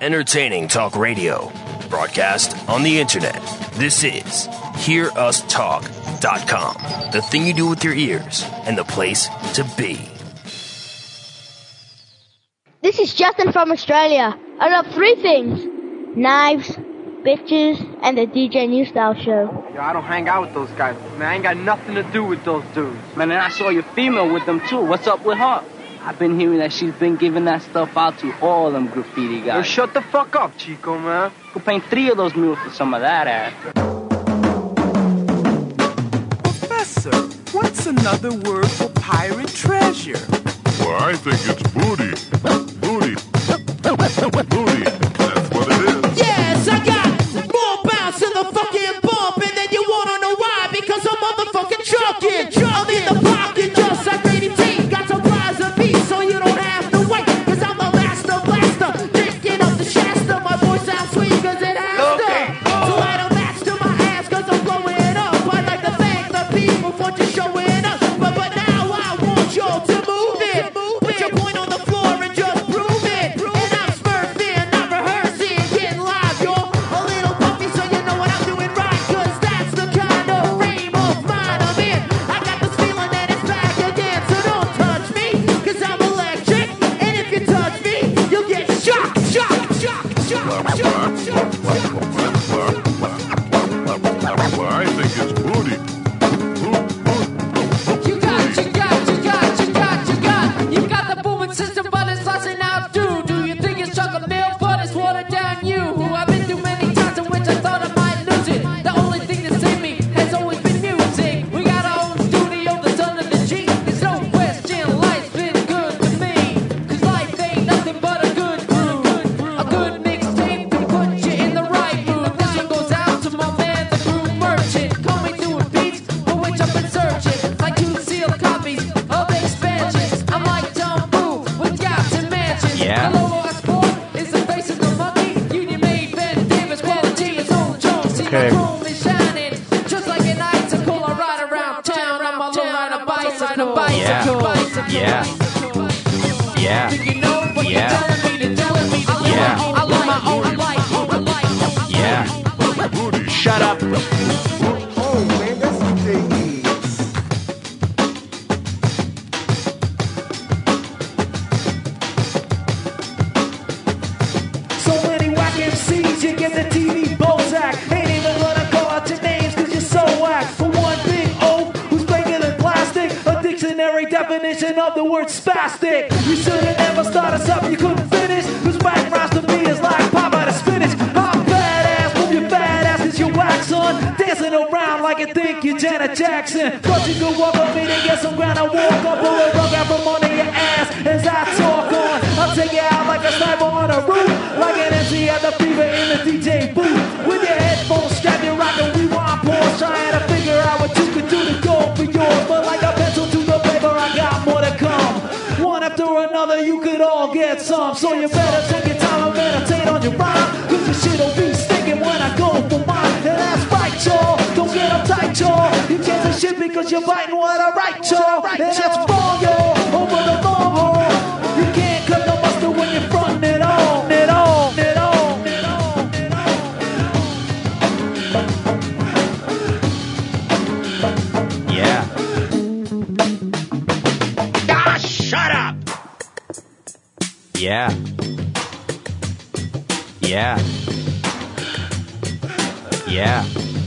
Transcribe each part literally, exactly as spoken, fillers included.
Entertaining talk radio. Broadcast on the internet. This is hear us talk dot com. The thing you do with your ears and the place to be. This is Justin from Australia. I love three things: knives, bitches, and the D J New Style Show. Yo, I don't hang out with those guys, man. I ain't got nothing to do with those dudes. Man, and I saw your female with them, too. What's up with her? I've been hearing that she's been giving that stuff out to all them graffiti guys. Yo, shut the fuck up, Chico, man. Could paint three of those mules for some of that ass. Professor, what's another word for pirate treasure? Well, I think it's booty. Booty. Booty. That's what it is. Yes, I got more bounce in the fucking bump, and then you wanna know why? Because I'm motherfucking drunken. I'm in the pocket just like Brady T. Got some flies of me, so you don't have to wait. Cause I'm the master blaster, drinking up the Shasta. My voice sounds sweet cause it has okay. to. So I don't match to my ass cause I'm blowing up. I'd like to thank the people for just showing up. But, but now I want y'all to move it. Put your point on the floor and just prove it. And I'm smurfing, not rehearsing, getting live, y'all. A little puffy so you know what I'm doing right. Cause that's the kind of frame of mind I'm in. I got this feeling that it's back again. So don't touch me, cause I'm electric. And if you touch me, you'll get shocked, shocked, shocked, shocked, shocked, shocked. Well, I think it's booty. You got, you got, you got, you got, you got. You got the booming system, but it's slicing out too. Do you think it's chocolate milk, but it's watered down you? Who I've been through many times in which I thought I might lose it. The only thing that saved me has always been music. We got our own studio that's under the G. There's no question, life's been good to me. Cause life ain't nothing but a good brew. A good mixtape can put you in the right mood. This one goes out to my man, the groove merchant. Coming through with beats for which I've been searching. Like two sealed copies of expansions. I'm like John Boo with yachts and mansions. Yeah. The logo I sport is the face of the monkey. Union made, Ben Davis, quality is old Jones. See Okay. my chrome is shining. Just like an icicle, I ride around town. I'm a low rider bicycle. Bicycle. Bicycle. Yeah. Yeah. Do you know what Yeah. you're telling me to telling me to do? Yeah. I live my own life. Own life. Yeah. Shut up. Oh, man, that's what they need. So many whack M Cs, you get the T V Bozak. Ain't even gonna call out your names cause you're so whack. For one big oaf who's bigger than plastic, a dictionary definition of the word spastic. You should've never started something you couldn't finish. Cause whack rhymes to me is like pop out of spinach. I'm badass, move your fat ass cause you're wax on. Dancing around like you think you're Janet Jackson. Thought you could walk up in and get some ground. I walk up, pull a rug out from under your ass as I talk on. I'll take you out like a sniper on a roof. Like an M C at the fever in the D J booth. With your headphones strapped, you're rocking rewind pause. Trying to figure out what you could do to go for yours. But like a pencil to the paper, I got more to come. One after another, you could all get some. So you better take your time and meditate on your rhyme. Cause your shit'll be stinking when I go for mine. And that's right, y'all. Don't get uptight, y'all. You can't say shit because you're biting what I write, y'all. And that's wrong, y'all. Over the long haul. You can't cut the mustard when you're frontin' it all. It all, it all, it all, it all. Yeah. Ah, shut up. Yeah. Yeah. Yeah.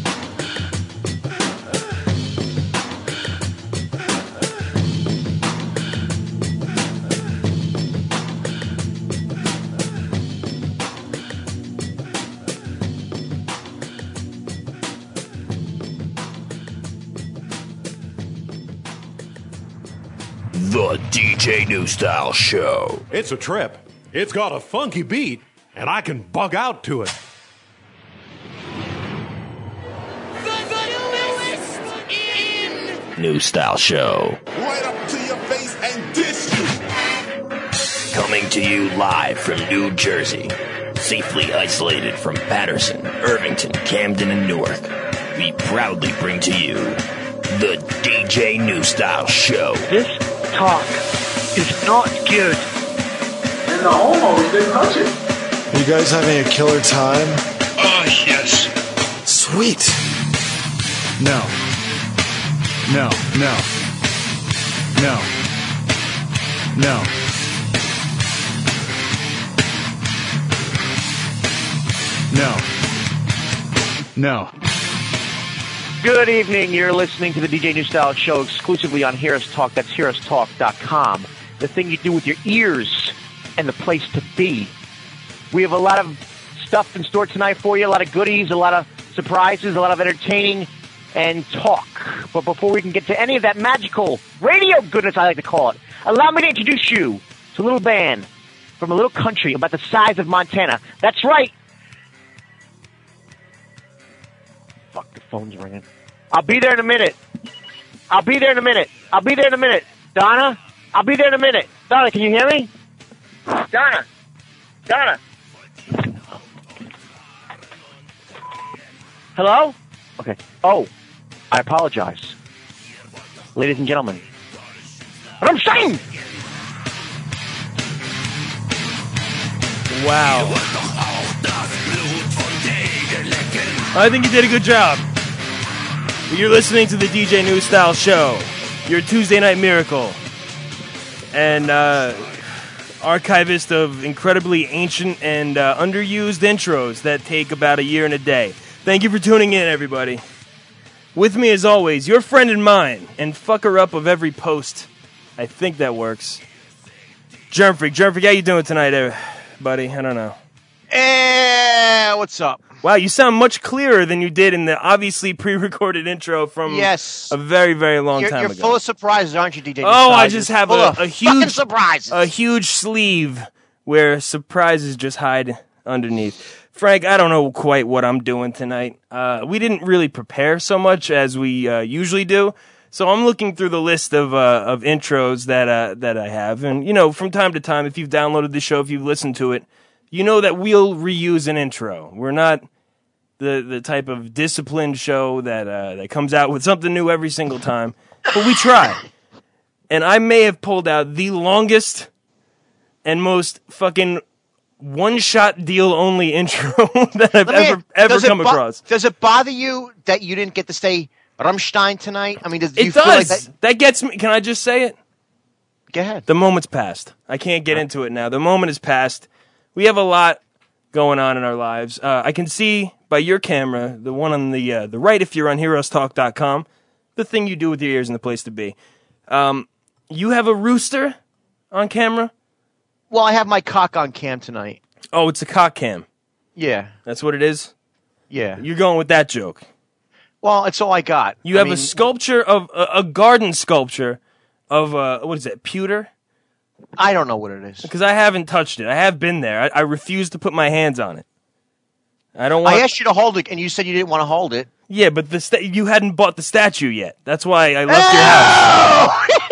The D J New Style Show. It's a trip. It's got a funky beat, and I can bug out to it. New Style Show. Right up to your face and dish you. Coming to you live from New Jersey. Safely isolated from Patterson, Irvington, Camden, and Newark. We proudly bring to you the D J New Style Show. This talk is not good. And the homos didn't touch it. You guys having a killer time? Oh, yes. Sweet. No. No, no. No. No. No. No. Good evening. You're listening to the D J New Style Show exclusively on Heroes Talk. That's heroes talk dot com. The thing you do with your ears and the place to be. We have a lot of stuff in store tonight for you, a lot of goodies, a lot of surprises, a lot of entertaining and talk. But before we can get to any of that magical radio goodness, I like to call it, allow me to introduce you to a little band from a little country about the size of Montana. That's right. Fuck, the phone's ringing. I'll be there in a minute. I'll be there in a minute. I'll be there in a minute. Donna, I'll be there in a minute. Donna, can you hear me? Donna. Donna. Hello? Okay. Oh, I apologize. Ladies and gentlemen. Rammstein! Wow. I think you did a good job. You're listening to the D J New Style Show, your Tuesday night miracle, and uh, archivist of incredibly ancient and uh, underused intros that take about a year and a day. Thank you for tuning in, everybody. With me, as always, your friend and mine, and fucker up of every post. I think that works. Germ Freak, Germ Freak, how you doing tonight, uh, buddy? I don't know. Eh, what's up? Wow, you sound much clearer than you did in the obviously pre-recorded intro from yes. a very, very long you're, time you're ago. You're full of surprises, aren't you, D J? Oh, I just have full a, of a huge surprises. a huge sleeve where surprises just hide underneath. Frank, I don't know quite what I'm doing tonight. Uh, we didn't really prepare so much as we uh, usually do, so I'm looking through the list of uh, of intros that uh, that I have, and you know, from time to time, if you've downloaded the show, if you've listened to it, you know that we'll reuse an intro. We're not the the type of disciplined show that uh, that comes out with something new every single time, but we try. And I may have pulled out the longest and most fucking one-shot deal only intro that I've me, ever ever come bo- across. Does it bother you that you didn't get to say Rammstein tonight? I mean, does it you does. Feel like that-, that gets me. Can I just say it? Go ahead. The moment's passed. I can't get into it now. The moment is past. We have a lot going on in our lives. Uh, I can see by your camera, the one on the uh, the right, if you're on heroes talk dot com, the thing you do with your ears and the place to be. Um, you have a rooster on camera? Well, I have my cock on cam tonight. Oh, it's a cock cam. Yeah. That's what it is? Yeah. You're going with that joke. Well, it's all I got. You I have mean, a sculpture of, a, a garden sculpture of, uh, what is it, pewter? I don't know what it is. Because I haven't touched it. I have been there. I, I refuse to put my hands on it. I don't want. I asked you to hold it, and you said you didn't want to hold it. Yeah, but the sta- you hadn't bought the statue yet. That's why I left oh! your house.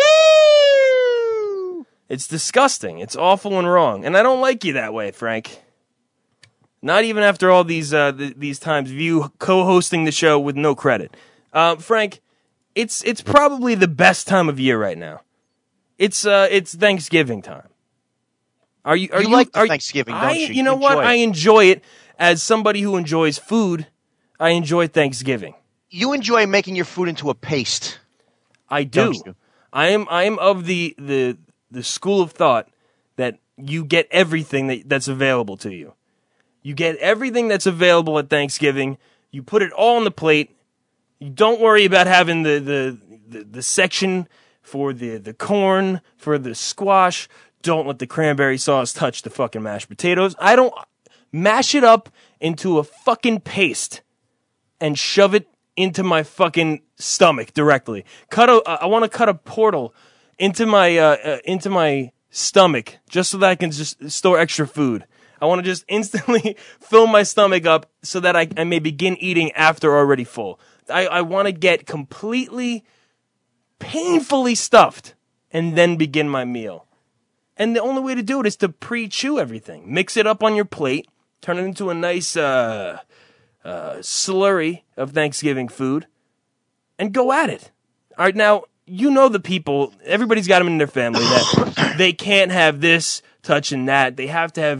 It's disgusting. It's awful and wrong, and I don't like you that way, Frank. Not even after all these uh, th- these times of you co-hosting the show with no credit, uh, Frank. It's it's probably the best time of year right now. It's uh it's Thanksgiving time. Are you? Are you, you like are, Thanksgiving? I, Don't you? you know you what? it. I enjoy it. As somebody who enjoys food, I enjoy Thanksgiving. You enjoy making your food into a paste. I do. I am. I am of the the the school of thought that you get everything that, that's available to you. You get everything that's available at Thanksgiving. You put it all on the plate. You don't worry about having the the, the, the section for the, the corn, for the squash. Don't let the cranberry sauce touch the fucking mashed potatoes. I don't mash it up into a fucking paste and shove it into my fucking stomach directly. Cut a, I want to cut a portal into my uh, uh, into my stomach just so that I can just store extra food. I want to just instantly fill my stomach up so that I, I may begin eating after already full. I, I want to get completely, painfully stuffed and then begin my meal. And the only way to do it is to pre-chew everything. Mix it up on your plate, turn it into a nice uh, uh, slurry of Thanksgiving food, and go at it. All right, now, you know the people, everybody's got them in their family that they can't have this touching that. They have to have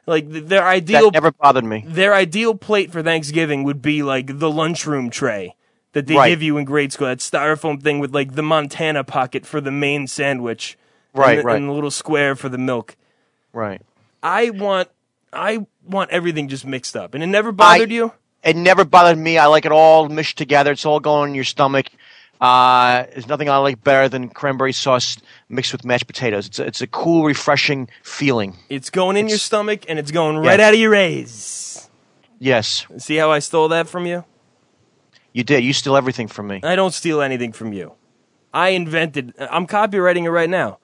Like th- their ideal That never bothered me. Their ideal plate for Thanksgiving would be like the lunchroom tray that they Right. give you in grade school. That styrofoam thing with like the Montana pocket for the main sandwich. Right, and the, right. And the little square for the milk. Right. I want I want everything just mixed up. And it never bothered I- you? It never bothered me. I like it all mished together. It's all going in your stomach. Uh, there's nothing I like better than cranberry sauce mixed with mashed potatoes. It's a, it's a cool, refreshing feeling. It's going in It's- your stomach and it's going right Yes. out of your A's. Yes. See how I stole that from you? You did. You steal everything from me. I don't steal anything from you. I invented. I'm copywriting it right now.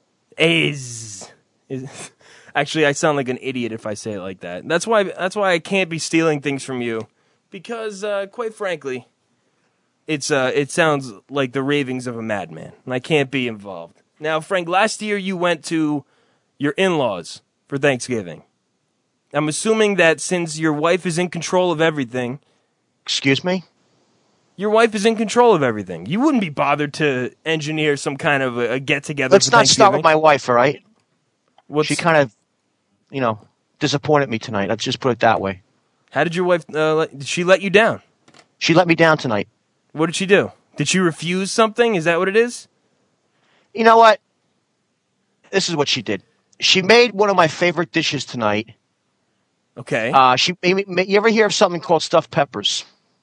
A's. Is- Actually, I sound like an idiot if I say it like that. That's why. That's why I can't be stealing things from you, because, uh, quite frankly, it's uh, it sounds like the ravings of a madman, and I can't be involved. Now, Frank, last year you went to your in-laws for Thanksgiving. I'm assuming that since your wife is in control of everything. Excuse me? Your wife is in control of everything. You wouldn't be bothered to engineer some kind of a, a get-together Let's for not start Thanksgiving. with my wife, all right? What's- She kind of, you know, disappointed me tonight. Let's just put it that way. How did your wife, uh, let, did she let you down? She let me down tonight. What did she do? Did she refuse something? Is that what it is? You know what? This is what she did. She made one of my favorite dishes tonight. Okay. Uh, she made me, you ever hear of something called stuffed peppers?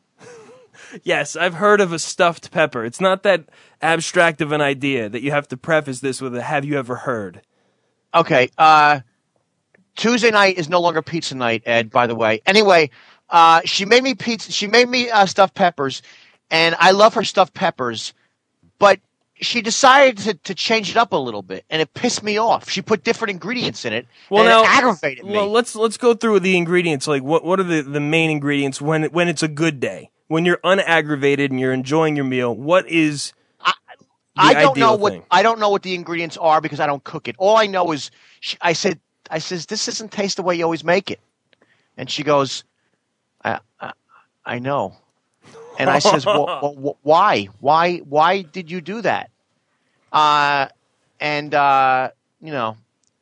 Yes, I've heard of a stuffed pepper. It's not that abstract of an idea that you have to preface this with a "have you ever heard?" Okay. Uh, Tuesday night is no longer pizza night, Ed, by the way. Anyway, uh, she made me pizza. She made me uh, stuffed peppers, and I love her stuffed peppers, but she decided to, to change it up a little bit, and it pissed me off. She put different ingredients in it, Well, and now it aggravated me. Well, let's let's go through the ingredients. Like, what what are the, the main ingredients when when it's a good day, when you're unaggravated and you're enjoying your meal? What is the I don't ideal know what thing? I don't know what the ingredients are because I don't cook it. All I know is she, I said I says this doesn't taste the way you always make it, and she goes, I I, I know, and I says, well, well, why why why did you do that? Uh, and uh, you know,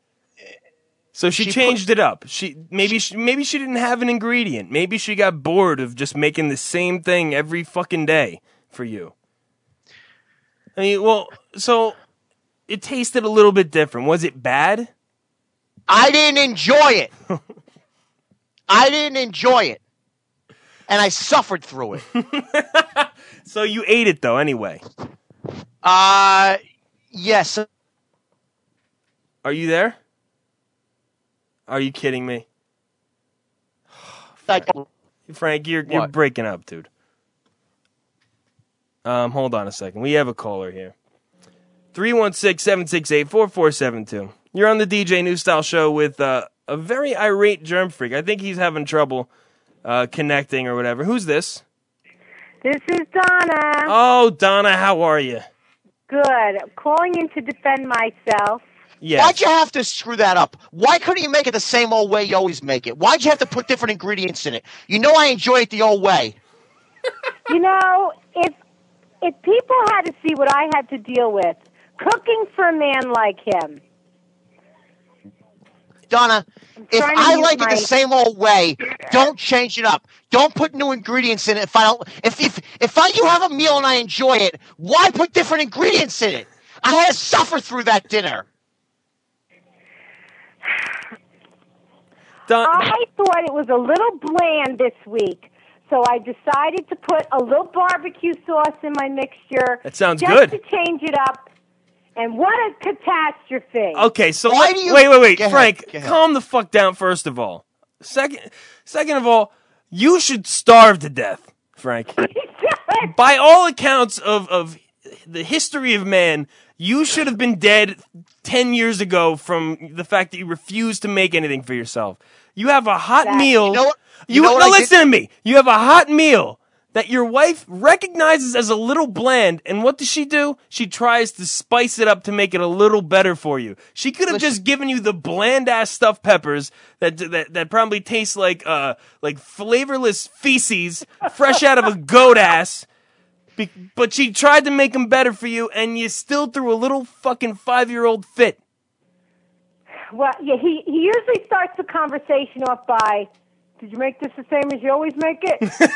So she, She changed it up. She maybe she, maybe she didn't have an ingredient. Maybe she got bored of just making the same thing every fucking day for you. I mean, well, so it tasted a little bit different. Was it bad? I didn't enjoy it. I didn't enjoy it, and I suffered through it. So you ate it though, anyway. Uh, yes. Are you there? Are you kidding me? Frank, Frank, you're you're What? breaking up, dude. Um, hold on a second. We have a caller here. three one six, seven six eight, four four seven two. You're on the D J New Style Show with uh, a very irate germ freak. I think he's having trouble uh, connecting or whatever. Who's this? This is Donna. Oh, Donna, how are you? Good. I'm calling in to defend myself. Yes. Why'd you have to screw that up? Why couldn't you make it the same old way you always make it? Why'd you have to put different ingredients in it? You know I enjoy it the old way. You know, if if people had to see what I had to deal with cooking for a man like him. Donna, if trying to I use like it my- the same old way, don't change it up. Don't put new ingredients in it. If I don't, if if if I, you have a meal and I enjoy it, why put different ingredients in it? I had to suffer through that dinner. Don- I thought it was a little bland this week, so I decided to put a little barbecue sauce in my mixture. That sounds just good. to change it up. And what a catastrophe! Okay, so Why let- do you- wait, wait, wait, Go ahead, Frank, go ahead. calm the fuck down. First of all, second, second of all, you should starve to death, Frank. By all accounts of of the history of man, you should have been dead ten years ago from the fact that you refused to make anything for yourself. You have a hot That- meal. You know what- You, you know what no, I listen did- to me. You have a hot meal that your wife recognizes as a little bland, and what does she do? She tries to spice it up to make it a little better for you. She could have Listen- just given you the bland ass stuffed peppers that that that probably taste like uh like flavorless feces fresh out of a goat ass. Be- but she tried to make them better for you, and you still threw a little fucking five year old fit. Well, yeah, he, he usually starts the conversation off by, did you make this the same as you always make it?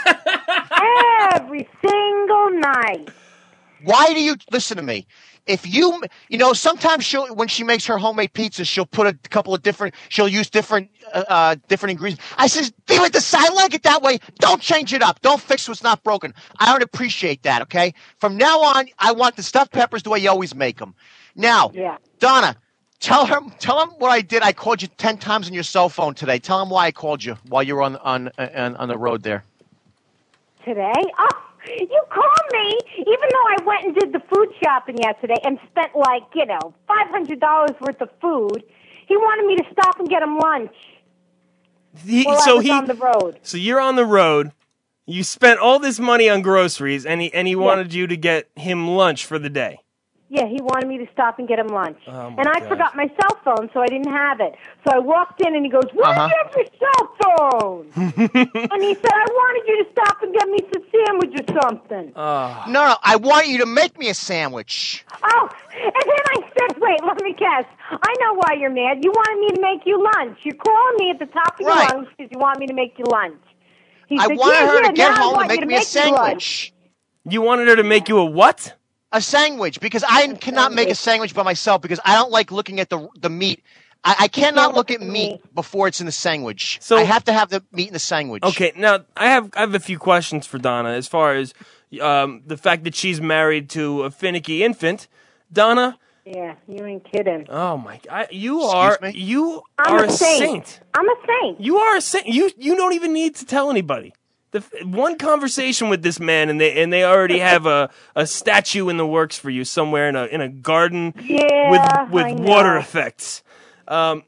Every single night. Why do you listen to me? If you, you know, sometimes she'll, when she makes her homemade pizza, she'll put a couple of different, she'll use different, uh, uh different ingredients. I says, leave it the side, I like it that way. Don't change it up. Don't fix what's not broken. I don't appreciate that. Okay. From now on, I want the stuffed peppers the way you always make them. Now, yeah. Donna, tell her, tell him what I did. I called you ten times on your cell phone today. Tell him why I called you while you were on on on, on the road there. Today? Oh. You called me, even though I went and did the food shopping yesterday and spent like, you know, five hundred dollars worth of food. He wanted me to stop and get him lunch He, while so I was he, on the road. So you're on the road. You spent all this money on groceries, and he and he Yeah. wanted you to get him lunch for the day. Yeah, he wanted me to stop and get him lunch. Oh, my and I God. forgot my cell phone, so I didn't have it. So I walked in, and he goes, why Uh-huh. do you have your cell phone? And he said, I wanted you to stop and get me some sandwich or something. Oh. No, no, I want you to make me a sandwich. Oh, and then I said, wait, let me guess. I know why you're mad. You wanted me to make you lunch. You're calling me at the top of your Right. lungs because you want me to make you lunch. He I said, wanted yeah, her yeah, to get now I home want and make you to me a make you lunch. sandwich. You wanted her to make you a what? A sandwich, because I cannot make a sandwich by myself because I don't like looking at the the meat. I, I cannot look at meat before it's in the sandwich. So- I have to have the meat in the sandwich. Okay, now I have I have a few questions for Donna as far as um, the fact that she's married to a finicky infant. Donna, Yeah, you ain't kidding. oh my, I, you Excuse are me? you I'm are a saint. I'm a saint. You are a saint. You you don't even need to tell anybody. The f- one conversation with this man, and they and they already have a, a statue in the works for you somewhere in a in a garden Yeah, with I with know. water effects. Um,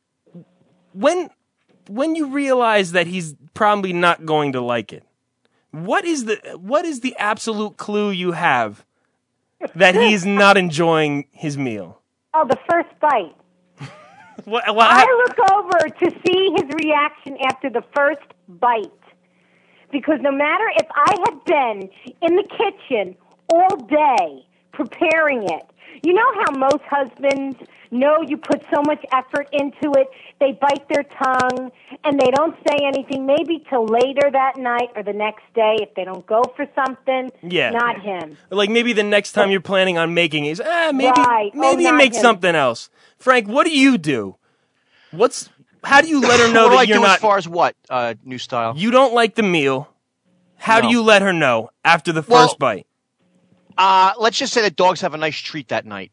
when when you realize that he's probably not going to like it, what is the what is the absolute clue you have that he's not enjoying his meal? Oh, the first bite. What, what, I look over to see his reaction after the first bite. Because no matter if I had been in the kitchen all day preparing it, you know how most husbands know you put so much effort into it, they bite their tongue, and they don't say anything, maybe till later that night or the next day if they don't go for something. Yeah. Not him. Like maybe the next time you're planning on making it, he's, ah, maybe Right. Oh, maybe not make him. something else. Frank, what do you do? What's how do you let her know what do that I you're do not as far as what, uh, new style? you don't like the meal? How do No. you let her know after the Well- first bite? Uh, let's just say the dogs have a nice treat that night.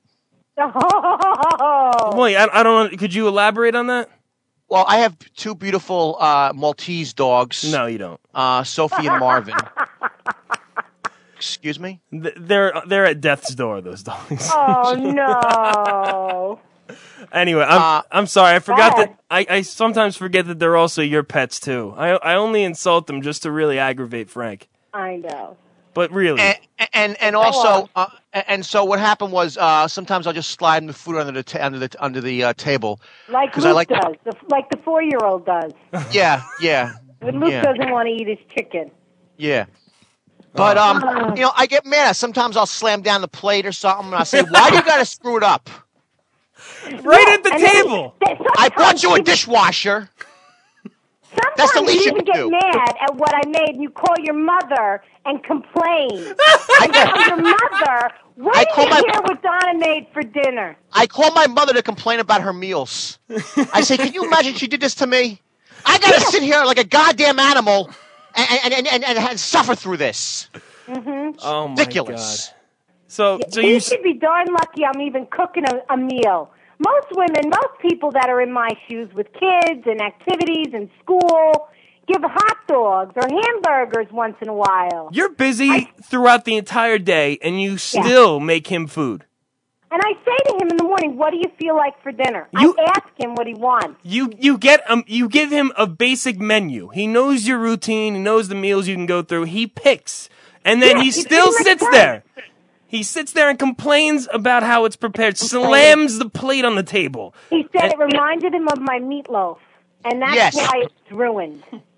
Oh. Wait, I, I don't. Could you elaborate on that? Well, I have two beautiful uh, Maltese dogs. No, you don't. Uh, Sophie and Marvin. Excuse me? Th- They're they're at death's door. Those dogs. Oh, no. Anyway, I'm Uh, I'm sorry. I forgot Dad. that. I, I sometimes forget that they're also your pets too. I I only insult them just to really aggravate Frank. I know. But really, And and, and also, uh, and so what happened was uh, sometimes I'll just slide the food under the ta- under the under the uh, table. Like 'Cause Luke I like does. The, like the four-year-old does. Yeah, yeah, When Luke yeah, doesn't want to eat his chicken. yeah. But um, you know, I get mad. Sometimes I'll slam down the plate or something, and I say, "Why do you got to screw it up? right at the And then- table. then I brought you a sometimes dishwasher." Sometimes That's the least you you even can get do. mad at what I made, and you call your mother and complain. I tell your mother, what I did call you my- hear what Donna made for dinner? I call my mother to complain about her meals. I say, "Can you imagine she did this to me? I got to sit here like a goddamn animal and and and, and, and suffer through this. Mm-hmm. Oh my Ridiculous." god. So so he you should be darn lucky I'm even cooking a, a meal. Most women, most people that are in my shoes with kids and activities and school give hot dogs or hamburgers once in a while. You're busy throughout the entire day, and you still make him food. And I say to him in the morning, what do you feel like for dinner? You- I ask him what he wants. You you get um you give him a basic menu. He knows your routine. He knows the meals you can go through. He picks, and then Yeah, he he still pretty much sits does. there. He sits there and complains about how it's prepared. Slams the plate on the table. He said And- it reminded him of my meatloaf, and that's Yes. why it's ruined.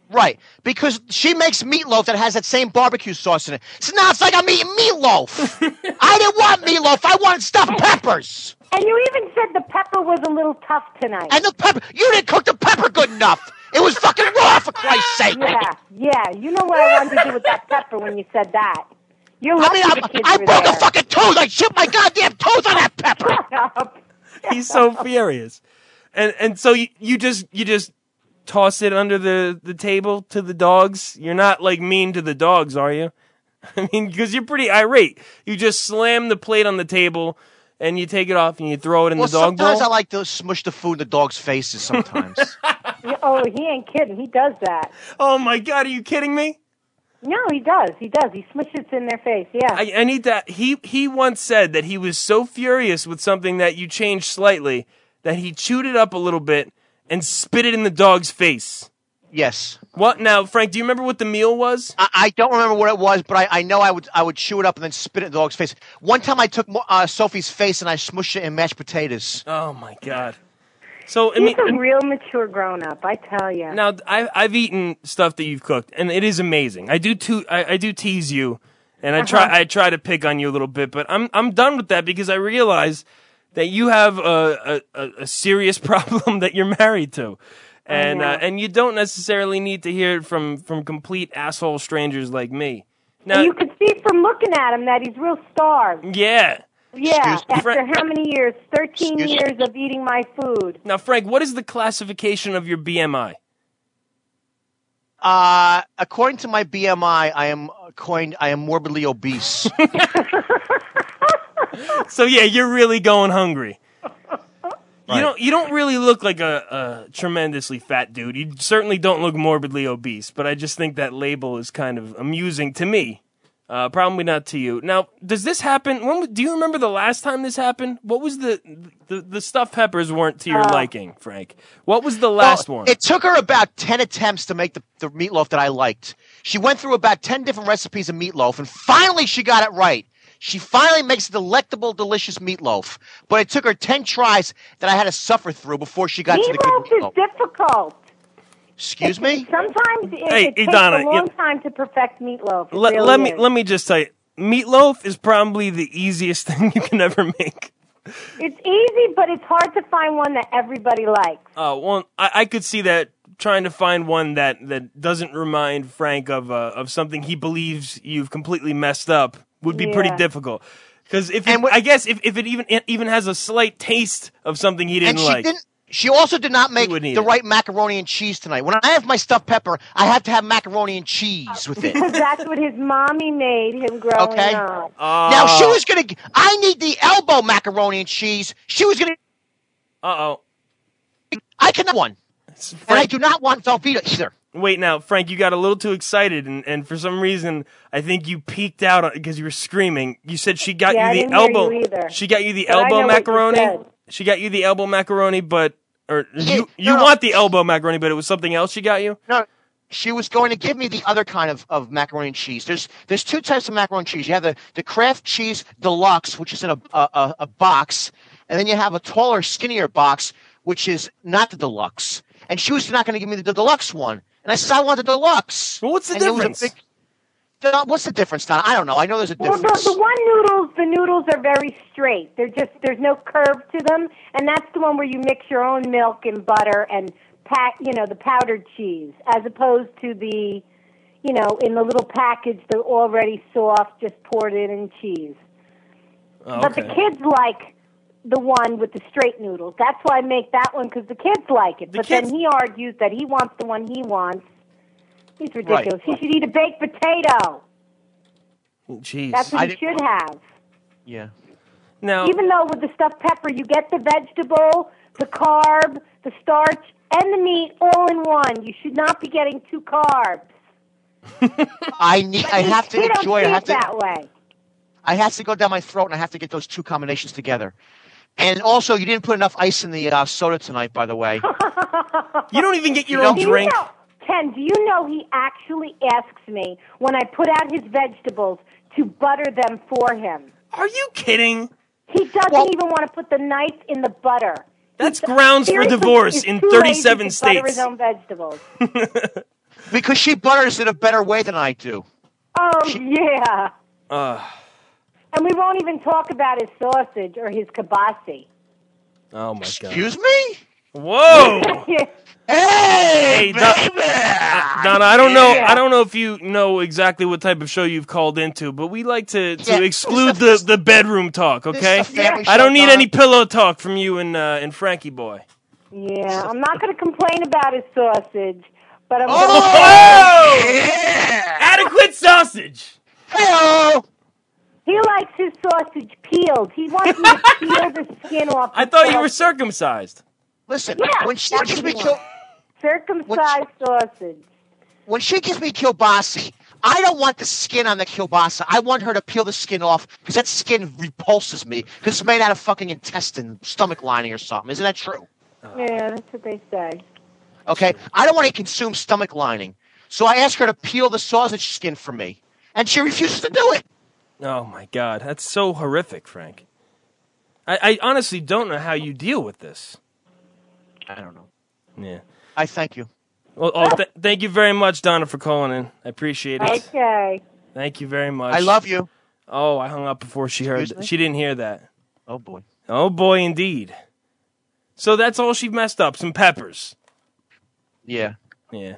Right, because she makes meatloaf that has that same barbecue sauce in it. So now it's like I'm eating meatloaf. I didn't want meatloaf. I wanted stuffed peppers. And you even said the pepper was a little tough tonight. And the pepper, you didn't cook the pepper good enough. It was fucking raw, for Christ's sake. Yeah, yeah. You know what I wanted to do with that pepper when you said that. You're lucky I mean, the kids I, I were broke there. a fucking tooth. I chipped my goddamn tooth on that pepper. He's so furious. And and so you, you just you just toss it under the, the table to the dogs? You're not like mean to the dogs, are you? I mean, because you're pretty irate. You just slam the plate on the table and you take it off and you throw it in well, the dog bowl. sometimes I like to smush the food in the dog's faces sometimes. Oh, he ain't kidding. He does that. Oh my God, are you kidding me? No, he does. He does. He smushes it in their face. Yeah. I, I need that. He he once said that he was so furious with something that you changed slightly that he chewed it up a little bit and spit it in the dog's face. Yes. What now, Frank? Do you remember what the meal was? I, I don't remember what it was, but I, I know I would I would chew it up and then spit it in the dog's face. One time I took uh, Sophie's face and I smushed it in mashed potatoes. Oh my God! So I He's mean, a real mature grown up, I tell you. now I, I've eaten stuff that you've cooked, and it is amazing. I do too. I, I do tease you, and I try. Uh-huh. I try to pick on you a little bit, but I'm I'm done with that because I realize that you have a a, a serious problem that you're married to. And uh, and you don't necessarily need to hear it from, from complete asshole strangers like me. Now, And you could see from looking at him that he's real starved. yeah. Yeah, Excuse me. after Frank- how many years? thirteen Excuse me. years of eating my food. Now, Frank, what is the classification of your B M I? Uh, according to my B M I, I am coined. I am morbidly obese. So yeah, you're really going hungry. You don't. You don't really look like a, a tremendously fat dude. You certainly don't look morbidly obese. But I just think that label is kind of amusing to me. Uh, probably not to you. Now, does this happen? When do you remember the last time this happened? What was the the, the stuffed peppers weren't to your Uh, liking, Frank? What was the last Well, one? It took her about ten attempts to make the, the meatloaf that I liked. She went through about ten different recipes of meatloaf, and finally she got it right. She finally makes a delectable, delicious meatloaf. But it took her ten tries that I had to suffer through before she got to the good Meatloaf meatloaf. is difficult. Excuse me? Sometimes it, Hey, it hey, takes Donna, a long you- time to perfect meatloaf. It let really let me is. let me just tell you, meatloaf is probably the easiest thing you can ever make. It's easy, but it's hard to find one that everybody likes. Uh, well, I, I could see that trying to find one that, that doesn't remind Frank of uh, of something he believes you've completely messed up would be pretty Yeah. difficult. Because if it, I guess if, if it even it even has a slight taste of something he didn't And she like, didn't. She also did not make wouldn't eat the it. right macaroni and cheese tonight. When I have my stuffed pepper, I have to have macaroni and cheese with it. Because that's what his mommy made him growing Okay. up. Now she was gonna. I need the elbow macaroni and cheese. She was gonna. Uh oh. I can have one, and I do not want Velveeta either. Wait, now, Frank, you got a little too excited, and, and for some reason, I think you peeked out because you were screaming. You said she got Yeah, I you the didn't hear elbow. you either. She got you the But I know elbow what you macaroni. said. She got you the elbow macaroni, but or you you no. want the elbow macaroni, but it was something else she got you. No, she was going to give me the other kind of, of macaroni and cheese. There's there's two types of macaroni and cheese. You have the, the Kraft Cheese Deluxe, which is in a, a a box, and then you have a taller, skinnier box, which is not the deluxe. And she was not going to give me the, the deluxe one. And I said, I want the deluxe. Well, what's the And it was a difference? big- the- what's the difference, Don? I don't know. I know there's a Well, difference. the, the one noodles, the noodles are very straight. They're just there's no curve to them, and that's the one where you mix your own milk and butter and pack, you know, the powdered cheese, as opposed to the, you know, in the little package, the already soft, just poured in and cheese. Oh, But the okay. kids like the one with the straight noodles. That's why I make that one because the kids like it. The but kids- then he argues that he wants the one he wants. He's ridiculous. Right. He should eat a baked potato. Jeez. That's what I he didn't- should have. Yeah. Now, Even though with the stuffed pepper, you get the vegetable, the carb, the starch, and the meat all in one. You should not be getting two carbs. I need. I have to They don't enjoy see it. I have it to. that way. I have to go down my throat, and I have to get those two combinations together. And also, you didn't put enough ice in the uh, soda tonight, by the way. you don't even get your You own Do you drink. know, Ken, do you know he actually asks me when I put out his vegetables to butter them for him? Are you kidding? He doesn't even want to put the knife in the butter. That's He- grounds for seriously, divorce he's in too thirty-seven lazy to butter states. his own vegetables. Because she butters it a better way than I do. Oh, yeah. Uh, And we won't even talk about his sausage or his kibasi. oh my god. Excuse me? Whoa. Hey, Hey, baby! Don- uh, Donna, I don't know. I don't know if you know exactly what type of show you've called into, but we like to, to Yeah, exclude this is the, the bedroom talk. This is Okay, a family I show, don't need Donna. any pillow talk from you and uh, and Frankie boy. Yeah, I'm not going to complain about his sausage, but I'm Oh! going Yeah! Adequate sausage. Hello! He likes his sausage peeled. He wants me to peel the skin off. I the thought you were sausage. circumcised. Listen, Yeah, when she that's gives me what kill, Circumcised sausage. when she gives me kielbasa, I don't want the skin on the kielbasa. I want her to peel the skin off because that skin repulses me because it's made out of fucking intestine, stomach lining or something. Isn't that true? Yeah, that's what they say. Okay, I don't want to consume stomach lining, so I ask her to peel the sausage skin for me, and she refuses to do it. Oh my god, that's so horrific, Frank. I, I honestly don't know how you deal with this. I don't know. Yeah. I thank you. Well, oh, th- thank you very much, Donna, for calling in. I appreciate it. Okay. Thank you very much. I love you. Oh, I hung up before she heard. Excuse me? She didn't hear that. Oh boy. Oh boy, indeed. So that's all she messed up. Some peppers. Yeah. Yeah.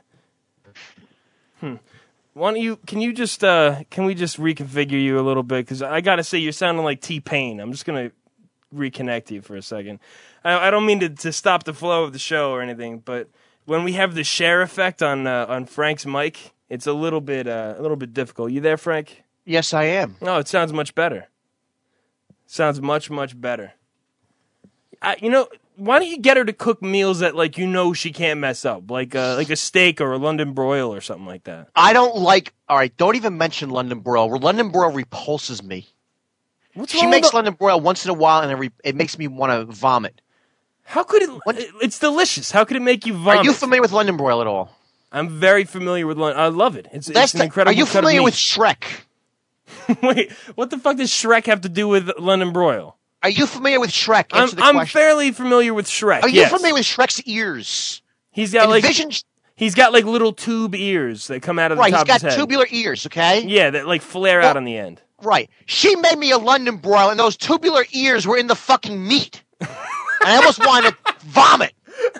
Hmm. Why don't you? Can you just? Uh, can we just reconfigure you a little bit? Because I gotta say, you're sounding like T-Pain. I'm just gonna reconnect you for a second. I, I don't mean to, to stop the flow of the show or anything, but when we have the share effect on uh, on Frank's mic, it's a little bit uh, a little bit difficult. You there, Frank? Yes, I am. No, it sounds much better. Sounds much much better. I, you know, why don't you get her to cook meals that like you know she can't mess up, like uh, like a steak or a London broil or something like that? I don't like. All right, don't even mention London broil. London broil repulses me. What's She wrong makes with the- London broil once in a while, and it, re- it makes me want to vomit. How could it? It's delicious. How could it make you vomit? Are you familiar with London broil at all? I'm very familiar with London. I love it. It's, That's it's an the- incredible. Are you cut of familiar meat. with Shrek? Wait, what the fuck does Shrek have to do with London broil? Are you familiar with Shrek? I'm, Answer the I'm question. fairly familiar with Shrek. Are you yes. familiar with Shrek's ears? He's got like Envision- he's got like little tube ears that come out of the Right, top he's of got his head. tubular ears. Okay. Yeah, that like flare out on the end. Right. She made me a London broil, and those tubular ears were in the fucking meat. and I almost wanted to vomit.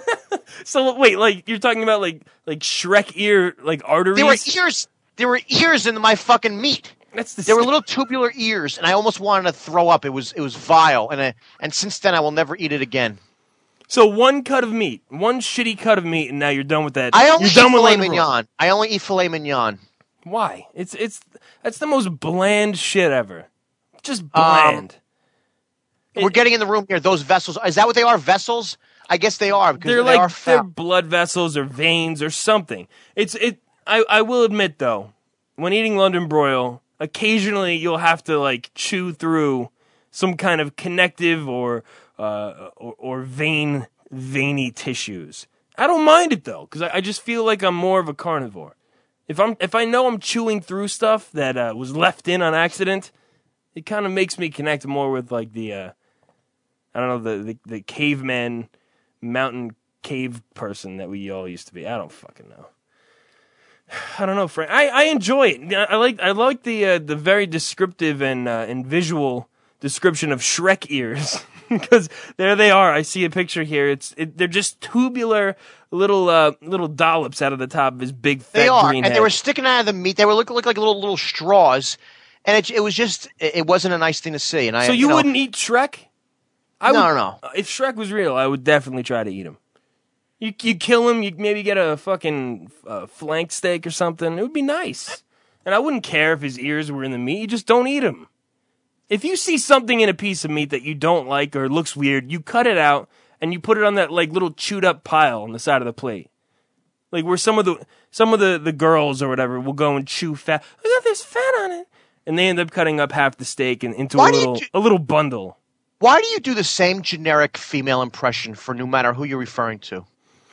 So wait, like you're talking about like like Shrek ear like arteries? There were ears. There were ears in my fucking meat. That's the there were little tubular ears, and I almost wanted to throw up. It was it was vile, and I, and since then I will never eat it again. So one cut of meat, one shitty cut of meat, and now you're done with that. I only you're eat done with filet London broil. mignon. I only eat filet mignon. Why? It's it's that's the most bland shit ever. Just Um, bland. We're getting in the room here. Those vessels. Is that what they are? Vessels? I guess they are because they're they like are they're foul. blood vessels or veins or something. It's it. I I will admit though, when eating London broil, occasionally you'll have to like chew through some kind of connective or uh or, or vein veiny tissues. I don't mind it though because I, I just feel like I'm more of a carnivore. If I'm if I know I'm chewing through stuff that uh, was left in on accident, it kind of makes me connect more with like the uh, I don't know the, the the caveman mountain cave person that we all used to be. I don't fucking know. I don't know, Frank. I, I enjoy it. I like I like the uh, the very descriptive and uh, and visual description of Shrek ears because there they are. I see a picture here. It's it, they're just tubular little uh, little dollops out of the top of his big fat They are, green and head. they were sticking out of the meat. They were looking look like little little straws, and it, it was just it, it wasn't a nice thing to see. And I so you, know, wouldn't eat Shrek? I No, would, no, no. uh, If Shrek was real, I would definitely try to eat him. You you kill him, you maybe get a fucking uh, flank steak or something. It would be nice. And I wouldn't care if his ears were in the meat. You just don't eat him. If you see something in a piece of meat that you don't like or looks weird, you cut it out and you put it on that like little chewed up pile on the side of the plate. Like where some of the some of the, the girls or whatever will go and chew fat. Look at this fat on it. And they end up cutting up half the steak and into Why a do you little do- a little bundle. Why do you do the same generic female impression for no matter who you're referring to?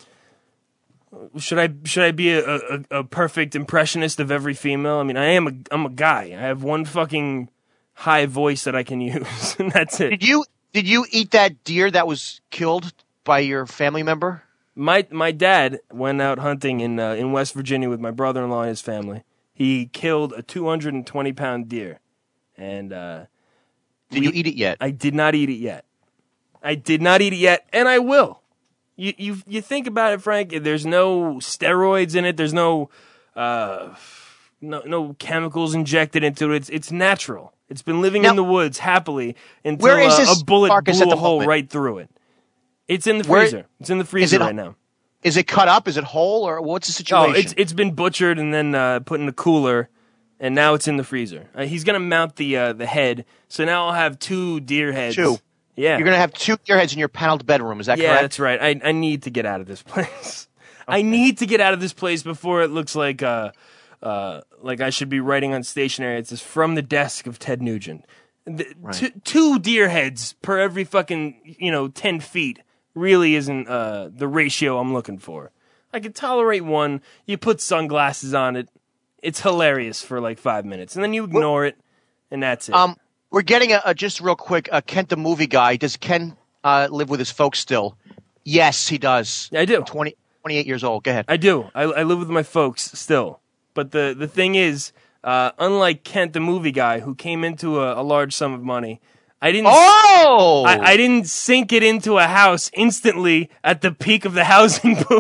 Should I should I be a, a, a perfect impressionist of every female? I mean, I am a I'm a guy. I have one fucking high voice that I can use, and that's it. Did you did you eat that deer that was killed by your family member? My my dad went out hunting in uh, in West Virginia with my brother-in-law and his family. He killed a two hundred twenty pound deer, and uh, did you eat it yet? I did not eat it yet. I did not eat it yet, and I will. You you you think about it, Frank. There's no steroids in it. There's no uh, no no chemicals injected into it. It's it's natural. It's been living Now, in the woods happily until where is uh, this a bullet carcass blew at a the hole moment? right through it. It's in the Where- freezer. It's in the freezer it- right now. Is it cut up? Is it whole? Or what's the situation? Oh, it's it's been butchered and then uh, put in a cooler, and now it's in the freezer. Uh, he's gonna mount the uh, the head, so now I'll have two deer heads. Two. Yeah. You're going to have two deer heads in your paneled bedroom. Is that yeah, correct? that's right. I I need to get out of this place. I need to get out of this place before it looks like uh uh like I should be writing on stationery. It says from the desk of Ted Nugent. The, Right. two, two deer heads per every fucking you know ten feet really isn't uh the ratio I'm looking for. I could tolerate one. You put sunglasses on it. It's hilarious for like five minutes, and then you ignore it, and that's it. Um, we're getting a, a just real quick. Uh, Kent, the movie guy. Does Ken uh, live with his folks still? Yes, he does. I do. twenty, twenty-eight years old. Go ahead. I do. I, I live with my folks still. But the, the thing is, uh, unlike Kent, the movie guy, who came into a, a large sum of money, I didn't. Oh! I, I didn't sink it into a house instantly at the peak of the housing boom.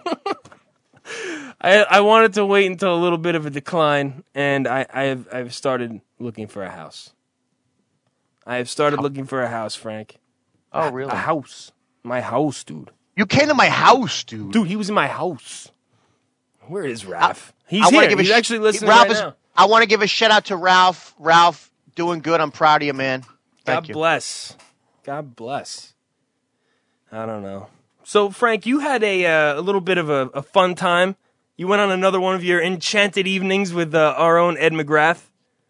I I wanted to wait until a little bit of a decline, and I I have I've started looking for a house. I have started looking for a house, Frank. Oh, really? A house. My house, dude. You came to my house, dude. Dude, he was in my house. Where is Ralph? He's I wanna here. give a He's sh- actually listening Ralph right is, now. I want to give a shout out to Ralph. Ralph, doing good. I'm proud of you, man. Thank God you. bless. God bless. I don't know. So, Frank, you had a uh, a little bit of a, a fun time. You went on another one of your enchanted evenings with uh, our own Ed McGrath.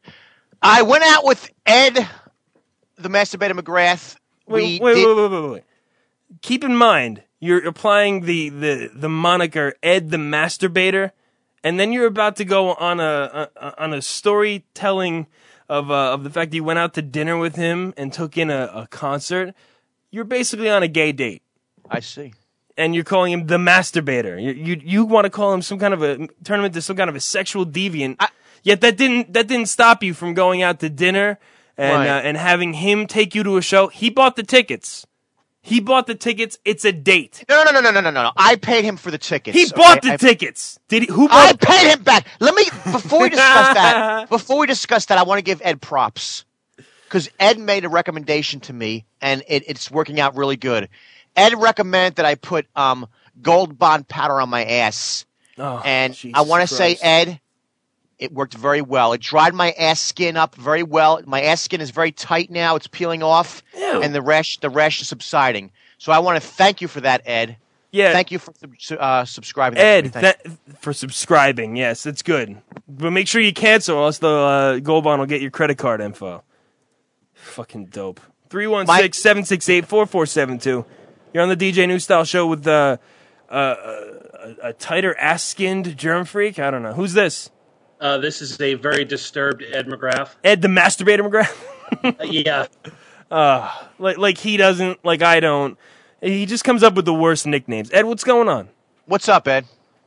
I went out with Ed, the masturbator McGrath. Wait, We wait, did- wait, wait, wait, wait. Keep in mind, you're applying the, the, the moniker Ed the Masturbator, and then you're about to go on a, a on a storytelling of uh, of the fact that you went out to dinner with him and took in a, a concert. You're basically on a gay date. I see. And you're calling him the masturbator. You you, you want to call him some kind of a turn him into some kind of a sexual deviant. I, Yet that didn't that didn't stop you from going out to dinner and Right. uh, and having him take you to a show. He bought the tickets. He bought the tickets. It's a date. No, no, no, no, no, no, no, no. I paid him for the tickets. He bought okay? the I- tickets. Did he? Who I bought? paid him back. Let me before we discuss that. Before we discuss that, I want to give Ed props because Ed made a recommendation to me, and it, it's working out really good. Ed recommended that I put um, Gold Bond powder on my ass, Oh, and Jesus I want to say, Christ. Ed, it worked very well. It dried my ass skin up very well. My ass skin is very tight now; it's peeling off, Ew. and the rash the rash is subsiding. So I want to thank you for that, Ed. Yeah. Thank you for sub- uh, subscribing. That to me. Ed, Thank that, for subscribing. Yes, that's good. But make sure you cancel, or else the uh, Gold Bond will get your credit card info. Fucking dope. three one six, seven six eight, four four seven two. You're on the D J New Style Show with uh, uh, a, a tighter ass-skinned germ freak. I don't know. Who's this? Uh, this is a very disturbed Ed McGrath. Ed the Masturbator McGrath? Uh, yeah. Uh, like, like he doesn't, like I don't. He just comes up with the worst nicknames. Ed, what's going on? What's up, Ed?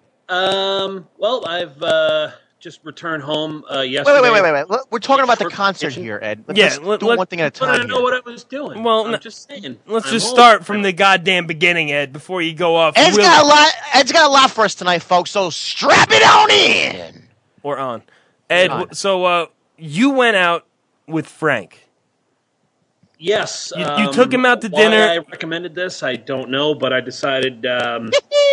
Um. Well, I've uh, just returned home uh, Wait, yesterday. wait, wait, wait, wait, wait. We're talking about the concert here, Ed. Let's Yeah, just let- do let- one thing at a But I time didn't know here. what I was doing. Well, I'm no- just saying. Let's I'm just old. start from the goddamn beginning, Ed, before you go off. Ed's Will- got a lot. Ed's got a lot for us tonight, folks. So strap it on in. Or on. Ed, On. w- so uh, you went out with Frank. Yes. You- you um, took him out to why dinner. I recommended this, I don't know, but I decided um,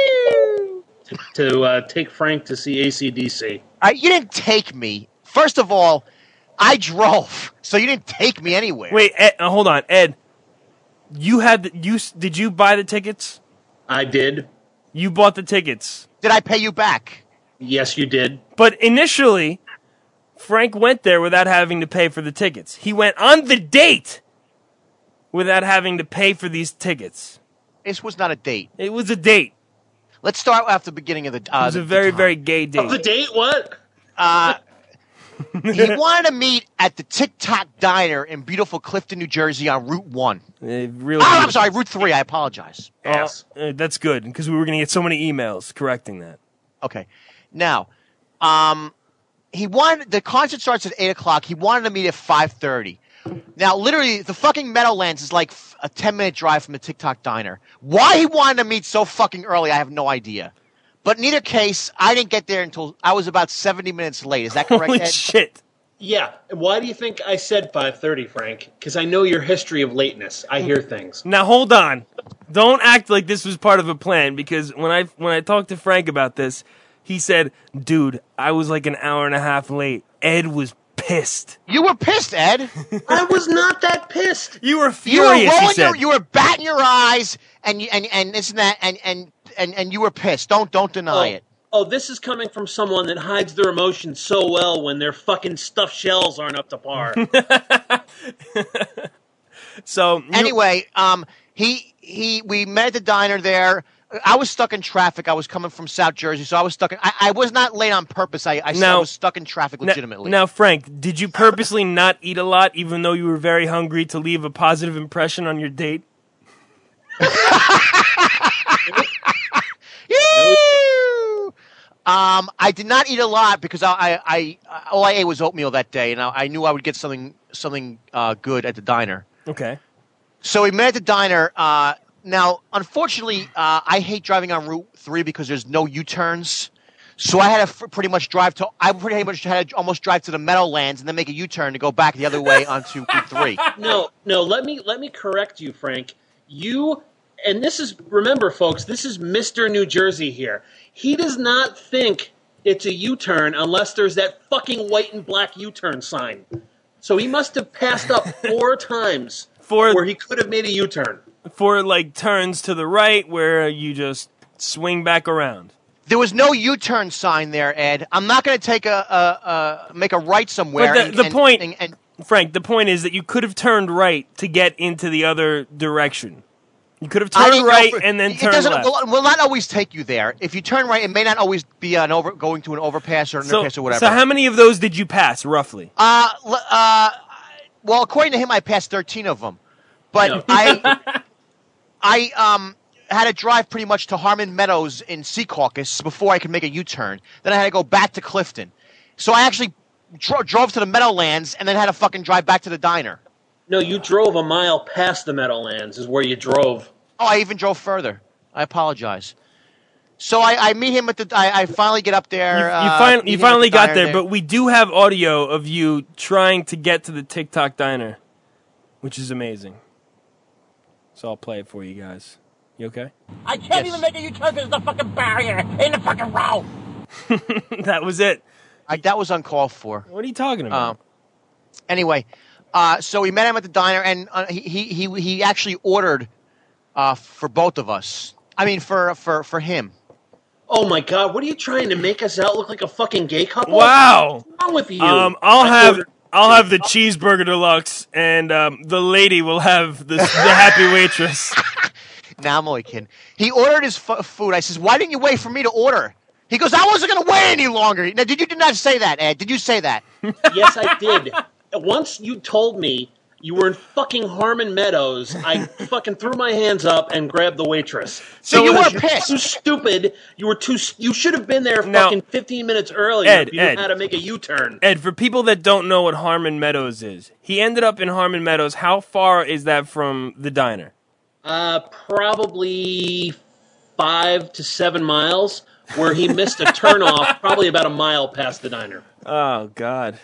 to, to uh, take Frank to see A C D C. All right, you didn't take me. First of all, I drove, so you didn't take me anywhere. Wait, Ed, uh, hold on, Ed. You had the, you s- did you buy the tickets? I did. You bought the tickets. Did I pay you back? Yes, you did. But initially, Frank went there without having to pay for the tickets. He went on the date without having to pay for these tickets. This was not a date. It was a date. Let's start after the beginning of the. Uh, It was the- a very, the very gay date. Of the date? What? Uh, he wanted to meet at the TikTok Diner in beautiful Clifton, New Jersey on Route one. Uh, really oh, I'm sorry, Route three. I apologize. Uh, uh, that's good, because we were going to get so many emails correcting that. Okay. Now, um, he wanted the concert starts at eight o'clock. He wanted to meet at five thirty. Now, literally, the fucking Meadowlands is like a ten-minute drive from the TikTok Diner. Why he wanted to meet so fucking early, I have no idea. But in either case, I didn't get there until I was about seventy minutes late. Is that correct, Holy Ed? shit. Yeah. Why do you think I said five thirty, Frank? Because I know your history of lateness. I hear things. Now, hold on. Don't act like this was part of a plan, because when I when I talked to Frank about this, he said, dude, I was like an hour and a half late. Ed was pissed. You were pissed, Ed. I was not that pissed. You were You were furious, he rolling said. your, you were batting your eyes, and you, and and this and that, and and and, and you were pissed. Don't don't deny oh, it. Oh, this is coming from someone that hides their emotions so well when their fucking stuffed shells aren't up to par. So you- Anyway, um, he he we met at the diner there. I was stuck in traffic. I was coming from South Jersey, so I was stuck in. I, I was not late on purpose. I I, Now- I was stuck in traffic Now- legitimately. Now, Frank, did you purposely not eat a lot, even though you were very hungry, to leave a positive impression on your date? Ew! Um, I did not eat a lot because I, I, I all I ate was oatmeal that day, and I, I knew I would get something something uh, good at the diner. Okay. So we met at the diner. Uh, now, unfortunately, uh, I hate driving on Route three because there's no U-turns. So I had to f- pretty much drive to. I pretty much had to almost drive to the Meadowlands and then make a U-turn to go back the other way onto Route three. No, no. Let me let me correct you, Frank. You and this is remember, folks. This is Mister New Jersey here. He does not think it's a U-turn unless there's that fucking white and black U-turn sign. So he must have passed up four times For where he could have made a U-turn. for like turns to the right where you just swing back around. There was no U-turn sign there, Ed. I'm not going to take a, a, a make a right somewhere. But the, and, the and- point, and- and- Frank, the point is that you could have turned right to get into the other direction. You could have I turned didn't go right for- and then it turned doesn't, left. Will, will not always take you there. If you turn right, it may not always be an over going to an overpass or an So, underpass or whatever. so how many of those did you pass, roughly? Uh, l- uh, well, according to him, I passed thirteen of them, but I, I um had to drive pretty much to Harmon Meadows in Secaucus before I could make a U-turn. Then I had to go back to Clifton, so I actually dro- drove to the Meadowlands and then had to fucking drive back to the diner. No, you drove a mile past the Meadowlands. Is where you drove. Oh, I even drove further. I apologize. So I, I meet him at the. I, I finally get up there. You, you, uh, fin- meet you him at finally the got diner there, but we do have audio of you trying to get to the TikTok diner, which is amazing. So I'll play it for you guys. You okay? I can't even make a U-turn because there's a fucking barrier in the fucking road. That was it. I, that was uncalled for. What are you talking about? Um, anyway, uh, so we met him at the diner, and uh, he, he he he actually ordered uh, for both of us. I mean, for for for him. Oh my God! What are you trying to make us out look like a fucking gay couple? Wow. What's wrong with you? Um, I'll I have ordered- I'll have the cheeseburger deluxe, and um, the lady will have the the happy waitress. Now I'm only kidding. He ordered his f- food. I says, "Why didn't you wait for me to order?" He goes, "I wasn't going to wait any longer." Now, did you did not say that, Ed? Did you say that? Yes, I did. Once you told me you were in fucking Harmon Meadows, I fucking threw my hands up and grabbed the waitress. So you were You're pissed. too stupid. You were too. You should have been there Now- fucking fifteen minutes earlier Ed, if you Ed. knew how to make a U-turn. Ed, for people that don't know what Harmon Meadows is, he ended up in Harmon Meadows. How far is that from the diner? Uh, probably five to seven miles. Where he missed a turnoff, probably about a mile past the diner. Oh God.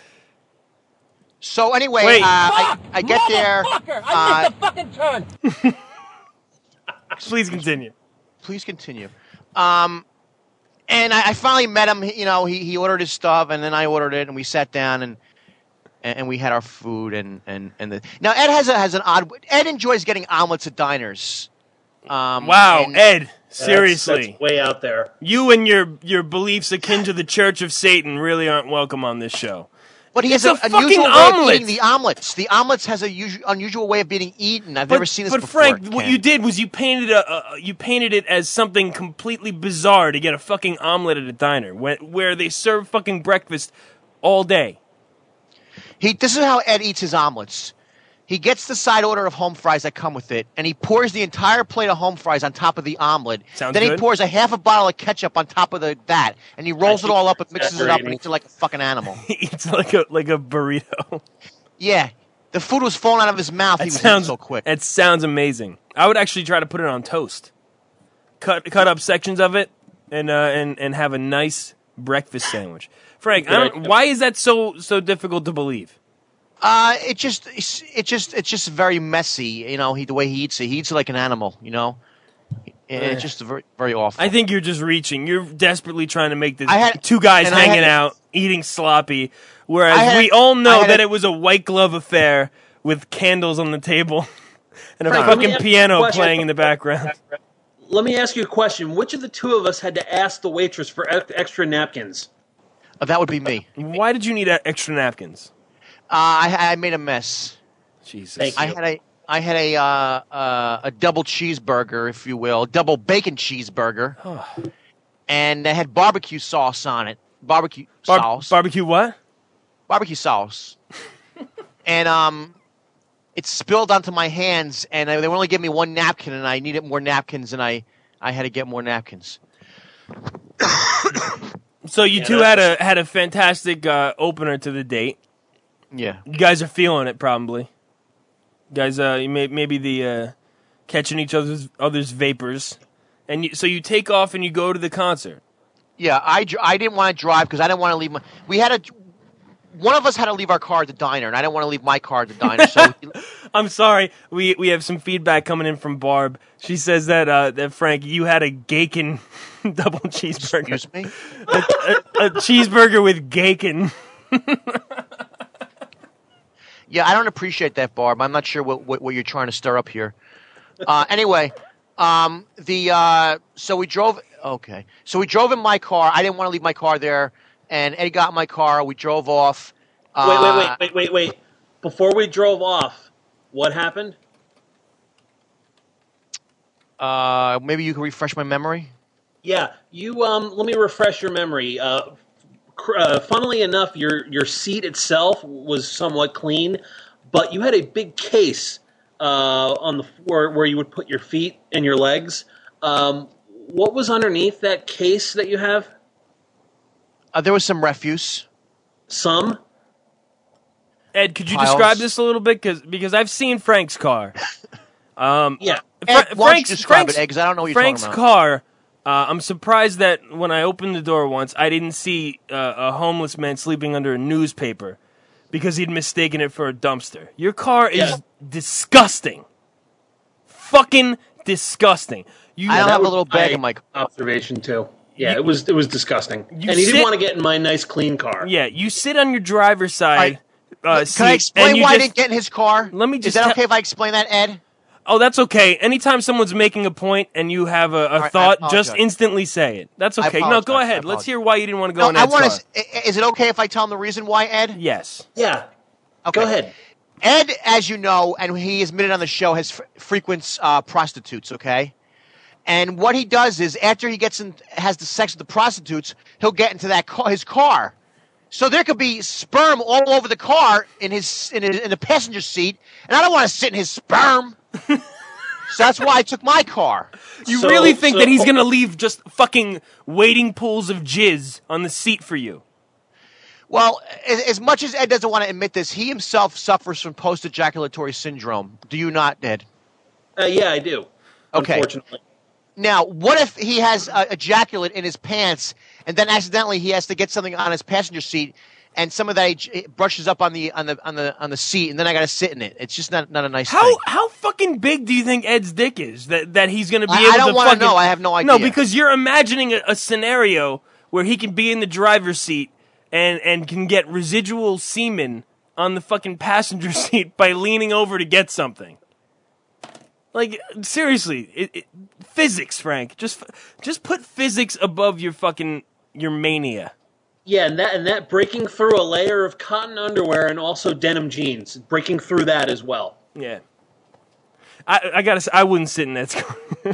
So anyway, Wait. uh, I, I get there. Motherfucker, I uh, missed a fucking turn. Please continue. Please continue. Um, and I, I finally met him. You know, he, he ordered his stuff, and then I ordered it, and we sat down and and, and we had our food. And and, and the now Ed has a, has an odd. Ed enjoys getting omelets at diners. Um, Wow, and- Ed, That's- seriously. that's way out there. You and your your beliefs akin to the Church of Satan really aren't welcome on this show. But he It's has a an fucking unusual way omelet. of eating the omelets. The omelets has a usu- unusual way of being eaten. I've never seen this but before. Frank, what Ken. you did was you painted a, a you painted it as something completely bizarre to get a fucking omelet at a diner where, where they serve fucking breakfast all day. He this is how Ed eats his omelets. He gets the side order of home fries that come with it, and he pours the entire plate of home fries on top of the omelet. Sounds then good. he pours a half a bottle of ketchup on top of the that, and he rolls it all up and mixes it up and eats it like a fucking animal. He eats like a like a burrito. Yeah, the food was falling out of his mouth. That he was sounds eating so quick. It sounds amazing. I would actually try to put it on toast. Cut cut up sections of it and uh, and and have a nice breakfast sandwich. Frank, I don't, why is that so so difficult to believe? Uh, it just, it just, it's just very messy. You know, he the way he eats it, he eats it like an animal. You know, it, it's just very, very awful. I think you're just reaching. You're desperately trying to make this I had- two guys and I hanging had- out, eating sloppy, whereas I had- we all know I had that a- it was a white glove affair with candles on the table and a Frank, let me fucking ask you a piano question. playing in the background. Let me ask you a question. Which of the two of us had to ask the waitress for ex- extra napkins? Uh, that would be me. Why did you need uh, extra napkins? Uh, I, I made a mess. Jesus. Thank I you. had a, I had a, uh, uh, a double cheeseburger, if you will, double bacon cheeseburger, and I had barbecue sauce on it. Barbecue Bar- sauce. Barbecue what? Barbecue sauce. and um, it spilled onto my hands, and I, they only gave me one napkin, and I needed more napkins, and I, I had to get more napkins. So you Yeah, two that's- had a had a fantastic uh, opener to the date. Yeah. You guys are feeling it, probably. You guys, uh, you may, maybe the uh, catching each other's other's vapors, and you, so you take off and you go to the concert. Yeah, I, dr- I didn't want to drive because I didn't want to leave my. We had a. One of us had to leave our car at the diner, and I didn't want to leave my car at the diner. So I'm sorry, we we have some feedback coming in from Barb. She says that uh, that Frank, you had a Gaken double cheeseburger. Excuse me? a, a, a cheeseburger with Gaken. Yeah, I don't appreciate that, Barb. I'm not sure what, what, what you're trying to stir up here. Uh, anyway, um, the uh, so we drove. Okay, so we drove in my car. I didn't want to leave my car there, and Eddie got in my car. We drove off. Wait, wait, Uh, wait, wait, wait, wait. Before we drove off, what happened? Uh, maybe you can refresh my memory. Yeah, you. Um, let me refresh your memory. Uh, cr- uh, funnily enough, your your seat itself was somewhat clean, but you had a big case uh, on the floor where you would put your feet and your legs. Um, what was underneath that case that you have? Uh, there was some refuse. Some. Ed, could you Piles. describe this a little bit? Cause, because I've seen Frank's car. Um, yeah. Ed, why don't you describe it, Ed, 'cause I don't know what you're Frank's talking car, uh, I'm surprised that when I opened the door once, I didn't see uh, a homeless man sleeping under a newspaper because he'd mistaken it for a dumpster. Your car is Yeah. disgusting. Fucking disgusting. You, I don't That have a was little bag my in my. observation too. Yeah, You- it was it was disgusting, and he sit- didn't want to get in my nice clean car. Yeah, you sit on your driver's side. Uh, Can seat, I and explain you why I just- didn't get in his car? Let me Is just that tell- okay if I explain that, Ed? Oh, that's okay. Anytime someone's making a point and you have a, a right, I thought, just apologize. instantly say it. That's I okay. No, apologize. go I ahead. apologize. Let's hear why you didn't want to go No, in I Ed's want car. to. Is it okay if I tell him the reason why, Ed? Yes. Yeah. Okay. Go ahead. Ed, as you know, and he admitted on the show, has fr- frequents uh, prostitutes. Okay, and what he does is after he gets in, has the sex with the prostitutes, he'll get into that car, his car. So there could be sperm all over the car in his in, his, in the passenger seat, and I don't want to sit in his sperm. So that's why I took my car. You So- really think so- that he's going to leave just fucking waiting pools of jizz on the seat for you? Well, as, as much as Ed doesn't want to admit this, he himself suffers from post-ejaculatory syndrome. Do you not, Ed? Uh, yeah, I do. Okay. Unfortunately. Now, what if he has uh, ejaculate in his pants, and then accidentally he has to get something on his passenger seat, and some of that ej- brushes up on the on the on the on the seat, and then I got to sit in it. It's just not not a nice How thing. how fucking big do you think Ed's dick is that, that he's going to be I- able I don't to wanna fucking... know. I have no No, idea. because you're imagining a, a scenario where he can be in the driver's seat and, and can get residual semen on the fucking passenger seat by leaning over to get something. Like, seriously, it, it, physics, Frank. Just just put physics above your fucking, your mania. Yeah, and that and that breaking through a layer of cotton underwear and also denim jeans, breaking through that as well. Yeah. I, I gotta say, I wouldn't sit in that car.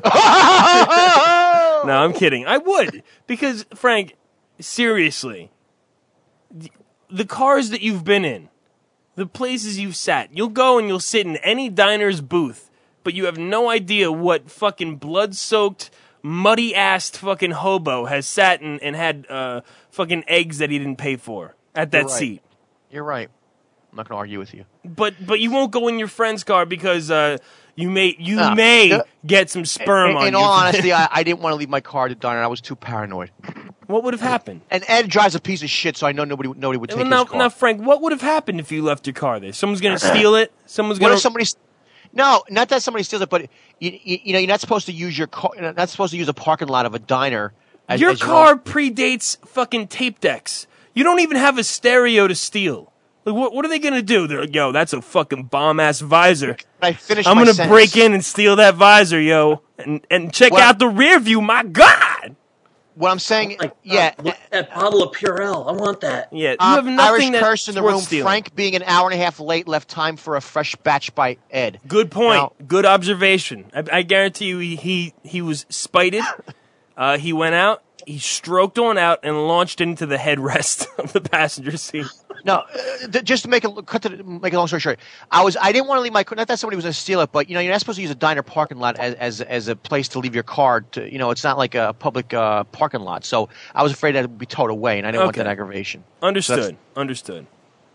No, I'm kidding. I would. Because, Frank, seriously, the- the cars that you've been in, the places you've sat. You'll go and you'll sit in any diner's booth, but you have no idea what fucking blood-soaked, muddy-assed fucking hobo has sat and, and had uh, fucking eggs that he didn't pay for at that You're right. seat. You're right. I'm not going to argue with you. But but you won't go in your friend's car because uh, you may you No. may Uh, get some sperm in, on in you. all honesty, I, I didn't want to leave my car at the diner. I was too paranoid. What would have happened? And Ed drives a piece of shit, so I know nobody nobody would take Well, now, his car. now, Frank, what would have happened if you left your car there? Someone's going to steal it? Someone's What going if somebody? No, not that somebody steals it, but you, you, you know, you're not supposed to use your car. You're not supposed to use a parking lot of a diner. As, Your as car own- predates fucking tape decks. You don't even have a stereo to steal. Like, what, what are they going to do? They're like, yo, that's a fucking bomb-ass visor. I finished I'm my gonna sentence. break in and steal that visor, yo, and, and check What- out the rear view. My God! What I'm saying, yeah, Look at that bottle of Purell. I want that. Yeah, you Um, have nothing Irish that's curse in the worth room. stealing. Frank being an hour and a half late left time for a fresh batch by Ed. Good point. Now- Good observation. I, I guarantee you, he he, he was spited. Uh, he went out. He stroked on out and launched into the headrest of the passenger seat. No, uh, th- just to make it cut to the, make a long story short, I was I didn't want to leave my car. Not that somebody was going to steal it, but you know you're not supposed to use a diner parking lot as as as a place to leave your car. To you know, it's not like a public uh, parking lot. So I was afraid that it would be towed away, and I didn't want Okay. that aggravation. Understood. So Understood.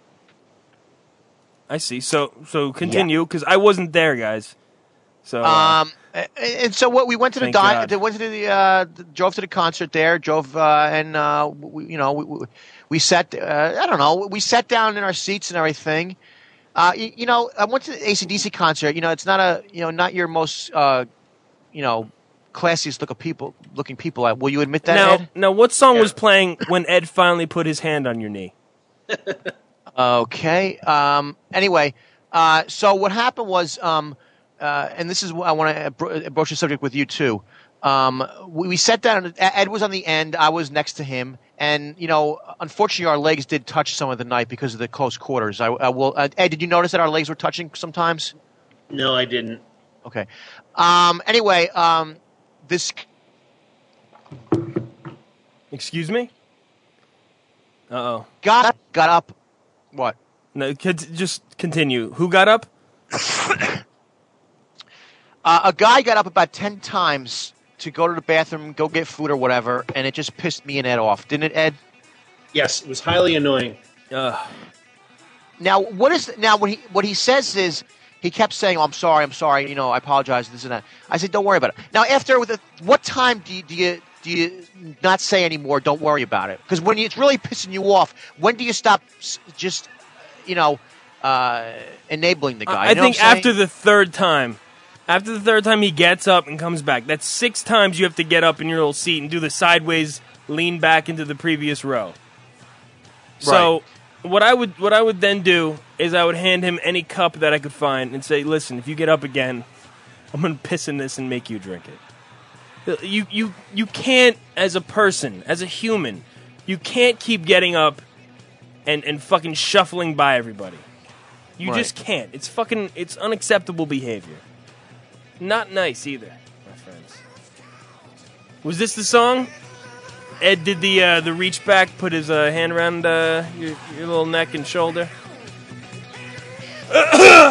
I see. So so continue because I wasn't there, guys. So uh, Um, and, and so what we went to the Thank diner, God. went to the, uh, drove to the concert there, drove, uh, and, uh, we, you know, we, we, we sat, uh, I don't know, we sat down in our seats and everything. Uh, you, you know, I went to the A C D C concert, you know, it's not a, you know, not your most, uh, you know, classiest look of people, looking people. Uh, Will you admit that, now Ed? now what song was playing when Ed finally put his hand on your knee? Okay. Um, anyway, uh, so what happened was, um, uh, and this is what I want to bro- broach the subject with you too. Um, we, we sat down. Ed was on the end. I was next to him, and you know, unfortunately, our legs did touch some of the night because of the close quarters. I, I will. Uh, Ed, did you notice that our legs were touching sometimes? No, I didn't. Okay. Um, anyway, um, this. Excuse me. Uh oh. Got up. Got up. What? No, cont- just continue. Who got up? Uh, a guy got up about ten times to go to the bathroom, go get food or whatever, and it just pissed me and Ed off, didn't it, Ed? Yes, it was highly annoying. Uh, Now, what is now? What he what he says is he kept saying, oh, "I'm sorry, I'm sorry, you know, I apologize." This and that. I said, "Don't worry about it." Now, after with the, what time do you, do you do you not say anymore? Don't worry about it, because when it's really pissing you off, when do you stop s- just you know uh, enabling the guy? I You know think what I'm saying? after the third time, after the third time he gets up and comes back, that's six times you have to get up in your little seat and do the sideways lean back into the previous row. So what I would what I would then do is I would hand him any cup that I could find and say, "Listen, if you get up again, I'm gonna piss in this and make you drink it." You you you can't, as a person, as a human, you can't keep getting up and and fucking shuffling by everybody. You Right. just can't. It's fucking it's unacceptable behavior. Not nice either, my friends. Was this the song? Ed did the uh, the reach back, put his uh, hand around uh, your, your little neck and shoulder. No,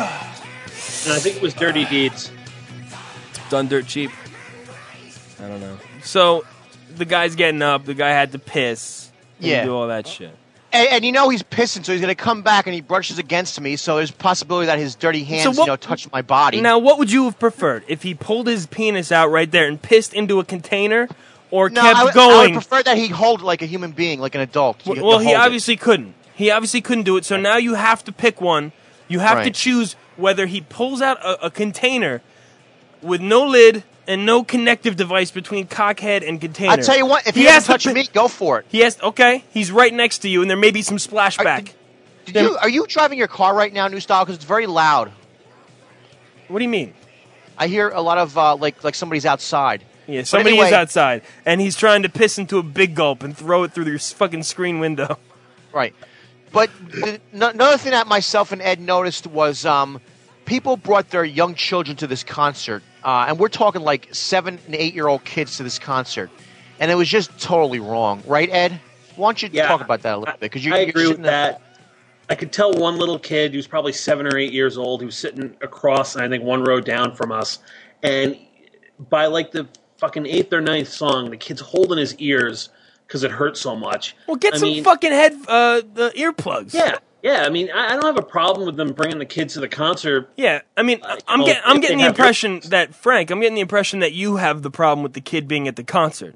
I think it was Dirty Deeds. Done dirt cheap. I don't know. So the guy's getting up. The guy had to piss. And Yeah. do all that shit. And, and you know he's pissing, so he's going to come back and he brushes against me. So there's a possibility that his dirty hands, what- you know, touch my body. Now, what would you have preferred if he pulled his penis out right there and pissed into a container, or no, kept I would, I going? would prefer that he hold it like a human being, like an adult. You- Well, you he hold it. obviously couldn't. He obviously couldn't do it. So now you have to pick one. You have to Right. choose whether he pulls out a, a container with no lid and no connective device between cockhead and container. I tell you what, if he, has doesn't to touch pi- me, go for it. He has okay. He's right next to you, and there may be some splashback. Did you, are you driving your car right now, New Style? Because it's very loud. What do you mean? I hear a lot of uh, like like somebody's outside. Yeah, But somebody anyway, is outside, and he's trying to piss into a big gulp and throw it through your fucking screen window. Right. But the, no, another thing that myself and Ed noticed was um, people brought their young children to this concert, uh, and we're talking like seven and eight year old kids to this concert, and it was just totally wrong, right, Ed? Why don't you Yeah, talk about that a little bit? Because you, I you're agree sitting with there- that. I could tell one little kid who's probably seven or eight years old, who's sitting across, I think, one row down from us, and by like the fucking eighth or ninth song, the kid's holding his ears because it hurts so much. Well, get I some mean, fucking head uh, the earplugs. Yeah, yeah. I mean, I, I don't have a problem with them bringing the kids to the concert. Yeah, I mean, Uh, I'm you know, getting I'm if getting they the have impression that Frank, I'm getting the impression that you have the problem with the kid being at the concert.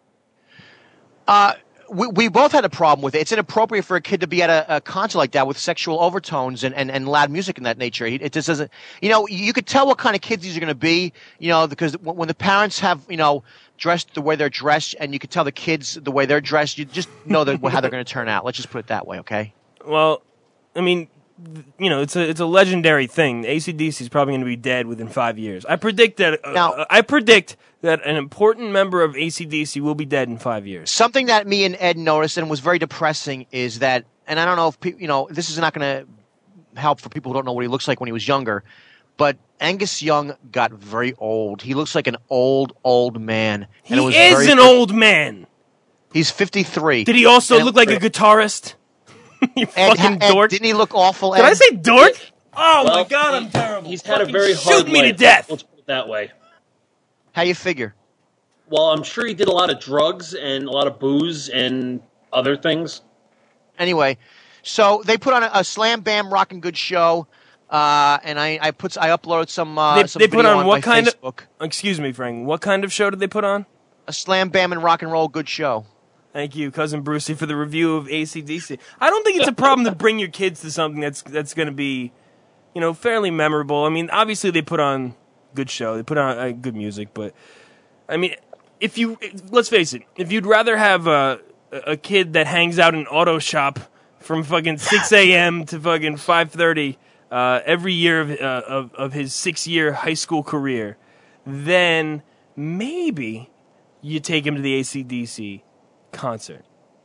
Uh, we, we both had a problem with it. It's inappropriate for a kid to be at a, a concert like that with sexual overtones and, and, and loud music in that nature. It just doesn't, you know, you could tell what kind of kids these are going to be, you know, because when, when the parents have, you know, dressed the way they're dressed and you could tell the kids the way they're dressed, you just know that, how they're going to turn out. Let's just put it that way, okay? Well, I mean, you know, it's a it's a legendary thing. A C D C is probably going to be dead within five years. I predict that. Uh, Now- I predict that an important member of A C D C will be dead in five years. Something that me and Ed noticed and was very depressing is that, and I don't know if people, you know, this is not going to help for people who don't know what he looks like when he was younger, but Angus Young got very old. He looks like an old, old man. He And it was is very- an old man. He's fifty-three. Did he also And it- look like a guitarist? You Ed, fucking Ed, dork. Didn't he look awful? Did Ed? I say dork? Oh Well, my god, I'm he- terrible. He's had a Fucking very hard shoot me to life. death. Let's put it that way. How you figure? Well, I'm sure he did a lot of drugs and a lot of booze and other things. Anyway, so they put on a, a slam bam rockin' good show, uh, and I, I put I uploaded some. Uh, They, some they put video on what my kind Facebook. of? Excuse me, Frank. What kind of show did they put on? A slam bam and rock and roll good show. Thank you, cousin Brucey, for the review of A C D C. I don't think it's a problem to bring your kids to something that's that's going to be, you know, fairly memorable. I mean, obviously they put on good show, they put on uh, good music, but I mean, if you let's face it, if you'd rather have a a kid that hangs out in an auto shop from fucking six a.m. to fucking five thirty uh, every year of, uh, of of his six year high school career, then maybe you take him to the A C D C concert.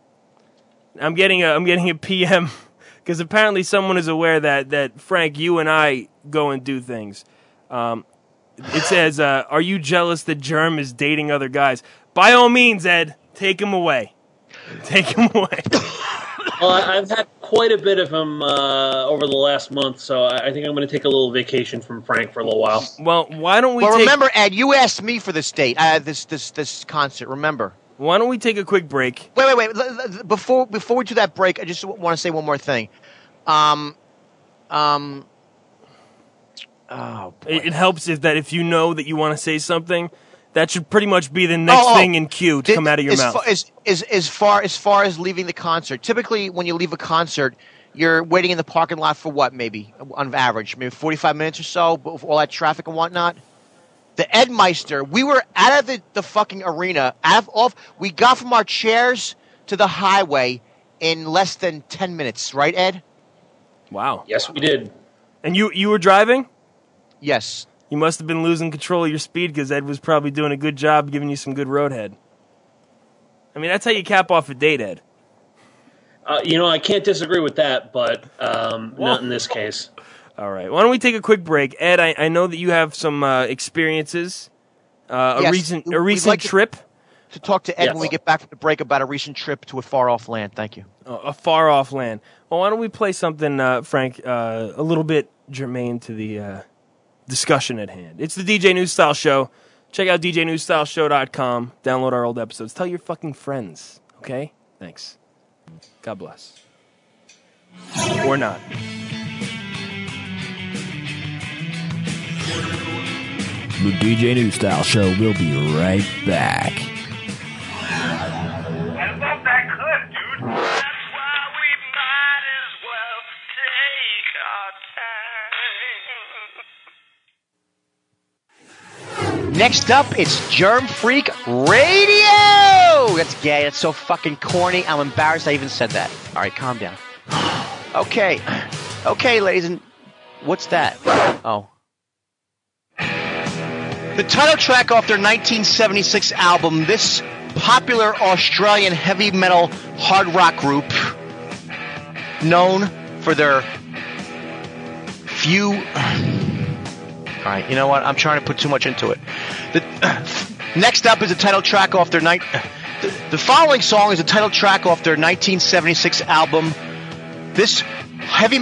I'm getting a I'm getting a P M because apparently someone is aware that that Frank, you and I go and do things. Um, it says, uh, "Are you jealous that Germ is dating other guys?" By all means, Ed, take him away. Take him away. Well, I- I've had quite a bit of him uh, over the last month, so I I think I'm going to take a little vacation from Frank for a little while. Well, why don't we? Well, take, remember, Ed, you asked me for this date, uh, this this this concert. Remember? Why don't we take a quick break? Wait, wait, wait. L- l- Before before we do that break, I just want to say one more thing. Um, um. Oh, It, it helps if that if you know that you want to say something, that should pretty much be the next Oh, oh. thing in queue to Did- come out of your as mouth. Far, as, as, as far as far as leaving the concert, typically when you leave a concert, you're waiting in the parking lot for what? Maybe on average, maybe forty-five minutes or so, but with all that traffic and whatnot. The Edmeister, we were out of the, the fucking arena, out of off. We got from our chairs to the highway in less than ten minutes, right, Ed? Wow. Yes, we did. And you you were driving? Yes. You must have been losing control of your speed because Ed was probably doing a good job giving you some good roadhead. I mean, that's how you cap off a date, Ed. Uh, you know, I can't disagree with that, but um, not in this case. All right. Why don't we take a quick break? Ed, I, I know that you have some uh, experiences, uh, a Yes, recent we'd a recent like to- trip, To talk to Ed Yes. when we get back from the break about a recent trip to a far off land. Thank you. a a far off land. Well, why don't we play something, uh, Frank, uh, a little bit germane to the uh, discussion at hand? It's the D J News Style Show. Check out d j news style show dot com. Download our old episodes. Tell your fucking friends, okay? Thanks. God bless. Or not. The D J New Style Show will be right back. Next up, it's Germ Freak Radio! That's gay. That's so fucking corny. I'm embarrassed I even said that. All right, calm down. Okay. Okay, ladies and... What's that? Oh. The title track off their nineteen seventy-six album, this popular Australian heavy metal hard rock group, known for their few... All right, you know what? I'm trying to put too much into it. The, next up is the title track off their night. The, the following song is the title track off their nineteen seventy-six album, This heavy.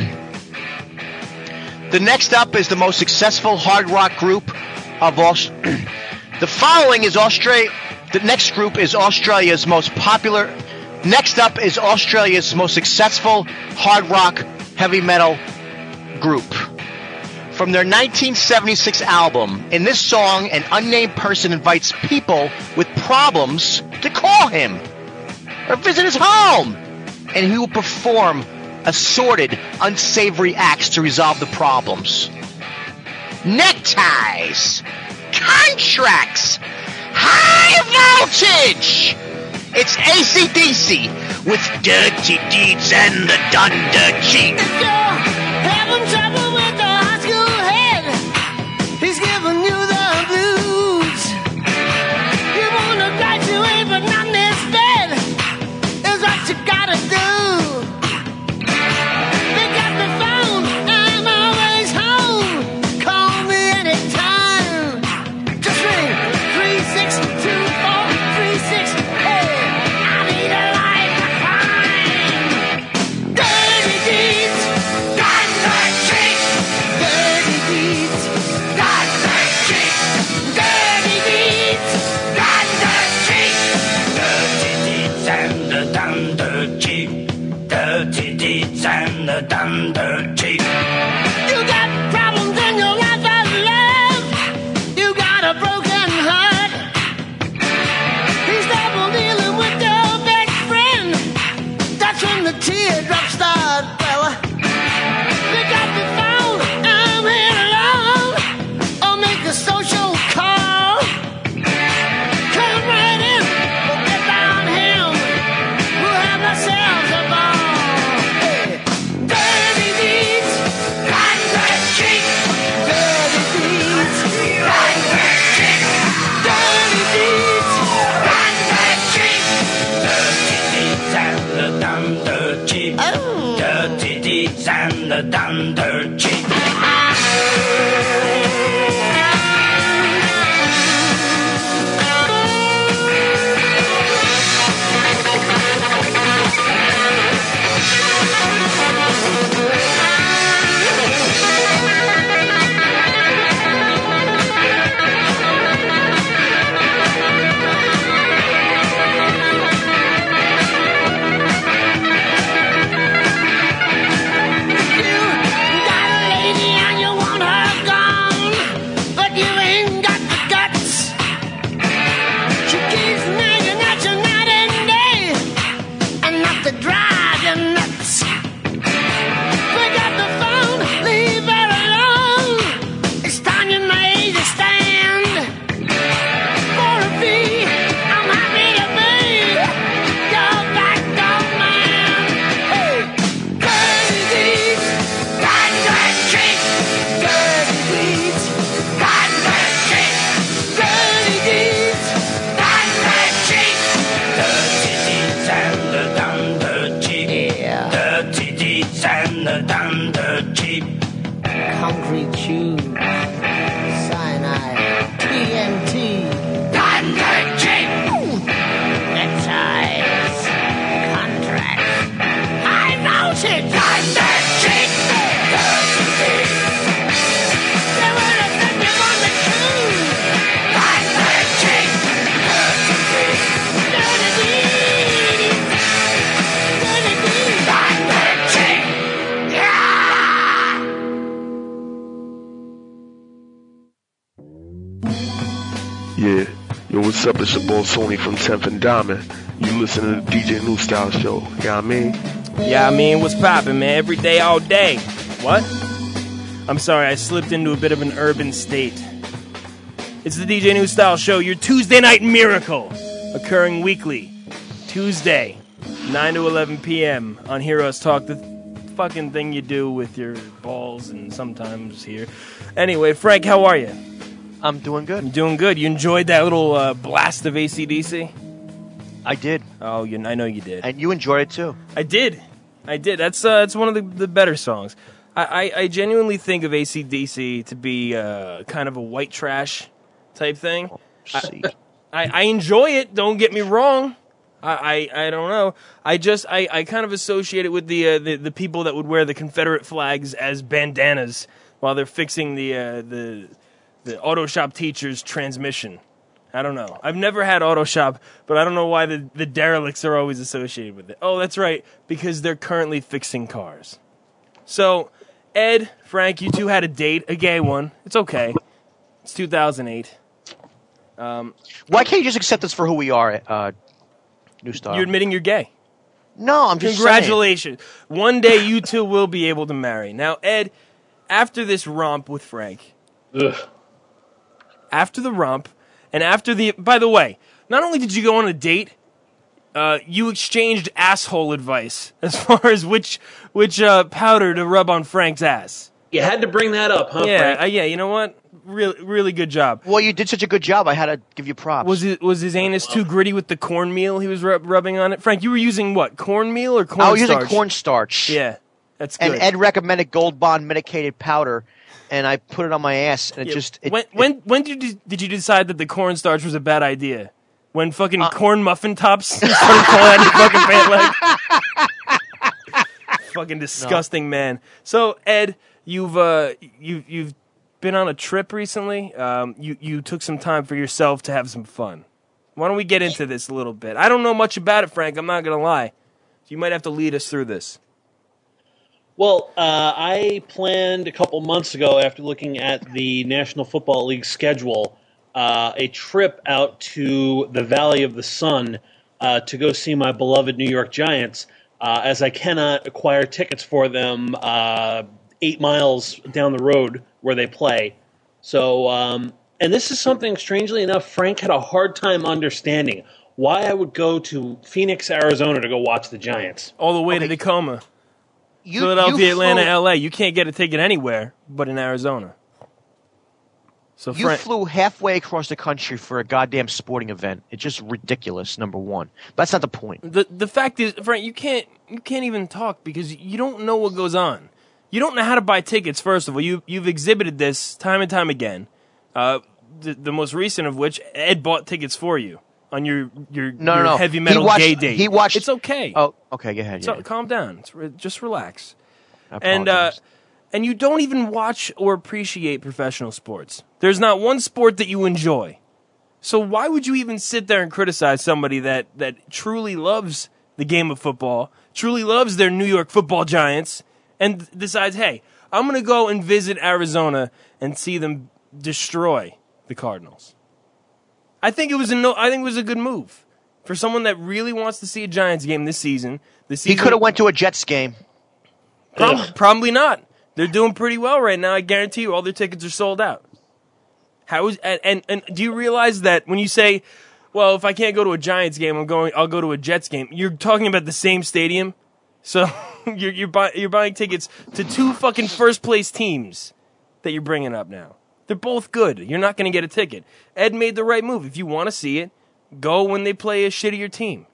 The next up is the most successful hard rock group of all. The following is Australia. The next group is Australia's most popular. Next up is Australia's most successful hard rock heavy metal group. From their nineteen seventy-six album, in this song, an unnamed person invites people with problems to call him or visit his home, and he will perform assorted, unsavory acts to resolve the problems. Neckties, contracts, high voltage. It's A C D C with Dirty Deeds and the Dunder Cheek. Having trouble with the high school head, he's giving you the blues. You wanna graduate but not instead, is what you gotta do. Pick up the phone, I'm always home. Call me anytime. Just ring three six two four three six. Hey, I need a life of crime. Dirty deeds, Dunder Cheek. Dirty deeds, Dunder Cheek. Dirty deeds, Dunder Cheek. Dirty deeds and the Dunder Cheek. Dirty deeds and the Dunder Cheek. You got problems in your life of love. You got a broken heart. He's double dealing with your best friend. That's when the teardrops start, fella. Pick up the phone, I'm here alone. Or make a social call. Come right in, forget about him. We'll have ourselves a ball. Hey, dirty deeds, Dunder Cheek. Dirty deeds, Dunder Cheek. Dirty deeds, Dunder Cheek. Dirty deeds and the Dunder Cheek. Dirty deeds and the Dunder Cheek. Got a lady and you want her gone, but you ain't got the guts. She keeps nagging at you night and day, enough to drive you nuts. Pick up the phone, leave her alone. It's time you made a stand. For a fee, I'm happy to be your backdoor man. Hey, dirty deeds, Dunder Cheek. Dirty deeds, Dunder Cheek. Dirty deeds, Dunder Cheek. Dirty deeds and the Dunder Cheek. Yeah. Dirty deeds and the Dunder Cheek. Concrete tube, cyanide, T N T. Dunder Cheek. Neckties, contracts, high voltage, Dunder Cheek. Dirty deeds. They would have sent you on the tube. Dunder Cheek. Dirty deeds. Dirty deeds, dirty deeds. Dunder Cheek. Yeah. Yo, what's up? It's your boy Sony from tenth and Diamond. You listen to the D J New Style Show. You know what I mean? Yeah, I mean, what's poppin', man? Every day, all day. What? I'm sorry, I slipped into a bit of an urban state. It's the D J New Style Show, your Tuesday night miracle, occurring weekly, Tuesday, nine to eleven p.m. on Hear Us Talk, the fucking thing you do with your balls and sometimes here. Anyway, Frank, how are you? I'm doing good. I'm doing good. You enjoyed that little uh, blast of A C D C? I did. Oh, you, I know you did. And you enjoyed it too. I did. I did. That's uh, that's one of the, the better songs. I, I, I genuinely think of A C D C to be uh, kind of a white trash type thing. Oh, I, I, I enjoy it, don't get me wrong. I, I, I don't know. I just I, I kind of associate it with the, uh, the the people that would wear the Confederate flags as bandanas while they're fixing the uh, the the auto shop teacher's transmission. I don't know. I've never had auto shop, but I don't know why the, the derelicts are always associated with it. Oh, that's right, because they're currently fixing cars. So, Ed, Frank, you two had a date, a gay one. It's okay. It's two thousand eight. Um, Why can't you just accept us for who we are, uh, New Style? You're admitting you're gay. No, I'm just Congratulations. Saying. One day you two will be able to marry. Now, Ed, after this romp with Frank, Ugh. after the romp, and after the... By the way, not only did you go on a date, uh, you exchanged asshole advice as far as which which uh, powder to rub on Frank's ass. You had to bring that up, huh, yeah, Frank? Uh, yeah, you know what? Really, really good job. Well, you did such a good job, I had to give you props. Was it was his anus too gritty with the cornmeal he was rub- rubbing on it? Frank, you were using what? Cornmeal or cornstarch? I was using cornstarch. Yeah, that's good. And Ed recommended Gold Bond medicated powder, and I put it on my ass, and it Yeah, just... It, when when when did you, did you decide that the cornstarch was a bad idea? When fucking Uh, corn muffin tops started falling out your fucking pant leg? Fucking disgusting, man. So, Ed, you've uh, you you've been on a trip recently. Um, you you took some time for yourself to have some fun. Why don't we get into this a little bit? I don't know much about it, Frank. I'm not gonna lie. You might have to lead us through this. Well, uh, I planned a couple months ago, after looking at the National Football League schedule, uh, a trip out to the Valley of the Sun uh, to go see my beloved New York Giants, uh, as I cannot acquire tickets for them uh, eight miles down the road where they play. So, um, and this is something, strangely enough, Frank had a hard time understanding why I would go to Phoenix, Arizona to go watch the Giants. All the way Okay. to Tacoma. you, Philadelphia, you Atlanta, flew, L A. You can't get a ticket anywhere but in Arizona. So, You Frank, flew halfway across the country for a goddamn sporting event. It's just ridiculous, number one. But that's not the point. the the fact is, Frank, you can't you can't even talk because you don't know what goes on. You don't know how to buy tickets. First of all, you you've exhibited this time and time again. Uh, the, the most recent of which, Ed bought tickets for you on your your, No, your no, no. heavy He metal watched- gay date. he watched- It's okay. Oh, okay, go ahead. So Yeah. calm down. It's re- just relax. I And uh, apologize. and you don't even watch or appreciate professional sports. There's not one sport that you enjoy. So why would you even sit there and criticize somebody that, that truly loves the game of football, truly loves their New York Football Giants, and decides, hey, I'm going to go and visit Arizona and see them destroy the Cardinals? I think it was a no. I think it was a good move for someone that really wants to see a Giants game this season. The season He could have went to a Jets game. Prob- probably not. They're doing pretty well right now. I guarantee you, all their tickets are sold out. How is and, and and do you realize that when you say, "Well, if I can't go to a Giants game, I'm going. I'll go to a Jets game." You're talking about the same stadium, so you're you're, buy, you're buying tickets to two fucking first place teams that you're bringing up now. They're both good. You're not going to get a ticket. Ed made the right move. If you want to see it, go when they play a shittier team.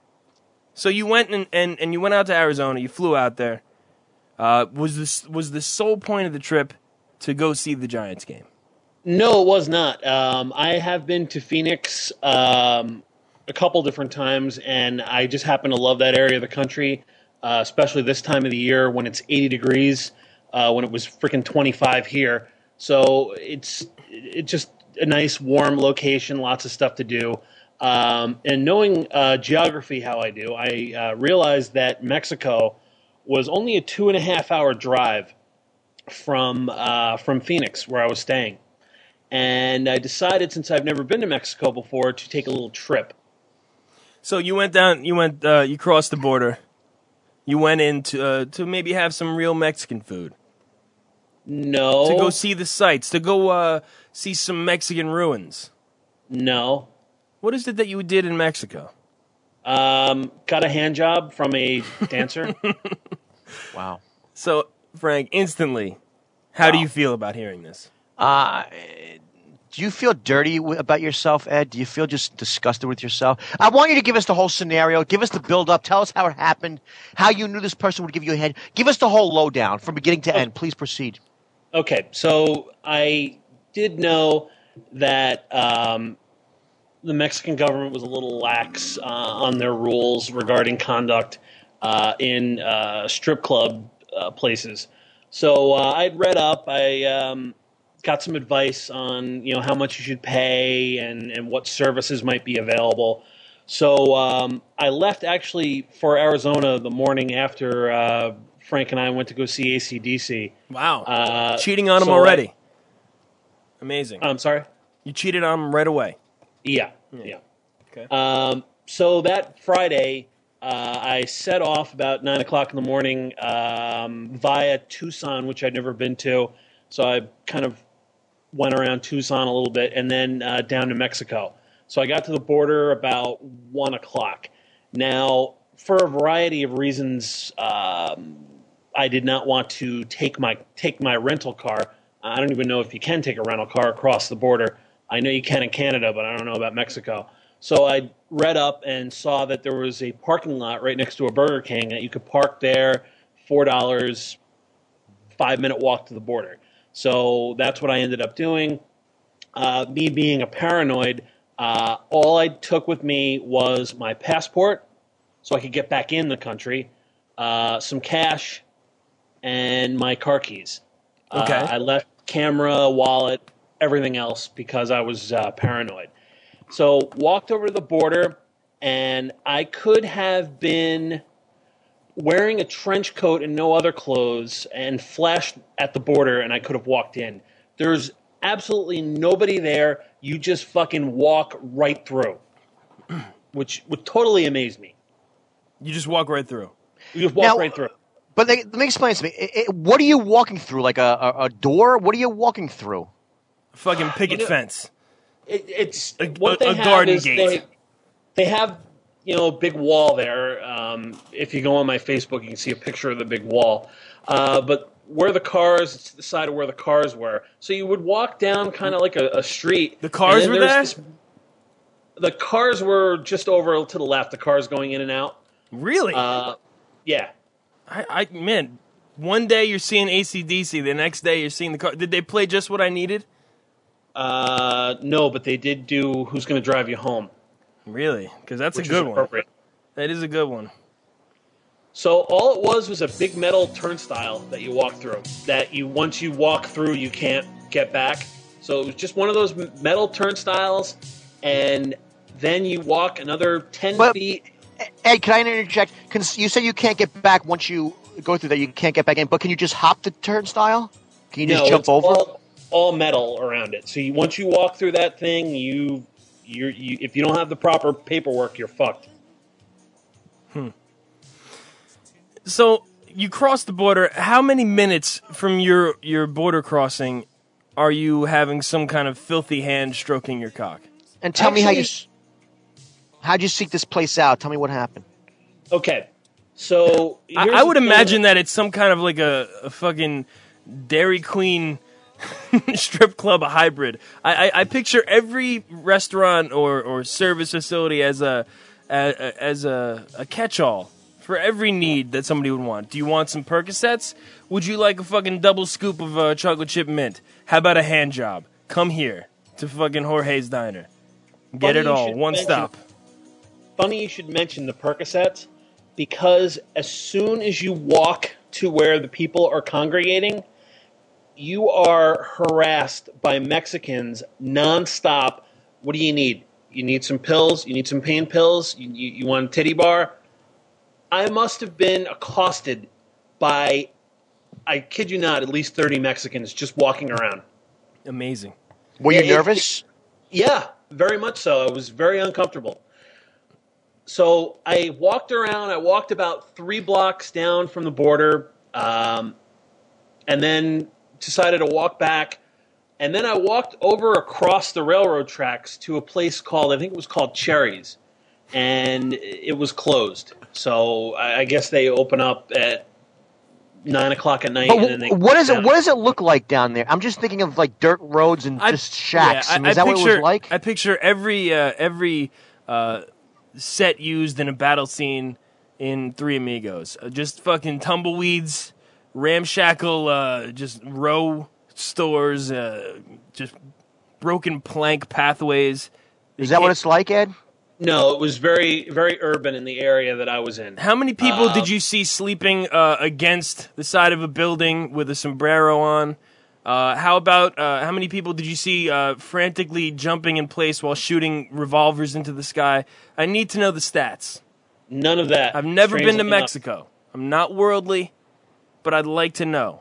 So you went and, and, and you went out to Arizona. You flew out there. Uh, was this was the sole point of the trip to go see the Giants game? No, it was not. Um, I have been to Phoenix um, a couple different times, and I just happen to love that area of the country, uh, especially this time of the year when it's eighty degrees, uh, when it was freaking twenty-five here. So it's it's just a nice, warm location, lots of stuff to do. Um, and knowing uh, geography how I do, I uh, realized that Mexico was only a two and a half hour drive from uh, from Phoenix, where I was staying. And I decided, since I've never been to Mexico before, to take a little trip. So you went down. You went. Uh, you crossed the border. You went in to uh, to maybe have some real Mexican food. No. To go see the sights. To go uh, see some Mexican ruins. No. What is it that you did in Mexico? Um, got a hand job from a dancer. Wow. So, Frank, instantly, how do Wow. you feel about hearing this? Uh, do you feel dirty w- about yourself, Ed? Do you feel just disgusted with yourself? I want you to give us the whole scenario. Give us the build-up. Tell us how it happened, how you knew this person would give you a head. Give us the whole lowdown from beginning to end. Please proceed. Okay, so I did know that um, the Mexican government was a little lax uh, on their rules regarding conduct uh, in uh, strip club uh, places. So uh, I'd read up. I um, got some advice on you know how much you should pay and, and what services might be available. So um, I left actually for Arizona the morning after uh, Frank and I went to go see A C D C. Wow. Uh, Cheating on him so already. I- Amazing. I'm sorry? You cheated on him right away. Yeah, yeah. Okay. Um, so that Friday, uh, I set off about nine o'clock in the morning um, via Tucson, which I'd never been to. So I kind of went around Tucson a little bit and then uh, down to Mexico. So I got to the border about one o'clock. Now, for a variety of reasons, um, I did not want to take my take my rental car. I don't even know if you can take a rental car across the border. I know you can in Canada, but I don't know about Mexico. So I read up and saw that there was a parking lot right next to a Burger King that you could park there, four dollars, five-minute walk to the border. So that's what I ended up doing. Uh, me being a paranoid, uh, all I took with me was my passport so I could get back in the country, uh, some cash, and my car keys. Okay. Uh, I left camera, wallet, everything else because I was uh, paranoid. So walked over to the border, and I could have been wearing a trench coat and no other clothes and flashed at the border, and I could have walked in. There's absolutely nobody there. You just fucking walk right through, which would totally amaze me. You just walk right through. You just walk Now- right through. But they, let me explain to me. It, it, what are you walking through? Like a, a, a door? What are you walking through? Fucking picket You know- fence. It, it's A- what a- they a have garden is gate. They, they have you know a big wall there. Um, if you go on my Facebook, you can see a picture of the big wall. Uh, but where the cars, it's the side of where the cars were. So you would walk down kind of like a, a street. The cars and then were there's there? this- the cars were just over to the left. The cars going in and out. Really? Uh, yeah. I, I man, one day you're seeing A C D C, the next day you're seeing the car. Did they play Just What I Needed? Uh, no, but they did do Who's Going to Drive You Home. Really? Because that's Which a is good one. appropriate. That is a good one. So all it was was a big metal turnstile that you walk through. That you once you walk through, you can't get back. So it was just one of those m- metal turnstiles, and then you walk another ten But- feet. Ed, can I interject? Can, you said you can't get back once you go through there. You can't get back in. But can you just hop the turnstile? Can you just no, jump it's over? All, all metal around it. So you, once you walk through that thing, you, you're, you if you don't have the proper paperwork, you're fucked. Hmm. So you cross the border. How many minutes from your, your border crossing are you having some kind of filthy hand stroking your cock? And tell me how you. Actually- s- How'd you seek this place out? Tell me what happened. Okay, so I, here's I would the thing. imagine that it's some kind of like a, a fucking Dairy Queen strip club hybrid. I, I, I picture every restaurant or, or service facility as a as, as a, a catch-all for every need that somebody would want. Do you want some Percocets? Would you like a fucking double scoop of uh, chocolate chip mint? How about a hand job? Come here to fucking Jorge's Diner. Get Funny it you all, should one mention- stop. Funny you should mention the Percocets, because as soon as you walk to where the people are congregating, you are harassed by Mexicans nonstop. What do you need? You need some pills? You need some pain pills? You, you, you want a titty bar? I must have been accosted by, I kid you not, at least thirty Mexicans just walking around. Amazing. Were you Yeah, it- nervous? Yeah, very much so. I was very uncomfortable. So I walked around. I walked about three blocks down from the border, um, and then decided to walk back. And then I walked over across the railroad tracks to a place called, I think it was called Cherries, and it was closed. So I, I guess they open up at nine o'clock at night. But and then they wh- what does it? down. What does it look like down there? I'm just thinking of like dirt roads and just shacks. I, mean, is that picture, what it was like? I picture every uh, every uh, set used in a battle scene in Three Amigos. Uh, just fucking tumbleweeds, ramshackle, uh, just row stores, uh, just broken plank pathways, Is that what it's like, Ed? No, it was very, very urban in the area that I was in. How many people Uh, did you see sleeping uh, against the side of a building with a sombrero on? Uh, how about uh, how many people did you see uh, frantically jumping in place while shooting revolvers into the sky? I need to know the stats. None of that. I've never been to strangely enough. Mexico. I'm not worldly, but I'd like to know.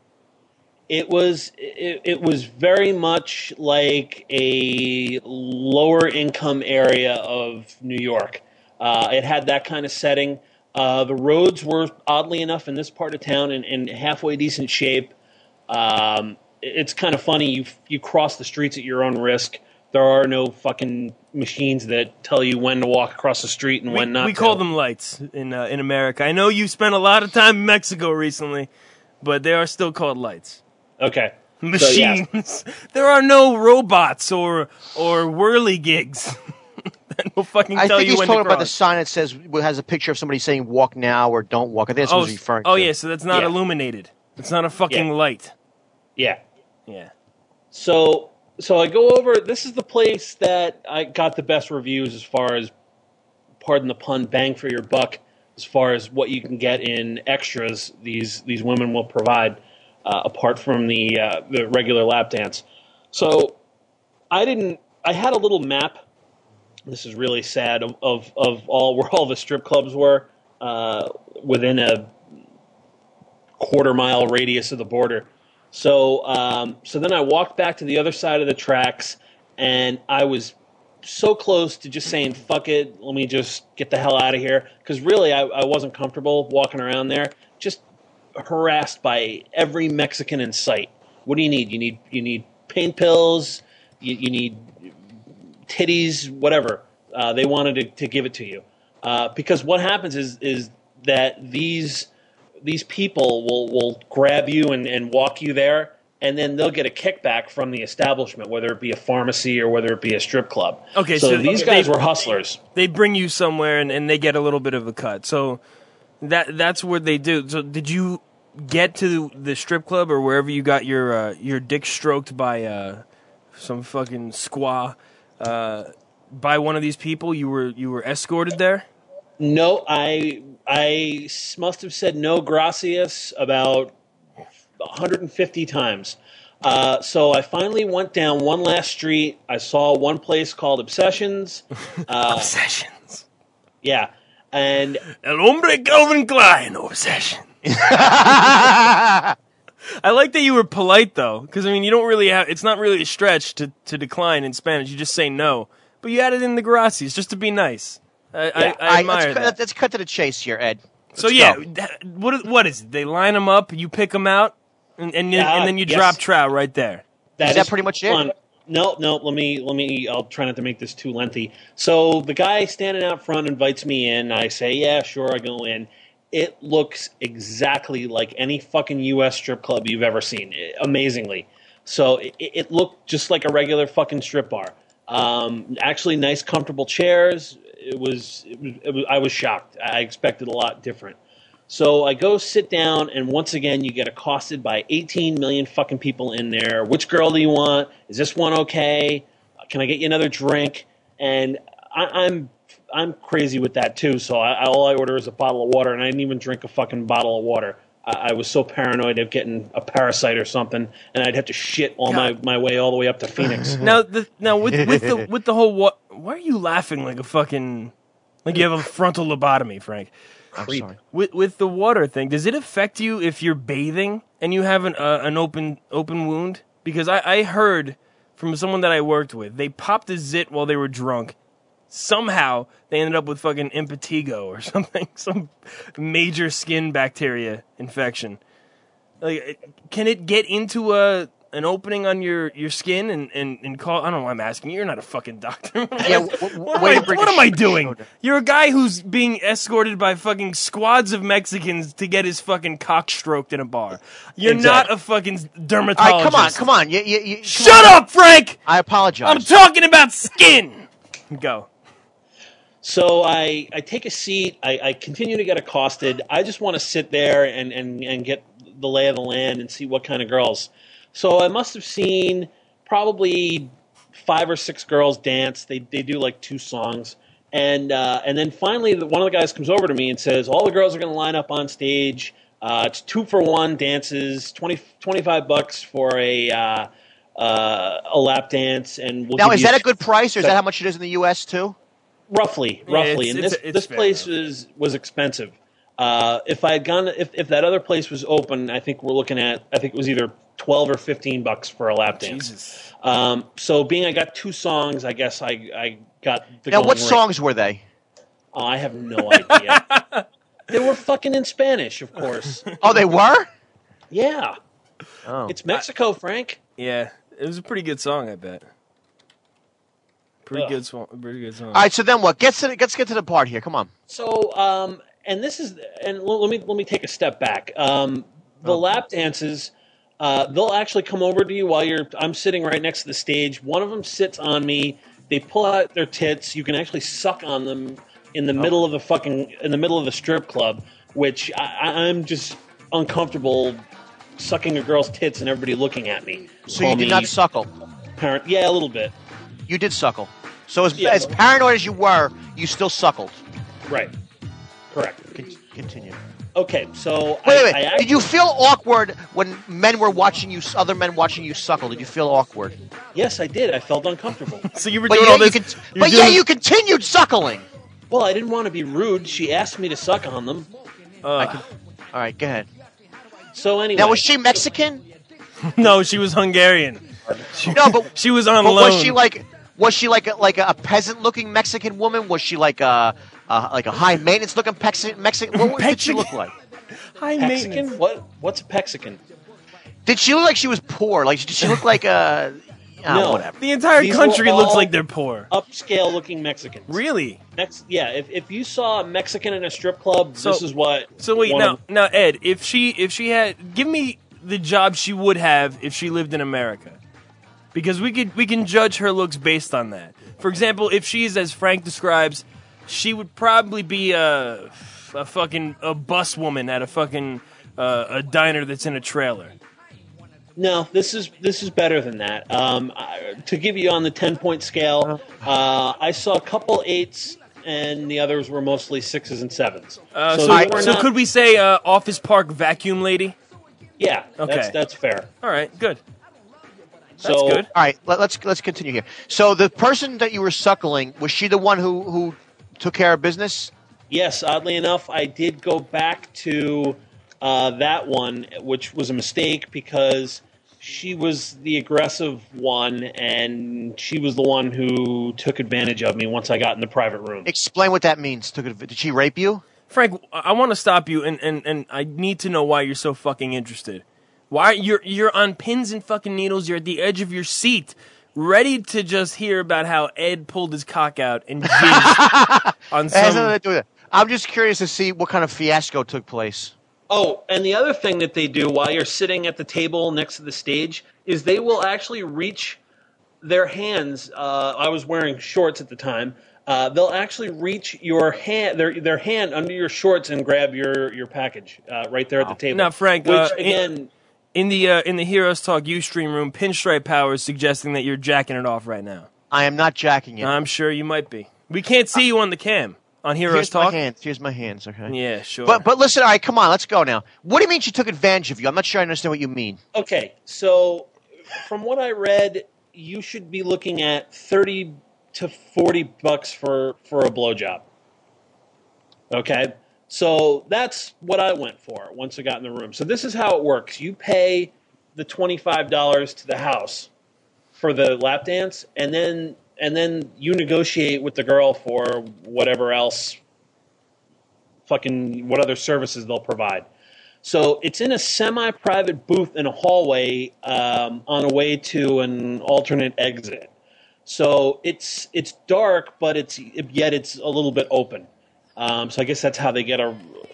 It was it, it was very much like a lower income area of New York. Uh, it had that kind of setting. Uh, the roads were oddly enough in this part of town in, in halfway decent shape. Um, it's kind of funny. You you cross the streets at your own risk. There are no fucking machines that tell you when to walk across the street and We, when not. we to. call them lights in uh, in America. I know you spent a lot of time in Mexico recently, but they are still called lights. Okay. Machines. So, yes. There are no robots or or whirligigs that will fucking I tell think you he's when talking to about the cross. sign that says has a picture of somebody saying "walk now" or "don't walk." I think that's what oh, he's referring oh to. yeah, so that's not Yeah. illuminated. It's not a fucking Yeah. light. Yeah. Yeah. So so I go over. This is the place that I got the best reviews as far as, pardon the pun, bang for your buck, as far as what you can get in extras. These these women will provide uh, apart from the uh, the regular lap dance. So I didn't. I had a little map. This is really sad of of, of all where all the strip clubs were uh, within a quarter mile radius of the border. So, um, so then I walked back to the other side of the tracks, and I was so close to just saying, fuck it, let me just get the hell out of here. Because really, I, I wasn't comfortable walking around there, just harassed by every Mexican in sight. What do you need? You need you need pain pills, you, you need titties, whatever. Uh, they wanted to, to give it to you. Uh, because what happens is is that these... these people will, will grab you and, and walk you there, and then they'll get a kickback from the establishment, whether it be a pharmacy or whether it be a strip club. Okay, so, so these they- guys were hustlers. They bring you somewhere and, and they get a little bit of a cut. So that that's what they do. So did you get to the strip club or wherever you got your uh, your dick stroked by uh, some fucking squaw uh, by one of these people? You were you were escorted there? No, I I s- must have said no gracias about one hundred fifty times. Uh, so I finally went down one last street. I saw one place called Obsessions. Uh, Obsessions. Yeah. And El hombre Calvin Klein, Obsession. I like that you were polite though, because I mean you don't really have. It's not really a stretch to, to decline in Spanish. You just say no, but you added in the gracias just to be nice. I, Yeah, I, I admire let's, that. cut- let's cut to the chase here, Ed. So Let's yeah, go. that- what is- what is it? They line them up, you pick them out, and and, then- Yeah, and then you yes. drop trow right there. Is that pretty much it? fun. No, no. Let me, let me. I'll try not to make this too lengthy. So the guy standing out front invites me in. I say, yeah, sure. I go in. It looks exactly like any fucking U S strip club you've ever seen. eh, Amazingly, so it, it looked just like a regular fucking strip bar. Um, actually, nice, comfortable chairs. It was, it was, it was. I was shocked. I expected a lot different. So I go sit down, and once again, you get accosted by eighteen million fucking people in there. Which girl do you want? Is this one okay? Can I get you another drink? And I, I'm I'm crazy with that too. So I, all I order is a bottle of water, and I didn't even drink a fucking bottle of water. I, I was so paranoid of getting a parasite or something, and I'd have to shit all my, my way all the way up to Phoenix. Now the now with with the with the whole what? Why are you laughing like a fucking like you have a frontal lobotomy, Frank? Creep. With with the water thing, does it affect you if you're bathing and you have an uh, an open open wound? Because I, I heard from someone that I worked with, they popped a zit while they were drunk. Somehow they ended up with fucking impetigo or something, some major skin bacteria infection. Like, can it get into a an opening on your, your skin and, and, and call? I don't know why I'm asking you. You're not a fucking doctor. Yeah, what w- what, way am, to I, bring what a am I sh- doing? You're a guy who's being escorted by fucking squads of Mexicans to get his fucking cock stroked in a bar. You're Exactly. not a fucking All dermatologist. right, come on, come on. You, you, you, come Shut on. up, Frank! I apologize. I'm talking about skin. Go. So I, I take a seat. I, I continue to get accosted. I just want to sit there and, and, and get the lay of the land and see what kind of girls. So I must have seen probably five or six girls dance. They they do like two songs, and uh, and then finally the, one of the guys comes over to me and says, all the girls are going to line up on stage. Uh, it's two for one dances, twenty, twenty-five bucks for a uh, uh, a lap dance, and we'll now give is you that a good price, or is that how much it is in the U S too? Roughly, Yeah, roughly. it's- and it's- this it's this fair place was was expensive. Uh, if I had gone, if if that other place was open, I think we're looking at, I think it was either twelve or fifteen bucks for a lap dance. Jesus. Um, so being I got two songs, I guess I I got the Now, going what rate. songs were they? Oh, I have no idea. They were fucking in Spanish, of course. Oh, they were? Yeah. Oh. It's Mexico, Frank. Yeah, it was a pretty good song, I bet. Pretty Ugh. good song. Pretty good song. All right, so then what? Get to the, let's get to the part here. Come on. So, um, and this is, and l- let me let me take a step back. Um, the lap dances, uh, they'll actually come over to you while you're. I'm sitting right next to the stage. One of them sits on me. They pull out their tits. You can actually suck on them in the middle of the fucking in the middle of the strip club, which I, I'm just uncomfortable sucking a girl's tits and everybody looking at me. So Call you did me not suckle. Parent, yeah, a little bit. You did suckle. So as, Yeah. as paranoid as you were, you still suckled. Right. Correct. Con- continue. Okay, so Wait, I, wait. I actually, Did you feel awkward when men were watching you, other men watching you suckle? Did you feel awkward? Yes, I did. I felt uncomfortable. So you were But doing yeah, all you this. con- you're but yeah, doing- you continued suckling. Well, I didn't want to be rude. She asked me to suck on them. Uh, I can, all right, go ahead. So anyway, Now, was she Mexican? no, she was Hungarian. She, No, but she was on But loan. was she like? Was she like a, like a peasant-looking Mexican woman? Was she like a, a like a high maintenance-looking Mexican? Mexican? What did she look like? High Mexican? maintenance. What? What's a Pexican? Did she look like she was poor? Like did she look like a? Oh, No. whatever. The entire These country were looks all like they're poor. Upscale-looking Mexicans. Really? Next, yeah. If if you saw a Mexican in a strip club, So- this is what. So wait, one now, of- now Ed, if she if she had, give me the job she would have if she lived in America, because we could we can judge her looks based on that. For example, if she's as Frank describes, she would probably be a a fucking a bus woman at a fucking uh, a diner that's in a trailer. No, this is this is better than that. Um, I, to give you on the ten-point scale, uh, I saw a couple eights, and the others were mostly sixes and sevens. Uh, so so they were so not- could we say uh, Office Park vacuum lady? Yeah, Okay. that's that's fair. All right, good. So, All right, let, let's let's continue here. So the person that you were suckling, was she the one who who took care of business? Yes, oddly enough, I did go back to uh, that one, which was a mistake because she was the aggressive one, and she was the one who took advantage of me once I got in the private room. Explain what that means. Took it, did she rape you? Frank, I want to stop you, and, and, and I need to know why you're so fucking interested. Why you're you're on pins and fucking needles? You're at the edge of your seat, ready to just hear about how Ed pulled his cock out and jizzed on It has some. nothing to do with it. I'm just curious to see what kind of fiasco took place. Oh, and the other thing that they do while you're sitting at the table next to the stage is they will actually reach their hands. Uh, I was wearing shorts at the time. Uh, they'll actually reach your hand, their their hand under your shorts and grab your your package uh, right there at the table. Now, Frank, which uh, again, in, in the uh, in the Heroes Talk Ustream room, Pinstripe Power is suggesting that you're jacking it off right now. I am not jacking it. I'm sure you might be. We can't see you on the cam on Heroes Here's Talk. my hands. Here's my hands. Okay. Yeah, sure. But but listen, all right, come on, let's go now. What do you mean she took advantage of you? I'm not sure I understand what you mean. okay, so from what I read, you should be looking at thirty to forty bucks for for a blowjob. Okay, so that's what I went for once I got in the room. So this is how it works: you pay the twenty-five dollars to the house for the lap dance, and then and then you negotiate with the girl for whatever else, fucking what other services they'll provide. So it's in a semi-private booth in a hallway um, on a way to an alternate exit. So it's it's dark, but it's yet it's a little bit open. Um, so I guess that's how they get a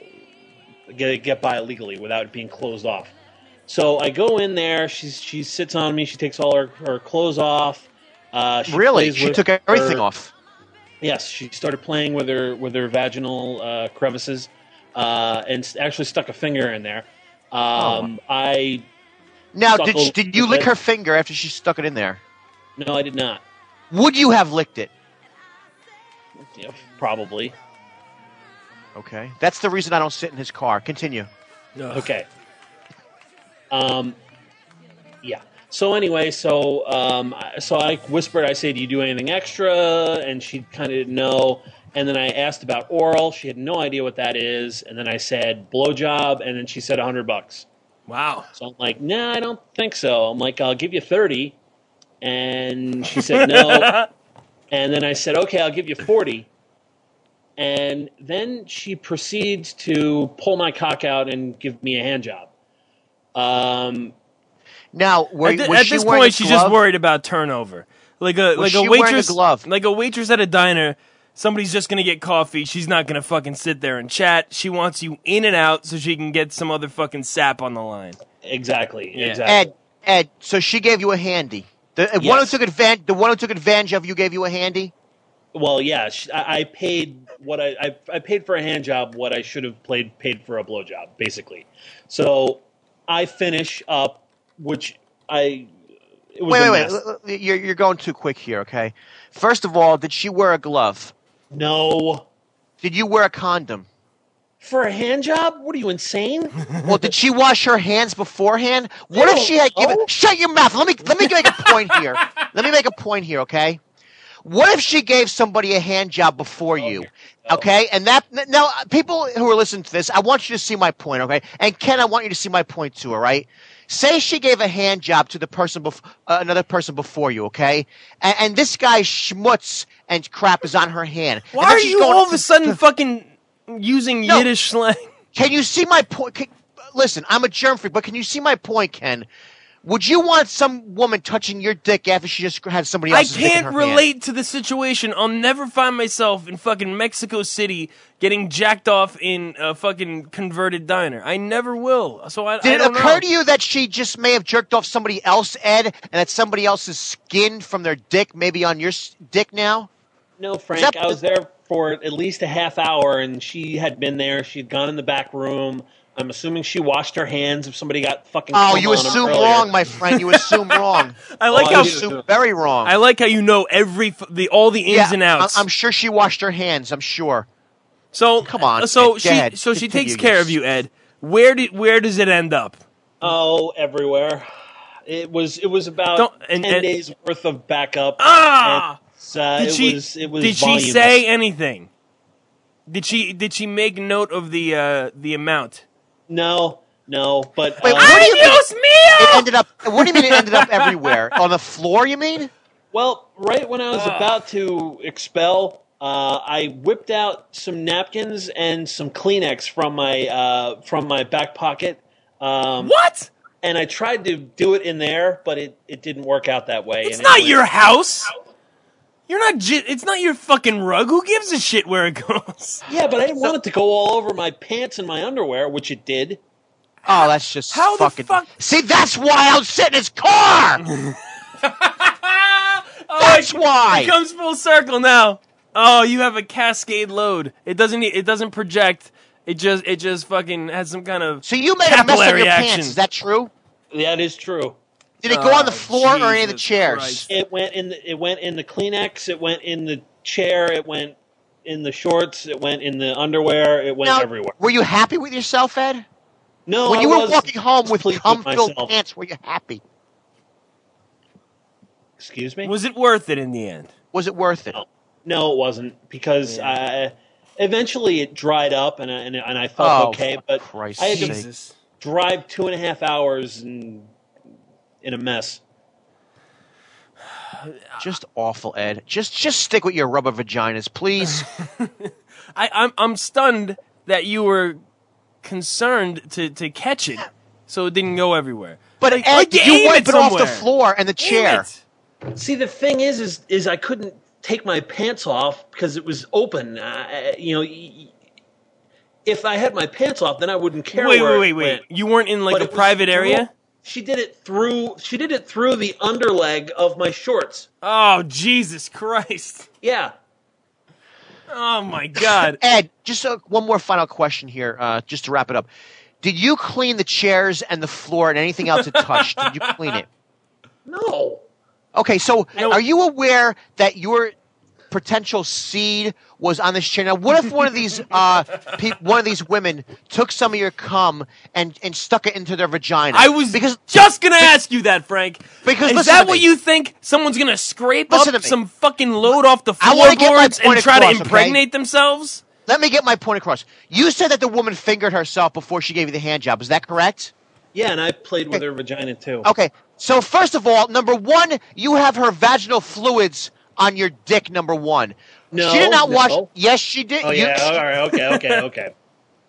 get get by legally without it being closed off. So I go in there. She she sits on me. She takes all her, her clothes off. Uh, she Really? plays She with took everything her- off. Yes, she started playing with her with her vaginal uh, crevices, uh, and s- actually stuck a finger in there. Um, I Now, suckled did did you with lick it. her finger after she stuck it in there? No, I did not. Would you have licked it? Yeah, probably. Okay. That's the reason I don't sit in his car. Continue. Okay. Um, yeah. So anyway, so um, so I whispered, I said, do you do anything extra? And she kind of didn't know. And then I asked about oral. She had no idea what that is. And then I said, blowjob. And then she said a hundred bucks. Wow. So I'm like, nah, I don't think so. I'm like, I'll give you thirty. And she said no. And then I said, okay, I'll give you forty. And then she proceeds to pull my cock out and give me a hand job. Um, now, were, at, th- was at she this wearing point, a she's glove? just worried about turnover. Like a Was like she a wearing a waitress, glove? like a waitress at a diner. Somebody's just gonna get coffee. She's not gonna fucking sit there and chat. She wants you in and out so she can get some other fucking sap on the line. Exactly. Yeah. Exactly. Ed, Ed. So she gave you a handy. The uh, one who Yes. took advantage, the one who took advantage of you, gave you a handy. Well, yeah, sh- I, I paid what I, I I paid for a hand job what I should have played paid for a blowjob, basically. So I finish up, which I it was Wait, a wait, mess. wait. L- l- You're you're going too quick here. Okay. First of all, did she wear a glove? No. Did you wear a condom? For a hand job? What are you, insane? Well, did she wash her hands beforehand? What I if she had don't given? know. Shut your mouth. Let me let me make a point here. Let me make a point here, okay? What if she gave somebody a hand job before you? Okay, and that now people who are listening to this, I want you to see my point, okay? And Ken, I want you to see my point too, all right? Say she gave a hand job to the person, bef- uh, another person before you, okay? And, and this guy schmutz and crap is on her hand. Why And then are she's you going all of to- a sudden fucking using No. Yiddish slang? Can you see my point? Can, listen, I'm a germ freak, but can you see my point, Ken? Would you want some woman touching your dick after she just had somebody I else's dick in can't her hand? relate to the situation. I'll never find myself in fucking Mexico City getting jacked off in a fucking converted diner. I never will. So I, Did I it don't occur know. to you that she just may have jerked off somebody else, Ed, and that somebody else's skin from their dick maybe on your s- dick now? No, Frank, that- I was there for at least a half hour, and she had been there. She had gone in the back room. I'm assuming she washed her hands if somebody got fucking. Oh, cum you on them assume earlier. wrong, my friend. You assume wrong. I like Oh, how I do. assume very wrong. I like how you know every f- the all the ins yeah, and outs. I- I'm sure she washed her hands. I'm sure. so Come on, So Ed, go she ahead. so she Continue, takes care yes. of you, Ed. Where do, where does it end up? Oh, everywhere. It was it was about Don't- and- ten and- days worth of backup. Ah! And, uh, Did it she was it was did she voluminous. say anything? Did she did she make note of the uh, the amount? No, no. But Wait, uh, what do you mean? Adios, mio! It ended up. What do you mean it ended up everywhere? On the floor? You mean? well, right when I was about to expel, uh, I whipped out some napkins and some Kleenex from my uh, from my back pocket. Um, What? And I tried to do it in there, but it, it didn't work out that way. It's and not it was- your house. You're not. J- it's not your fucking rug. Who gives a shit where it goes? Yeah, but I didn't want it to go all over my pants and my underwear, which it did. Oh, that's just How the fucking. fuck- See, that's why I don't sit in his car. That's why. It comes full circle now. Oh, you have a cascade load. It doesn't. e- It doesn't project. It just. It just fucking has some kind of. So you made a mess of capillary your action. pants. Is that true? That is true. Did it go on the Oh, floor or any of the Jesus chairs? Christ. It went in. The, it went in the Kleenex. It went in the chair. It went in the shorts. It went in the underwear. It went Now, everywhere. were you happy with yourself, Ed? No, when I you were was walking home with pleased with cum-filled myself. pants, were you happy? Excuse me. Was it worth it in the end? Was it worth it? No, no it wasn't because I, eventually it dried up and I, and, and I felt Oh, okay. for But Christ's I had to Jesus. drive two and a half hours and in a mess. Just awful, Ed. Just just stick with your rubber vaginas, please. I, I'm. I'm stunned that you were concerned to to catch it, so it didn't go everywhere. But Like, Ed, like, did aim you wipe it it off the somewhere. floor and the Aim chair? it. See, the thing is, is, is I couldn't take my pants off because it was open. Uh, you know, y- y- if I had my pants off, then I wouldn't care. Wait, where wait, it wait, wait. went. You weren't in like But a it was private through- area? She did it through. She did it through the underleg of my shorts. Oh, Jesus Christ! Yeah. Oh my God! Ed, just uh, one more final question here, uh, just to wrap it up. Did you clean the chairs and the floor and anything else it touched? Did you clean it? No. Okay, so are you aware that your potential seed was on this chair? Now, what if one of these uh, pe- one of these women took some of your cum and, and stuck it into their vagina? I was because just gonna ask you that, Frank. Because is listen that to what me. you think? Someone's gonna scrape Listen up to me. some fucking load off the I wanna get my floorboards and point try across, to okay? impregnate themselves? Let me get my point across. You said that the woman fingered herself before she gave you the hand job. Is that correct? Yeah, and I played with her vagina too. Okay, so first of all, number one, you have her vaginal fluids on your dick, number one. No, she did not no. wash. Yes, she did. Oh You- yeah, all right, okay, okay, okay.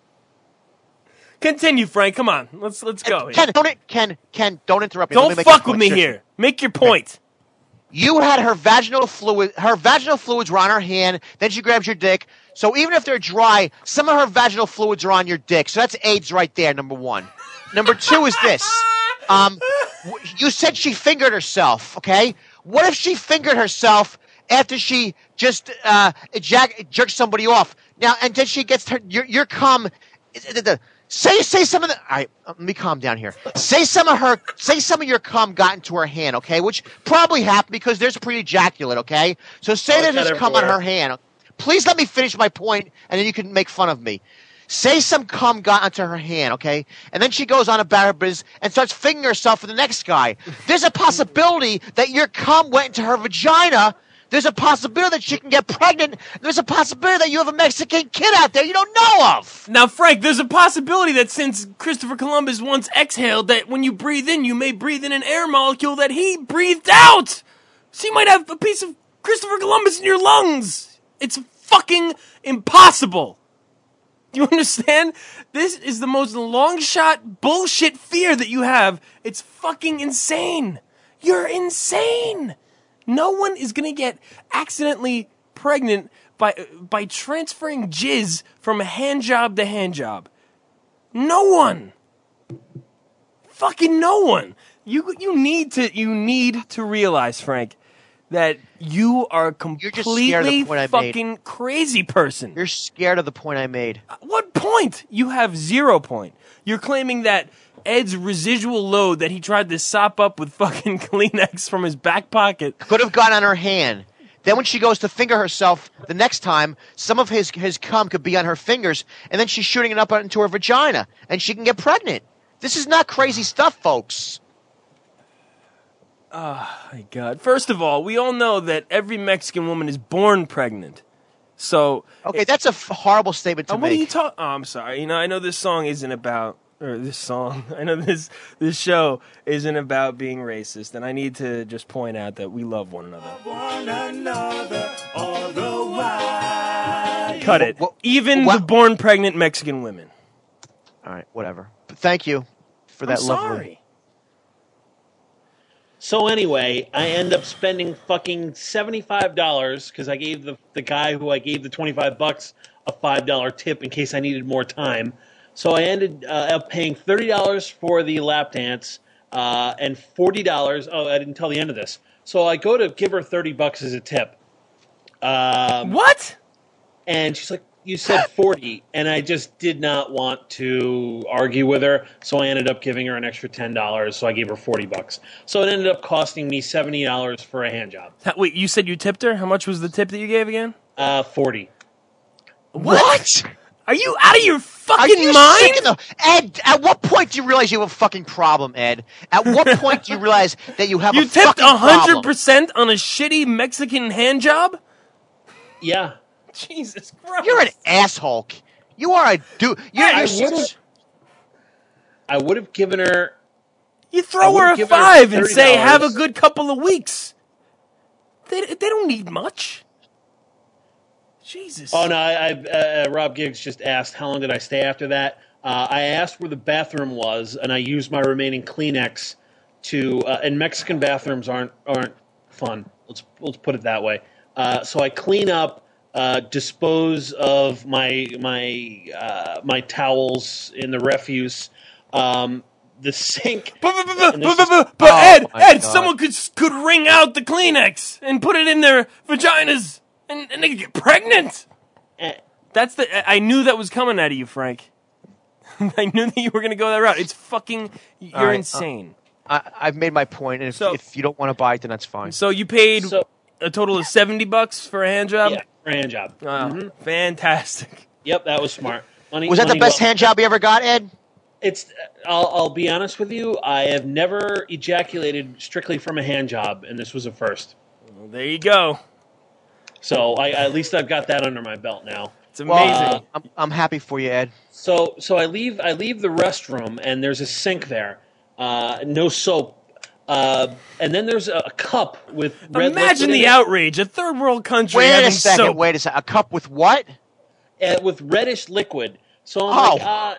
Continue, Frank. Come on, let's let's go. Ken, don't it, Ken, Ken, don't interrupt me. Let Don't me make fuck my with point. me Seriously. here. Make your point. You had her vaginal fluid. Her vaginal fluids were on her hand. Then she grabs your dick. So even if they're dry, some of her vaginal fluids are on your dick. So that's AIDS right there. Number one. Number two is this. Um, w- you said she fingered herself. Okay. What if she fingered herself after she just uh, ejac- jerked somebody off? Now, and then she gets her your your cum. Say say some of the. All right, let me calm down here. Say some of her. Say some of your cum got into her hand, okay? Which probably happened because there's pre-ejaculate, okay? So say Oh, there's it's just not cum on everywhere. her hand. Please let me finish my point, and then you can make fun of me. Say some cum got onto her hand, okay? And then she goes on about her business and starts fingering herself with the next guy. There's a possibility that your cum went into her vagina. There's a possibility that she can get pregnant. There's a possibility that you have a Mexican kid out there you don't know of. Now, Frank, there's a possibility that since Christopher Columbus once exhaled, that when you breathe in, you may breathe in an air molecule that he breathed out. So you might have a piece of Christopher Columbus in your lungs. It's fucking impossible. Do you understand? This is the most long shot bullshit fear that you have. It's fucking insane. You're insane. No one is gonna get accidentally pregnant by by transferring jizz from hand job to hand job. No one. Fucking no one. You you need to you need to realize, Frank, that you are a You're just scared of the completely point I made. fucking crazy person. You're scared of the point I made. What point? You have zero point. You're claiming that Ed's residual load that he tried to sop up with fucking Kleenex from his back pocket Could have gotten on her hand. Then when she goes to finger herself the next time, some of his his cum could be on her fingers, and then she's shooting it up into her vagina, and she can get pregnant. This is not crazy stuff, folks. Oh, my God. First of all, we all know that every Mexican woman is born pregnant. So. Okay, that's a f- horrible statement to Uh, what are make. you talking? Oh, I'm sorry. You know, I know this song isn't about, or this song, I know this this show isn't about being racist, and I need to just point out that we love one another. One another all the while. Cut it. Even the born pregnant Mexican women. All right, whatever. But thank you for that I'm lovely. sorry. So anyway, I end up spending fucking seventy-five dollars because I gave the the guy who I gave the twenty-five bucks a five dollar tip in case I needed more time. So I ended uh, up paying thirty dollars for the lap dance uh, and forty dollars. Oh, I didn't tell the end of this. So I go to give her thirty bucks as a tip. Um, what? And she's like, "You said forty," and I just did not want to argue with her, so I ended up giving her an extra ten dollars. So I gave her forty bucks. So it ended up costing me seventy dollars for a hand job. Ha- Wait, you said you tipped her? How much was the tip that you gave again? Uh, forty. What? Are you out of your Are fucking you mind? sick in the Ed? At what point do you realize you have a fucking problem, Ed? At what point do you realize that you have You a tipped fucking one hundred problem? percent on a shitty Mexican hand job? Yeah. Jesus Christ. You're an asshole. You are a dude. You're, I you're would've- I would have given her. You I throw would've her a given her five and say, thirty dollars. have a good couple of weeks. They, they don't need much. Jesus. Oh no! I, I uh, Rob Giggs just asked how long did I stay after that. Uh, I asked where the bathroom was, and I used my remaining Kleenex to. Uh, and Mexican bathrooms aren't aren't fun. Let's let's put it that way. Uh, so I clean up, uh, dispose of my my uh, my towels in the refuse, um, the sink. But, but, but, and but, this but, is- but Oh, Ed, my Ed, God. someone could could wring out the Kleenex and put it in their vaginas, and, and they could get pregnant. Eh. That's the. I knew that was coming out of you, Frank. I knew that you were going to go that route. It's fucking. You're All right, uh, insane. I, I've made my point, and if, So- if you don't want to buy it, then that's fine. So you paid a total of seventy bucks for a hand job? Yeah, for a hand job. Oh, Mhm. Fantastic. Yep, that was smart. Money, Was that the money best well- hand job you ever got, Ed? It's. I'll, I'll be honest with you. I have never ejaculated strictly from a hand job, and this was a first. Well, there you go. So I, at least I've got that under my belt now. It's amazing. Uh, I'm, I'm happy for you, Ed. So so I leave I leave the restroom, and there's a sink there. Uh, no soap. Uh, and then there's a, a cup with red Imagine liquid the in it. outrage. A third world country Wait having a second. soap. Wait a second. A cup with what? Uh, with reddish liquid. So I'm Oh. like, uh,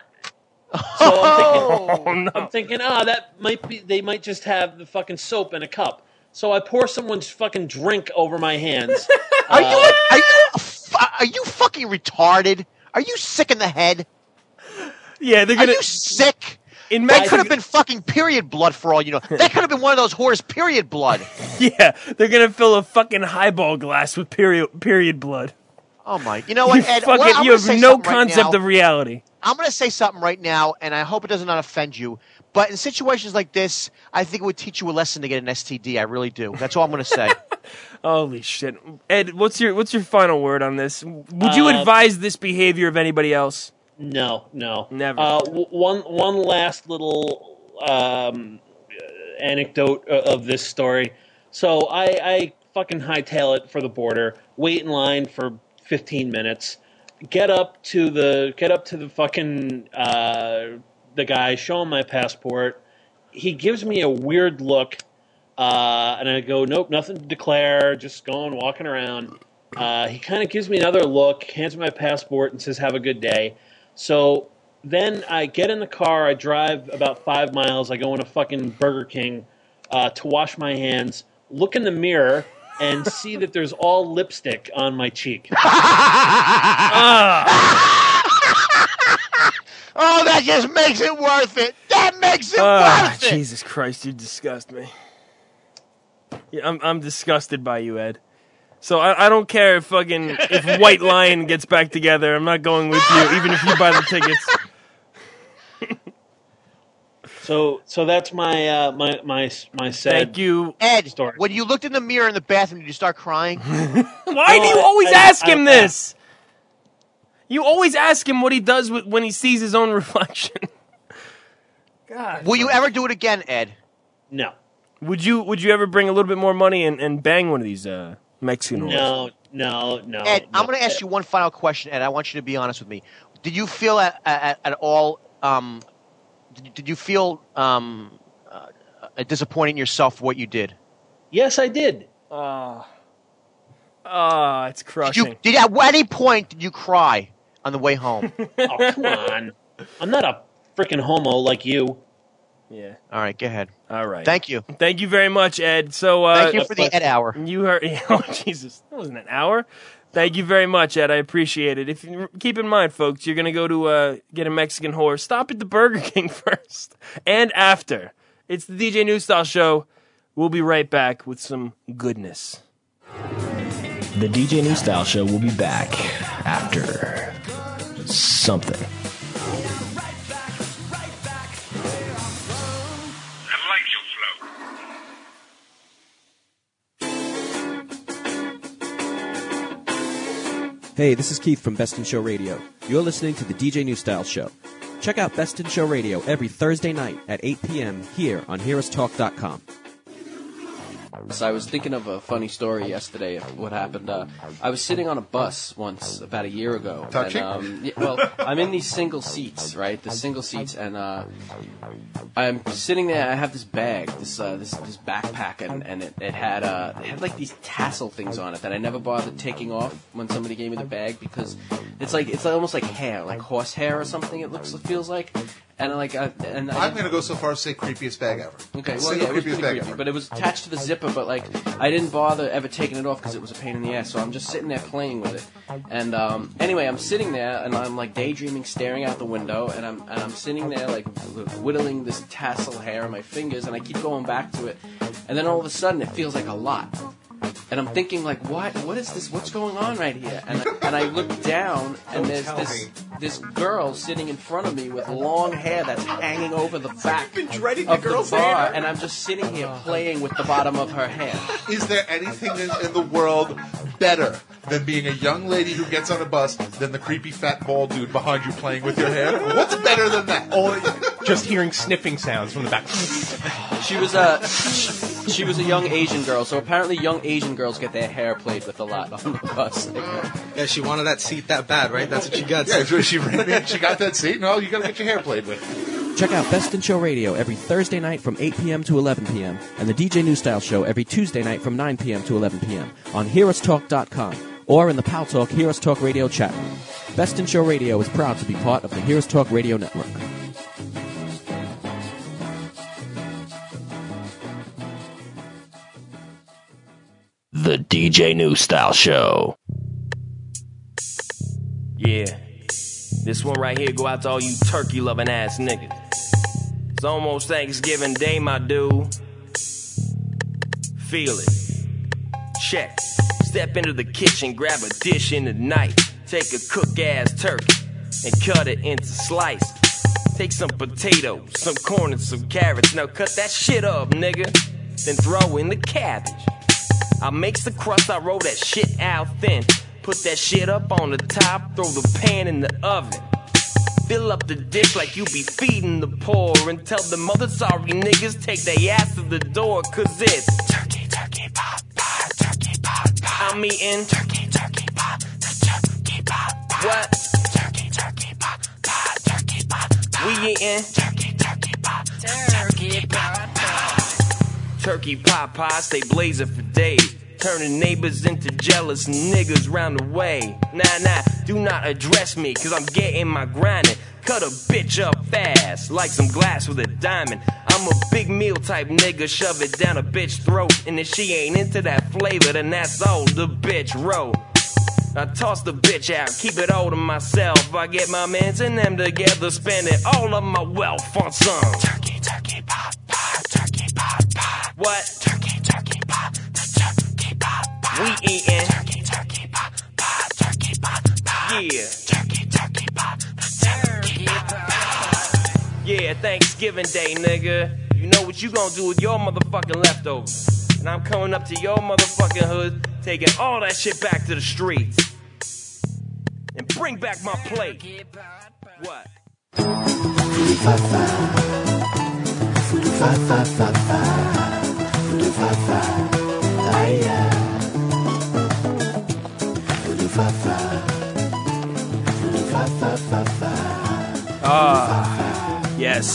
so I'm thinking, Oh, no. I'm thinking, ah, that might be. They might just have the fucking soap in a cup. So I pour someone's fucking drink over my hands. Are you are you are you fucking retarded? Are you sick in the head? Yeah, they're Are gonna. you sick? In That Mexico, could have been fucking period blood for all you know. That could have been one of those whores' period blood. yeah, they're gonna fill a fucking highball glass with period period blood. Oh my! You know what, You Ed? fucking, Well, I'm you gonna have say no something right concept now. of reality. I'm going to say something right now, and I hope it does not offend you. But in situations like this, I think it would teach you a lesson to get an S T D. I really do. That's all I'm going to say. Holy shit, Ed! What's your what's your final word on this? Would you Uh, advise this behavior of anybody else? No, no, Never. Uh, w- one one last little um, anecdote o- of this story. So I, I fucking hightail it for the border, wait in line for fifteen minutes, get up to the get up to the fucking uh, the guy, show him my passport. He gives me a weird look, uh, and I go, nope, nothing to declare, just going walking around. Uh, he kind of gives me another look, hands me my passport, and says, have a good day. So then I get in the car, I drive about five miles, I go in a fucking Burger King uh, to wash my hands, look in the mirror, and see that there's all lipstick on my cheek. Oh, that just makes it worth it. That makes it Ah, worth it. Jesus Christ, you disgust me. Yeah, I'm I'm disgusted by you, Ed. So I, I don't care if fucking if White Lion gets back together. I'm not going with you, even if you buy the tickets. So so that's my uh, my my my sad. Thank you, Ed. Story. When you looked in the mirror in the bathroom, did you start crying? Why do you No, always I- ask I- him I- this? You always ask him what he does with, when he sees his own reflection. God. Will you ever do it again, Ed? No, Would you Would you ever bring a little bit more money and, and bang one of these uh, Mexican whores? no, no, no. Ed, no. I'm going to ask you one final question, Ed. I want you to be honest with me. Did you feel at, at, at all? Um, did, you- did you feel um, uh, disappointed in yourself for what you did? Yes, I did. Ah, ah, it's Did crushing. you? Did at any point did you cry on the way home? Oh, come on. I'm not a freaking homo like you. Yeah. All right, go ahead. All right. Thank you. Thank you very much, Ed. So, uh, Thank you for the Ed hour. You heard? Oh, Jesus, that wasn't an hour. Thank you very much, Ed. I appreciate it. If you keep in mind, folks, you're gonna go to uh, get a Mexican whore. Stop at the Burger King first and after. It's the D J New Style Show. We'll be right back with some goodness. The D J New Style Show will be back after something. Hey, this is Keith from Best in Show Radio. You're listening to the D J New Style Show. Check out Best in Show Radio every Thursday night at eight p.m. here on hear us talk dot com. So I was thinking of a funny story yesterday of what happened. Uh, I was sitting on a bus once about a year ago. Touching? And, um, yeah, well, I'm in these single seats, right? The single seats, and uh, I'm sitting there. I have this bag, this uh, this, this backpack, and, and it, it had uh, it had like these tassel things on it that I never bothered taking off when somebody gave me the bag because it's like it's almost like hair, like horse hair or something. It looks, it feels like. And like, I, and I, I'm going to go so far as to say creepiest bag ever. Okay, well, Single yeah, it was creepiest pretty bag creepy, ever. but it was attached to the zipper. But like, I didn't bother ever taking it off because it was a pain in the ass. So I'm just sitting there playing with it. And um, anyway, I'm sitting there and I'm like daydreaming, staring out the window, and I'm and I'm sitting there like whittling this tassel hair on my fingers, and I keep going back to it, and then all of a sudden it feels like a lot. and I'm thinking like, what? What is this? What's going on right here? And I, and I look down, and there's this this girl sitting in front of me with long hair that's hanging over the back been dreading of the the girl's bar, hair. and I'm just sitting here playing with the bottom of her hair. Is there anything in, in the world better than being a young lady who gets on a bus than the creepy fat bald dude behind you playing with your hair? What's better than that? Or just hearing sniffing sounds from the back. She was a she was a young Asian girl, so apparently young Asian girls get their hair played with a lot on the bus. Yeah, she wanted that seat that bad, right? That's what she got. Yeah, so she ran in, she got that seat. No, you got to get your hair played with. Check out Best in Show Radio every Thursday night from eight p.m. to eleven p.m. and the D J New Style Show every Tuesday night from nine p.m. to eleven p.m. on hear us talk dot com or in the Pal Talk Hear Us Talk Radio chat room. Best in Show Radio is proud to be part of the Hear Us Talk Radio Network. The D J New Style Show. Yeah. This one right here go out to all you turkey-loving ass niggas. It's almost Thanksgiving Day, my dude. Feel it. Check. Step into the kitchen, grab a dish in the knife. Take a cook-ass turkey and cut it into slices. Take some potatoes, some corn, and some carrots. Now cut that shit up, nigga. Then throw in the cabbage. I makes the crust, I roll that shit out thin. Put that shit up on the top, throw the pan in the oven. Fill up the dish like you be feeding the poor. And tell the mother sorry niggas take their ass to the door. Cause it's turkey, turkey, pot, pot, turkey, pot, pot. I'm eating turkey, turkey, pot, turkey, pot, pot. What? Turkey, turkey, pot, pot, turkey, pot, pot. We eating turkey, turkey, pot, turkey, pot, pot. Turkey pot pies stay blazing for days. Turning neighbors into jealous niggas round the way. Nah, nah, do not address me, cause I'm getting my grinding. Cut a bitch up fast, like some glass with a diamond. I'm a big meal type nigga, shove it down a bitch throat. And if she ain't into that flavor, then that's all the bitch wrote. I toss the bitch out, keep it all to myself. I get my mans and them together, spending all of my wealth on some turkey, turkey, pot, pot, turkey, pot, pot. What? Turkey, turkey, pot, turkey, pot, pot. We eating turkey, turkey, pot, pot, turkey, pot, pot. Yeah, turkey, turkey, pot, turkey, pot, pot. Yeah, Thanksgiving Day, nigga. You know what you gonna do with your motherfucking leftovers. And I'm coming up to your motherfucking hood, taking all that shit back to the streets. And bring back my plate. What? Ah, yes.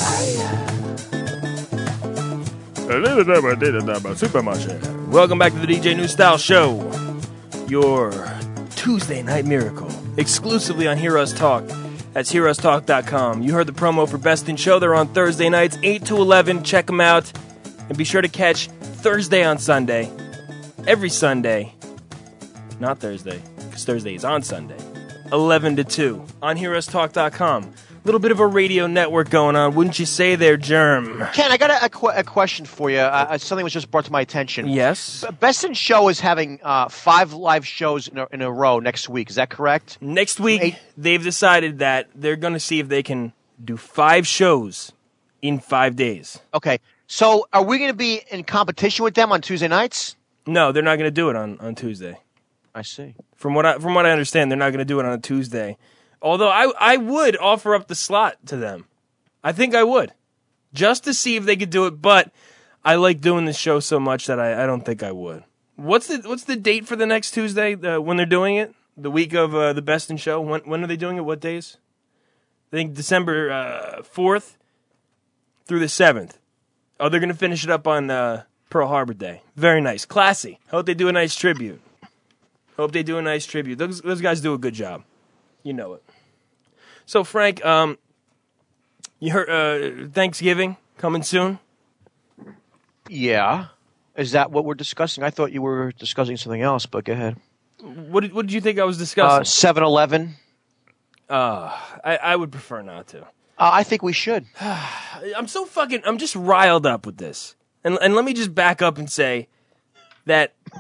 Welcome back to the D J New Style Show, your Tuesday night miracle, exclusively on Hear Us Talk. That's hear us talk dot com. You heard the promo for Best in Show. They're on Thursday nights, eight to eleven. Check them out. And be sure to catch Thursday on Sunday. Every Sunday. Not Thursday, because Thursday is on Sunday. eleven to two on hear us talk dot com. Little bit of a radio network going on, wouldn't you say there, Germ? Ken, I got a, a, qu- a question for you. Uh, something was just brought to my attention. Yes? B- Best in Show is having uh, five live shows in a, in a row next week. Is that correct? Next week, Eight. They've decided that they're going to see if they can do five shows in five days. Okay. So are we going to be in competition with them on Tuesday nights? No, they're not going to do it on, on Tuesday. I see. From what I, from what I understand, they're not going to do it on a Tuesday. Although I I would offer up the slot to them. I think I would. Just to see if they could do it, but I like doing this show so much that I, I don't think I would. What's the what's the date for the next Tuesday uh, when they're doing it? The week of uh, the Best in Show? When when are they doing it? What days? I think December uh, fourth through the seventh. Oh, they're going to finish it up on uh, Pearl Harbor Day. Very nice. Classy. Hope they do a nice tribute. Hope they do a nice tribute. Those, those guys do a good job. You know it. So, Frank, um, you heard uh, Thanksgiving coming soon? Yeah. Is that what we're discussing? I thought you were discussing something else, but go ahead. What did, what did you think I was discussing? Uh, seven eleven. Uh, I, I would prefer not to. Uh, I think we should. I'm so fucking, I'm just riled up with this. And, and let me just back up and say that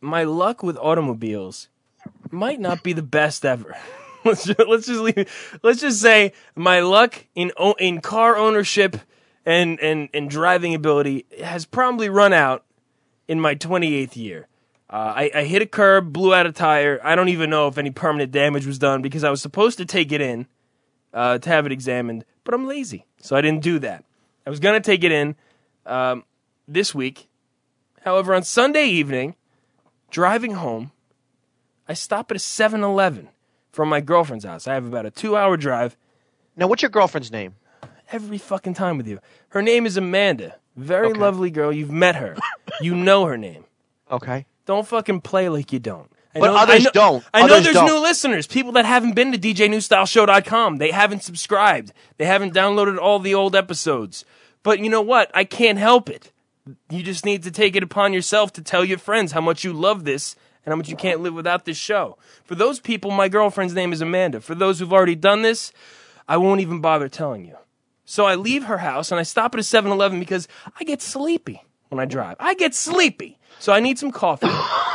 my luck with automobiles might not be the best ever. let's just, let's just leave. Let's just say my luck in o- in car ownership and, and, and driving ability has probably run out in my twenty-eighth year. Uh, I, I hit a curb, blew out a tire. I don't even know if any permanent damage was done because I was supposed to take it in uh, to have it examined, but I'm lazy, so I didn't do that. I was going to take it in um, this week. However, on Sunday evening, driving home, I stop at a seven eleven from my girlfriend's house. I have about a two-hour drive. Now, what's your girlfriend's name? Every fucking time with you. Her name is Amanda. Very Okay. lovely girl. You've met her. You know her name. Okay. Don't fucking play like you don't. I But know, others I know, don't. I know Others there's don't. new listeners, people that haven't been to D J New Style Show dot com. They haven't subscribed. They haven't downloaded all the old episodes. But you know what? I can't help it. You just need to take it upon yourself to tell your friends how much you love this and how much you can't live without this show. For those people, my girlfriend's name is Amanda. For those who've already done this, I won't even bother telling you. So I leave her house and I stop at a seven eleven because I get sleepy when I drive. I get sleepy. So I need some coffee.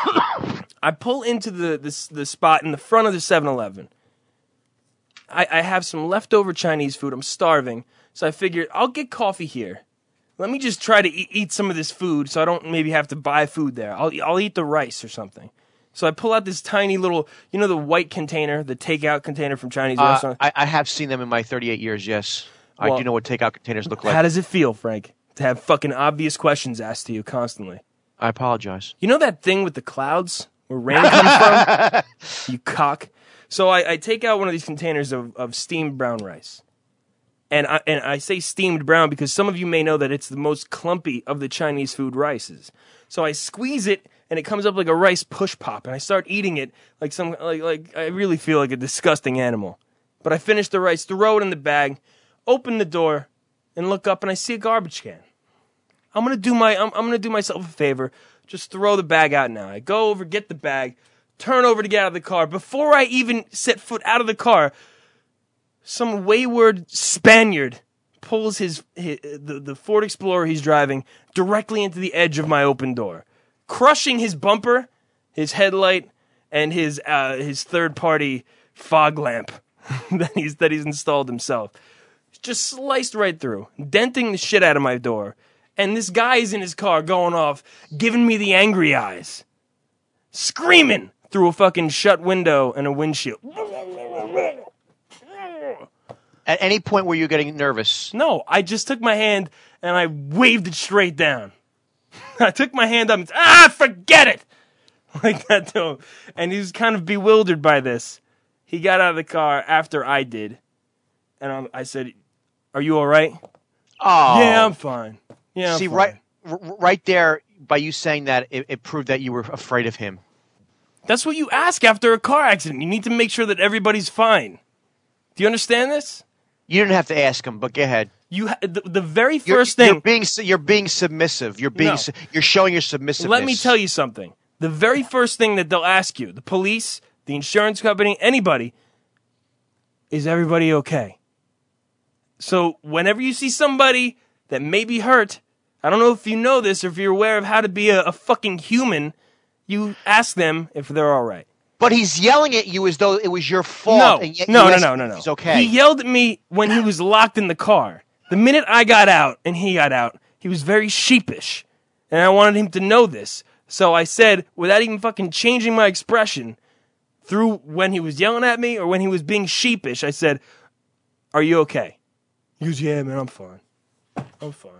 I pull into the, the, the spot in the front of the seven eleven. I, I have some leftover Chinese food. I'm starving. So I figured I'll get coffee here. Let me just try to eat, eat some of this food so I don't maybe have to buy food there. I'll, I'll eat the rice or something. So I pull out this tiny little, you know the white container, the takeout container from Chinese Uh, restaurants? I, I have seen them in my thirty-eight years, yes. I Well, do know what takeout containers look like. How does it feel, Frank, to have fucking obvious questions asked to you constantly? I apologize. You know that thing with the clouds where rain comes from? You cock. So I, I take out one of these containers of, of steamed brown rice. And I, and I say steamed brown because some of you may know that it's the most clumpy of the Chinese food rices. So I squeeze it, and it comes up like a rice push pop, and I start eating it like some like like I really feel like a disgusting animal. But I finish the rice, throw it in the bag, open the door, and look up, and I see a garbage can. I'm gonna do my I'm, I'm gonna do myself a favor. Just throw the bag out now. I go over, get the bag, turn over to get out of the car. Before I even set foot out of the car, some wayward Spaniard pulls his, his the, the Ford Explorer he's driving directly into the edge of my open door, crushing his bumper, his headlight, and his uh, his third party fog lamp that he's that he's installed himself. Just sliced right through, denting the shit out of my door. And this guy is in his car going off, giving me the angry eyes, screaming through a fucking shut window and a windshield. At any point were you getting nervous? No, I just took my hand and I waved it straight down. I took my hand up and said, ah, forget it! Like that to him. And he was kind of bewildered by this. He got out of the car after I did. And I'm, I said, are you all right? Oh. Yeah, I'm fine. Yeah, I'm See, fine. right r- right there, by you saying that, it, it proved that you were afraid of him. That's what you ask after a car accident. You need to make sure that everybody's fine. Do you understand this? You didn't have to ask him, but go ahead. You ha- the, the very You're- first thing. You're being, su- you're being submissive. You're being No. su- you're showing your submissiveness. Let me tell you something. The very first thing that they'll ask you, the police, the insurance company, anybody, is everybody okay? So whenever you see somebody that may be hurt, I don't know if you know this or if you're aware of how to be a, a fucking human, you ask them if they're all right. But he's yelling at you as though it was your fault. No, and yet no, you no, asked no, him no, if no. He's okay. He yelled at me when he was locked in the car. The minute I got out and he got out, he was very sheepish. And I wanted him to know this. So I said, without even fucking changing my expression, through when he was yelling at me or when he was being sheepish, I said, are you okay? He goes, yeah, man, I'm fine. I'm fine.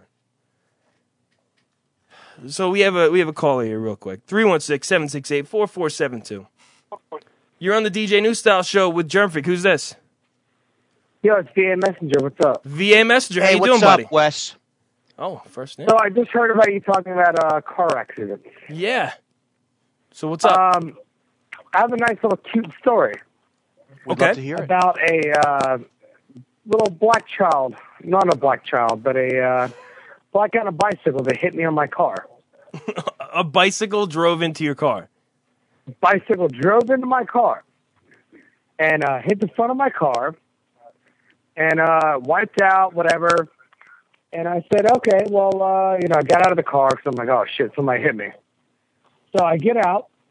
So we have a we have a caller here real quick. three one six, seven six eight, four four seven two. You're on the D J New Style Show with Germfrick. Who's this? Yo, it's V A Messenger. What's up? V A Messenger. How Hey, you what's doing, up, buddy? Wes? Oh, first name. So I just heard about you talking about a uh, car accident. Yeah. So what's up? Um, I have a nice little cute story. We'd Okay. love to hear it. About a uh, little black child, not a black child, but a uh, black on a bicycle that hit me on my car. A bicycle drove into your car. Bicycle drove into my car and uh, hit the front of my car and uh, wiped out whatever. And I said, okay, well, uh, you know, I got out of the car because I'm like, oh shit, somebody hit me. So I get out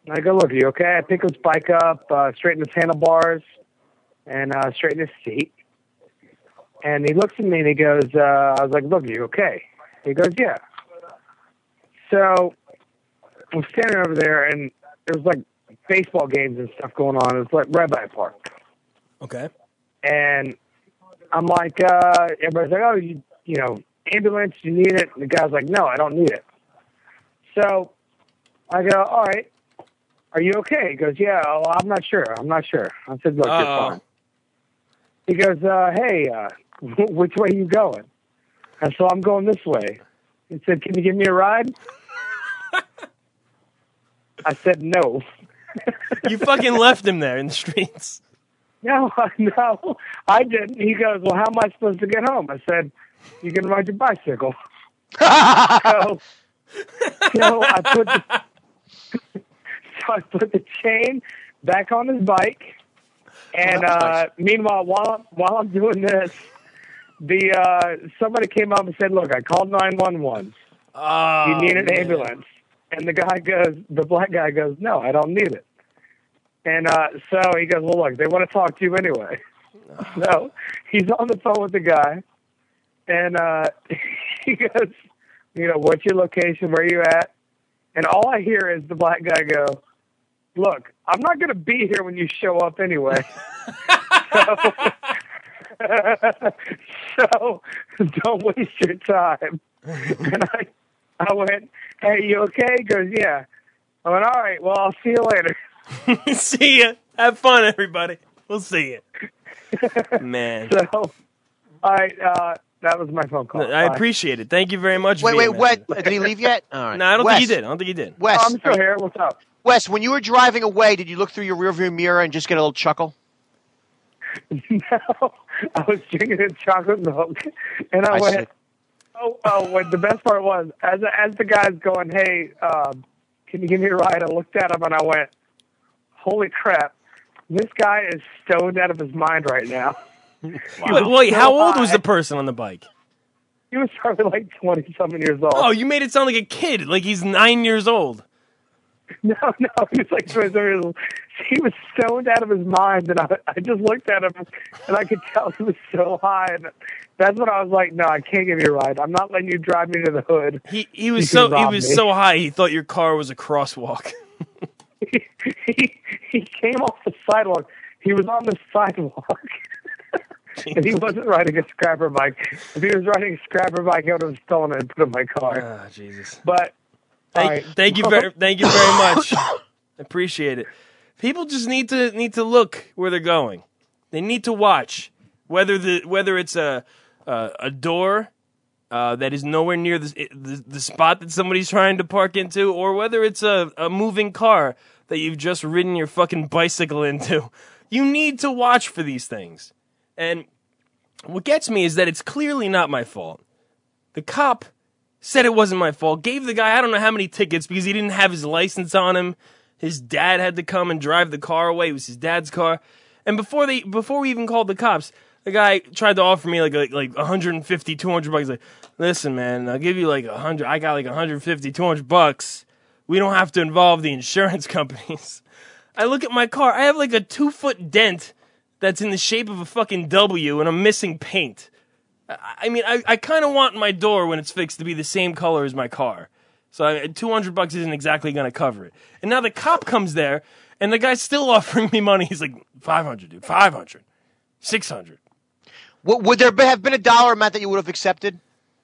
And I go, look, are you okay? I pick his bike up, uh, straighten his handlebars, and uh, straighten his seat. And he looks at me and he goes, uh, I was like, look, are you okay? He goes, yeah. So I'm standing over there, and there was like baseball games and stuff going on. It was like Rabbi Park. Okay. And I'm like, uh, everybody's like, oh, you, you know, ambulance, you need it? And the guy's like, no, I don't need it. So I go, all right, are you okay? He goes, yeah, well, I'm not sure. I'm not sure. I said, look, Uh-oh. you're fine. He goes, uh, hey, uh, which way are you going? And so I'm going this way. He said, can you give me a ride? I said, no. You fucking left him there in the streets. No, no, I didn't. He goes, well, how am I supposed to get home? I said, you can ride your bicycle. so, so I put the, so I put the chain back on his bike. And uh, meanwhile, while I'm, while I'm doing this, the uh, somebody came up and said, look, I called nine one one. Oh, you need an man. ambulance. And the guy goes, the black guy goes, no, I don't need it. And uh, so he goes, well, look, they want to talk to you anyway. So he's on the phone with the guy. And uh, he goes, you know, what's your location? Where are you at? And all I hear is the black guy go, look, I'm not going to be here when you show up anyway. so, so don't waste your time. And I, I went, hey, you okay? He goes, yeah. I went, all right, well, I'll see you later. See ya. Have fun, everybody. We'll see you. Man. So, all right, uh, that was my phone call. I Bye. appreciate it. Thank you very much. Wait, wait, V M. Wet. Did he leave yet? All right. No, I don't Wes. think he did. I don't think he did. Wes, Oh, I'm still here. What's up? Wes, when you were driving away, did you look through your rearview mirror and just get a little chuckle? No, I was drinking a chocolate milk, and I, I went, see. oh, oh, what the best part was, as as the guy's going, hey, um, can you give me a ride? I looked at him, and I went, holy crap, this guy is stoned out of his mind right now. Wait, wait, So how old was high. the person on the bike? He was probably like twenty-something years old. Oh, you made it sound like a kid, like he's nine years old. No, no, he was like twenty-seven years old. He was stoned out of his mind, and I, I just looked at him, and I could tell he was so high. And that's when I was like, "No, I can't give you a ride. I'm not letting you drive me to the hood." He he was You so can he rob was me. so high he thought your car was a crosswalk. he he came off the sidewalk. He was on the sidewalk, and he wasn't riding a scrapper bike. If he was riding a scrapper bike, I would have stolen it and put it in my car. Ah, Jesus. But Thank, all right. thank you very thank you very much. Appreciate it. People just need to need to look where they're going. They need to watch whether the whether it's a a, a door uh, that is nowhere near the, the the spot that somebody's trying to park into, or whether it's a, a moving car that you've just ridden your fucking bicycle into. You need to watch for these things. And what gets me is that it's clearly not my fault. The cop said it wasn't my fault, gave the guy I don't know how many tickets because he didn't have his license on him. His dad had to come and drive the car away. It was his dad's car. And before they before we even called the cops, the guy tried to offer me like a, like one hundred fifty, two hundred bucks. He's like, listen, man, I'll give you like one hundred. I got like one hundred fifty, two hundred bucks. We don't have to involve the insurance companies. I look at my car. I have like a two foot dent that's in the shape of a fucking W, and I'm missing paint. I mean, I, I kind of want my door when it's fixed to be the same color as my car. So I, two hundred bucks isn't exactly going to cover it. And now the cop comes there, and the guy's still offering me money. He's like, five hundred, dude, five hundred, six hundred. Would, would there be- have been a dollar amount that you would have accepted?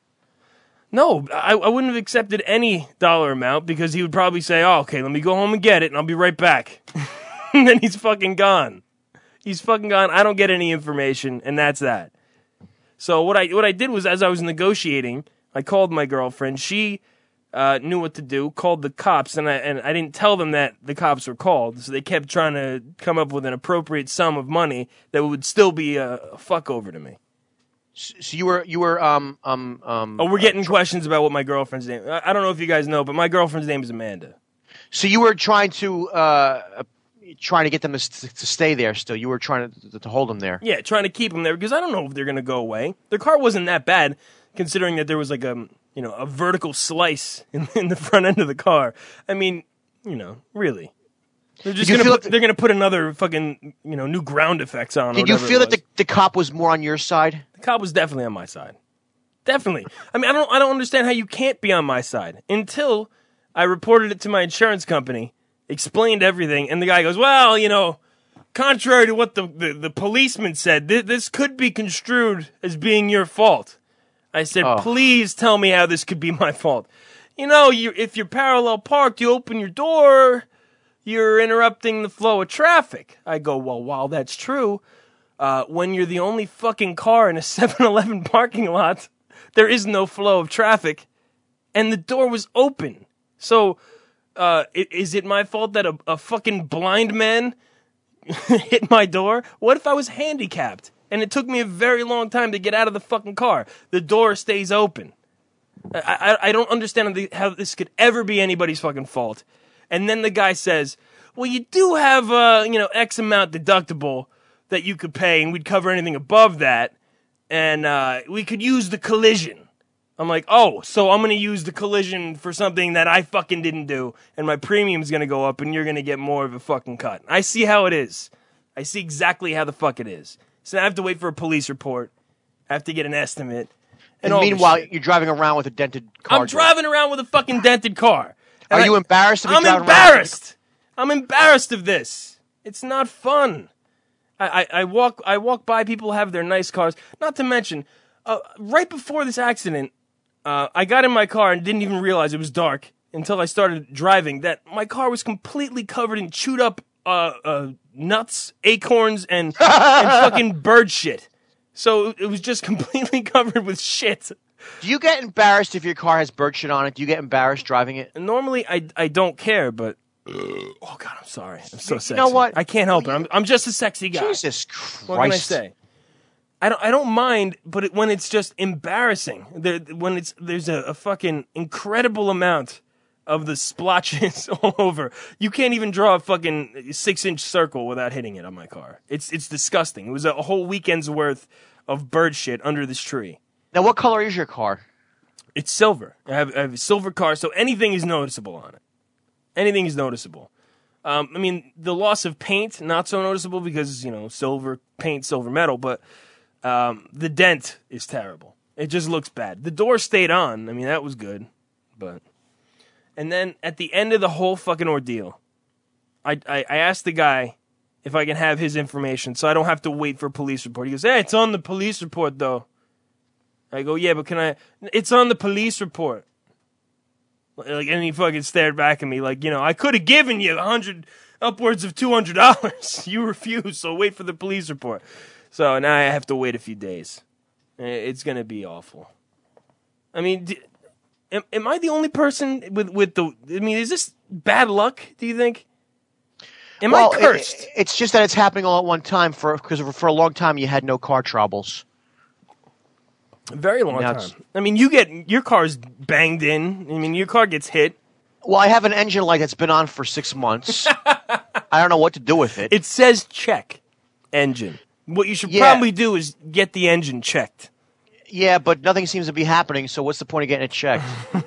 No, I, I wouldn't have accepted any dollar amount because he would probably say, oh, okay, let me go home and get it, and I'll be right back. And then he's fucking gone. He's fucking gone. I don't get any information, and that's that. So what I what I did was, as I was negotiating, I called my girlfriend. She uh, knew what to do, called the cops, and I and I didn't tell them that the cops were called. So they kept trying to come up with an appropriate sum of money that would still be a, a fuck over to me. So you were you were um um um. Oh, we're getting questions about what my girlfriend's name. I, I don't know if you guys know, but my girlfriend's name is Amanda. So you were trying to uh trying to get them to, st- to stay there. Still, you were trying to, to hold them there. Yeah, trying to keep them there because I don't know if they're going to go away. Their car wasn't that bad, considering that there was like a you know a vertical slice in, in the front end of the car. I mean, you know, really, They're just Did you gonna feel put, they're gonna put another fucking you know new ground effects on. or Did you whatever feel it that the, the cop was more on your side? The cop was definitely on my side. Definitely. I mean, I don't I don't understand how you can't be on my side until I reported it to my insurance company, explained everything, and the guy goes, "Well, you know, contrary to what the the, the policeman said, th- this could be construed as being your fault." I said, Oh. "Please tell me how this could be my fault." You know, you if you're parallel parked, you open your door, you're interrupting the flow of traffic. I go, "Well, while that's true, uh, when you're the only fucking car in a seven eleven parking lot, there is no flow of traffic, and the door was open. So, uh, i- is it my fault that a, a fucking blind man hit my door? What if I was handicapped and it took me a very long time to get out of the fucking car? The door stays open. I, I, I don't understand the- how this could ever be anybody's fucking fault. And then the guy says, well, you do have, uh, you know, X amount deductible that you could pay, and we'd cover anything above that, and uh, we could use the collision. I'm like, oh, so I'm going to use the collision for something that I fucking didn't do, and my premium's going to go up, and you're going to get more of a fucking cut. I see how it is. I see exactly how the fuck it is. So I have to wait for a police report. I have to get an estimate. And, all this meanwhile, shit. you're driving around with a dented car. I'm driving around with a fucking dented car. Are And you I- embarrassed to be I'm driving embarrassed. I'm embarrassed of this. It's not fun. I, I, I walk I walk by people who have their nice cars. Not to mention, uh, right before this accident, uh, I got in my car and didn't even realize it was dark until I started driving. That my car was completely covered in chewed up uh, uh, nuts, acorns, and, and fucking bird shit. So it was just completely covered with shit. Do you get embarrassed if your car has bird shit on it? Do you get embarrassed driving it? Normally, I, I don't care, but oh god, I'm sorry. I'm so You sexy. know what? I can't help it. I'm I'm just a sexy guy. Jesus Christ. What can I say? I don't I don't mind, but it, when it's just embarrassing, there, when it's there's a, a fucking incredible amount of the splotches all over. You can't even draw a fucking six inch circle without hitting it on my car. It's it's disgusting. It was a whole weekend's worth of bird shit under this tree. Now, what color is your car? It's silver. I have, I have a silver car, so anything is noticeable on it. Anything is noticeable. Um, I mean, the loss of paint, not so noticeable because, you know, silver paint, silver metal, but um, the dent is terrible. It just looks bad. The door stayed on. I mean, that was good, but... And then at the end of the whole fucking ordeal, I, I, I asked the guy if I can have his information so I don't have to wait for a police report. He goes, hey, it's on the police report, though. I go, yeah, but can I... It's on the police report. Like, and he fucking stared back at me like, you know, I could have given you a hundred, upwards of two hundred dollars. You refused, so wait for the police report. So now I have to wait a few days. It's gonna be awful. I mean, d- am, am I the only person with with the? I mean, is this bad luck? Do you think? Am well, I cursed? It, it's just that it's happening all at one time. For because for a long time you had no car troubles. A very long Now time. it's- I mean, you get your car's banged in. I mean, your car gets hit. Well, I have an engine light that's been on for six months. I don't know what to do with it. It says check engine. What you should Yeah. probably do is get the engine checked. Yeah, but nothing seems to be happening. So what's the point of getting it checked?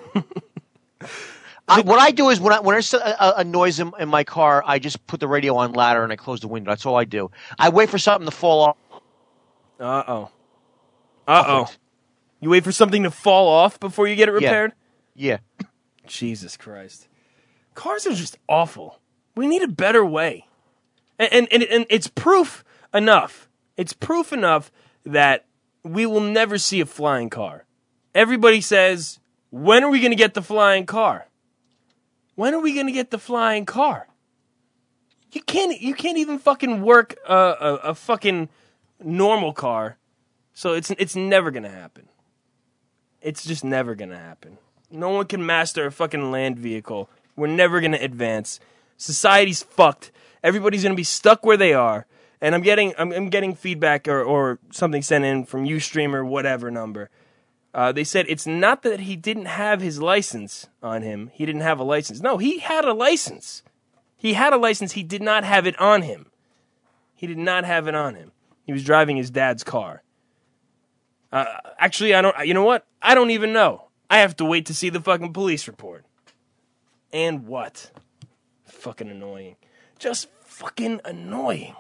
I, what I do is when I when there's a, a, a noise in, in my car, I just put the radio on louder and I close the window. That's all I do. I wait for something to fall off. Uh oh. Uh oh. You wait for something to fall off before you get it Yeah. repaired? Yeah. Jesus Christ. Cars are just awful. We need a better way. And, and, and, and it's proof enough. It's proof enough that we will never see a flying car. Everybody says, when are we going to get the flying car? When are we going to get the flying car? You can't, you can't even fucking work a, a, a fucking normal car. So it's, it's never going to happen. It's just never going to happen. No one can master a fucking land vehicle. We're never going to advance. Society's fucked. Everybody's going to be stuck where they are. And I'm getting I'm, I'm getting feedback or, or something sent in from Ustream or whatever number. Uh, they said it's not that he didn't have his license on him. He didn't have a license. No, he had a license. He had a license. He did not have it on him. He did not have it on him. He was driving his dad's car. Uh, actually, I don't. You know what? I don't even know. I have to wait to see the fucking police report. And what? Fucking annoying. just fucking annoying.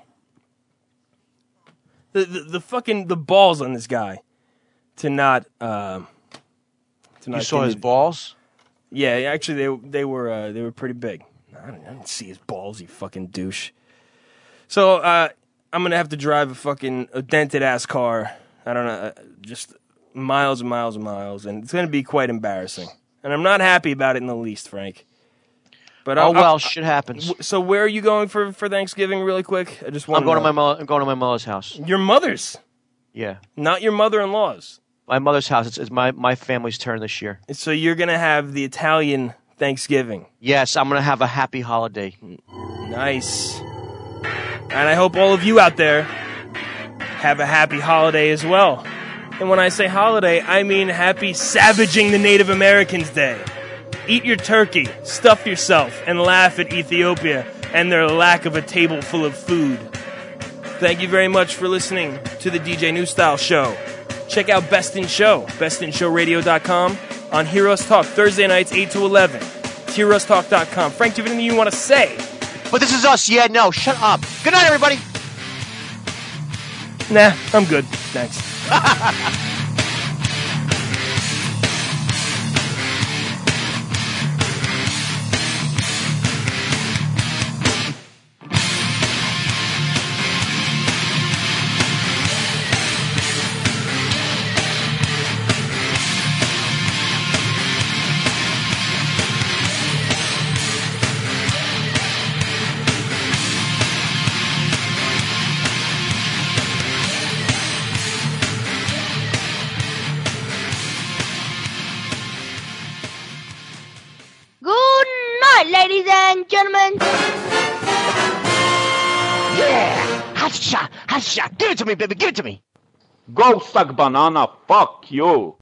The, the the fucking the balls on this guy to not. Um, to You not saw his continue- balls? Yeah, actually, they they were uh, they were pretty big. I didn't, I didn't see his balls, you fucking douche. So uh, I'm gonna have to drive a fucking a dented ass car. I don't know, uh, just miles and miles and miles, and it's gonna be quite embarrassing. And I'm not happy about it in the least, Frank. But Oh, I'll- well, I'll- shit happens. w- So where are you going for, for Thanksgiving, really quick? I just want. I'm going to my mo- I'm going to my mother's house. Your mother's, Yeah, not your mother-in-law's. my mother's house. It's, it's my my family's turn this year. So you're gonna have the Italian Thanksgiving. Yes, I'm going to have a happy holiday. Nice. And I hope all of you out there have a happy holiday as well. And when I say holiday, I mean happy Savaging the Native Americans Day. Eat your turkey, stuff yourself, and laugh at Ethiopia and their lack of a table full of food. Thank you very much for listening to the D J New Style Show. Check out Best in Show, best in show radio dot com, on Hear Us Talk, Thursday nights, eight to eleven. hear us talk dot com. Frank, do you have anything you want to say? But this is us. Yeah, no, shut up. Good night, everybody. Nah, I'm good. Thanks. Good night, ladies and gentlemen. Yeah, hot shot, hot shot. Give it to me, baby. Give it to me. Go suck banana. Fuck you.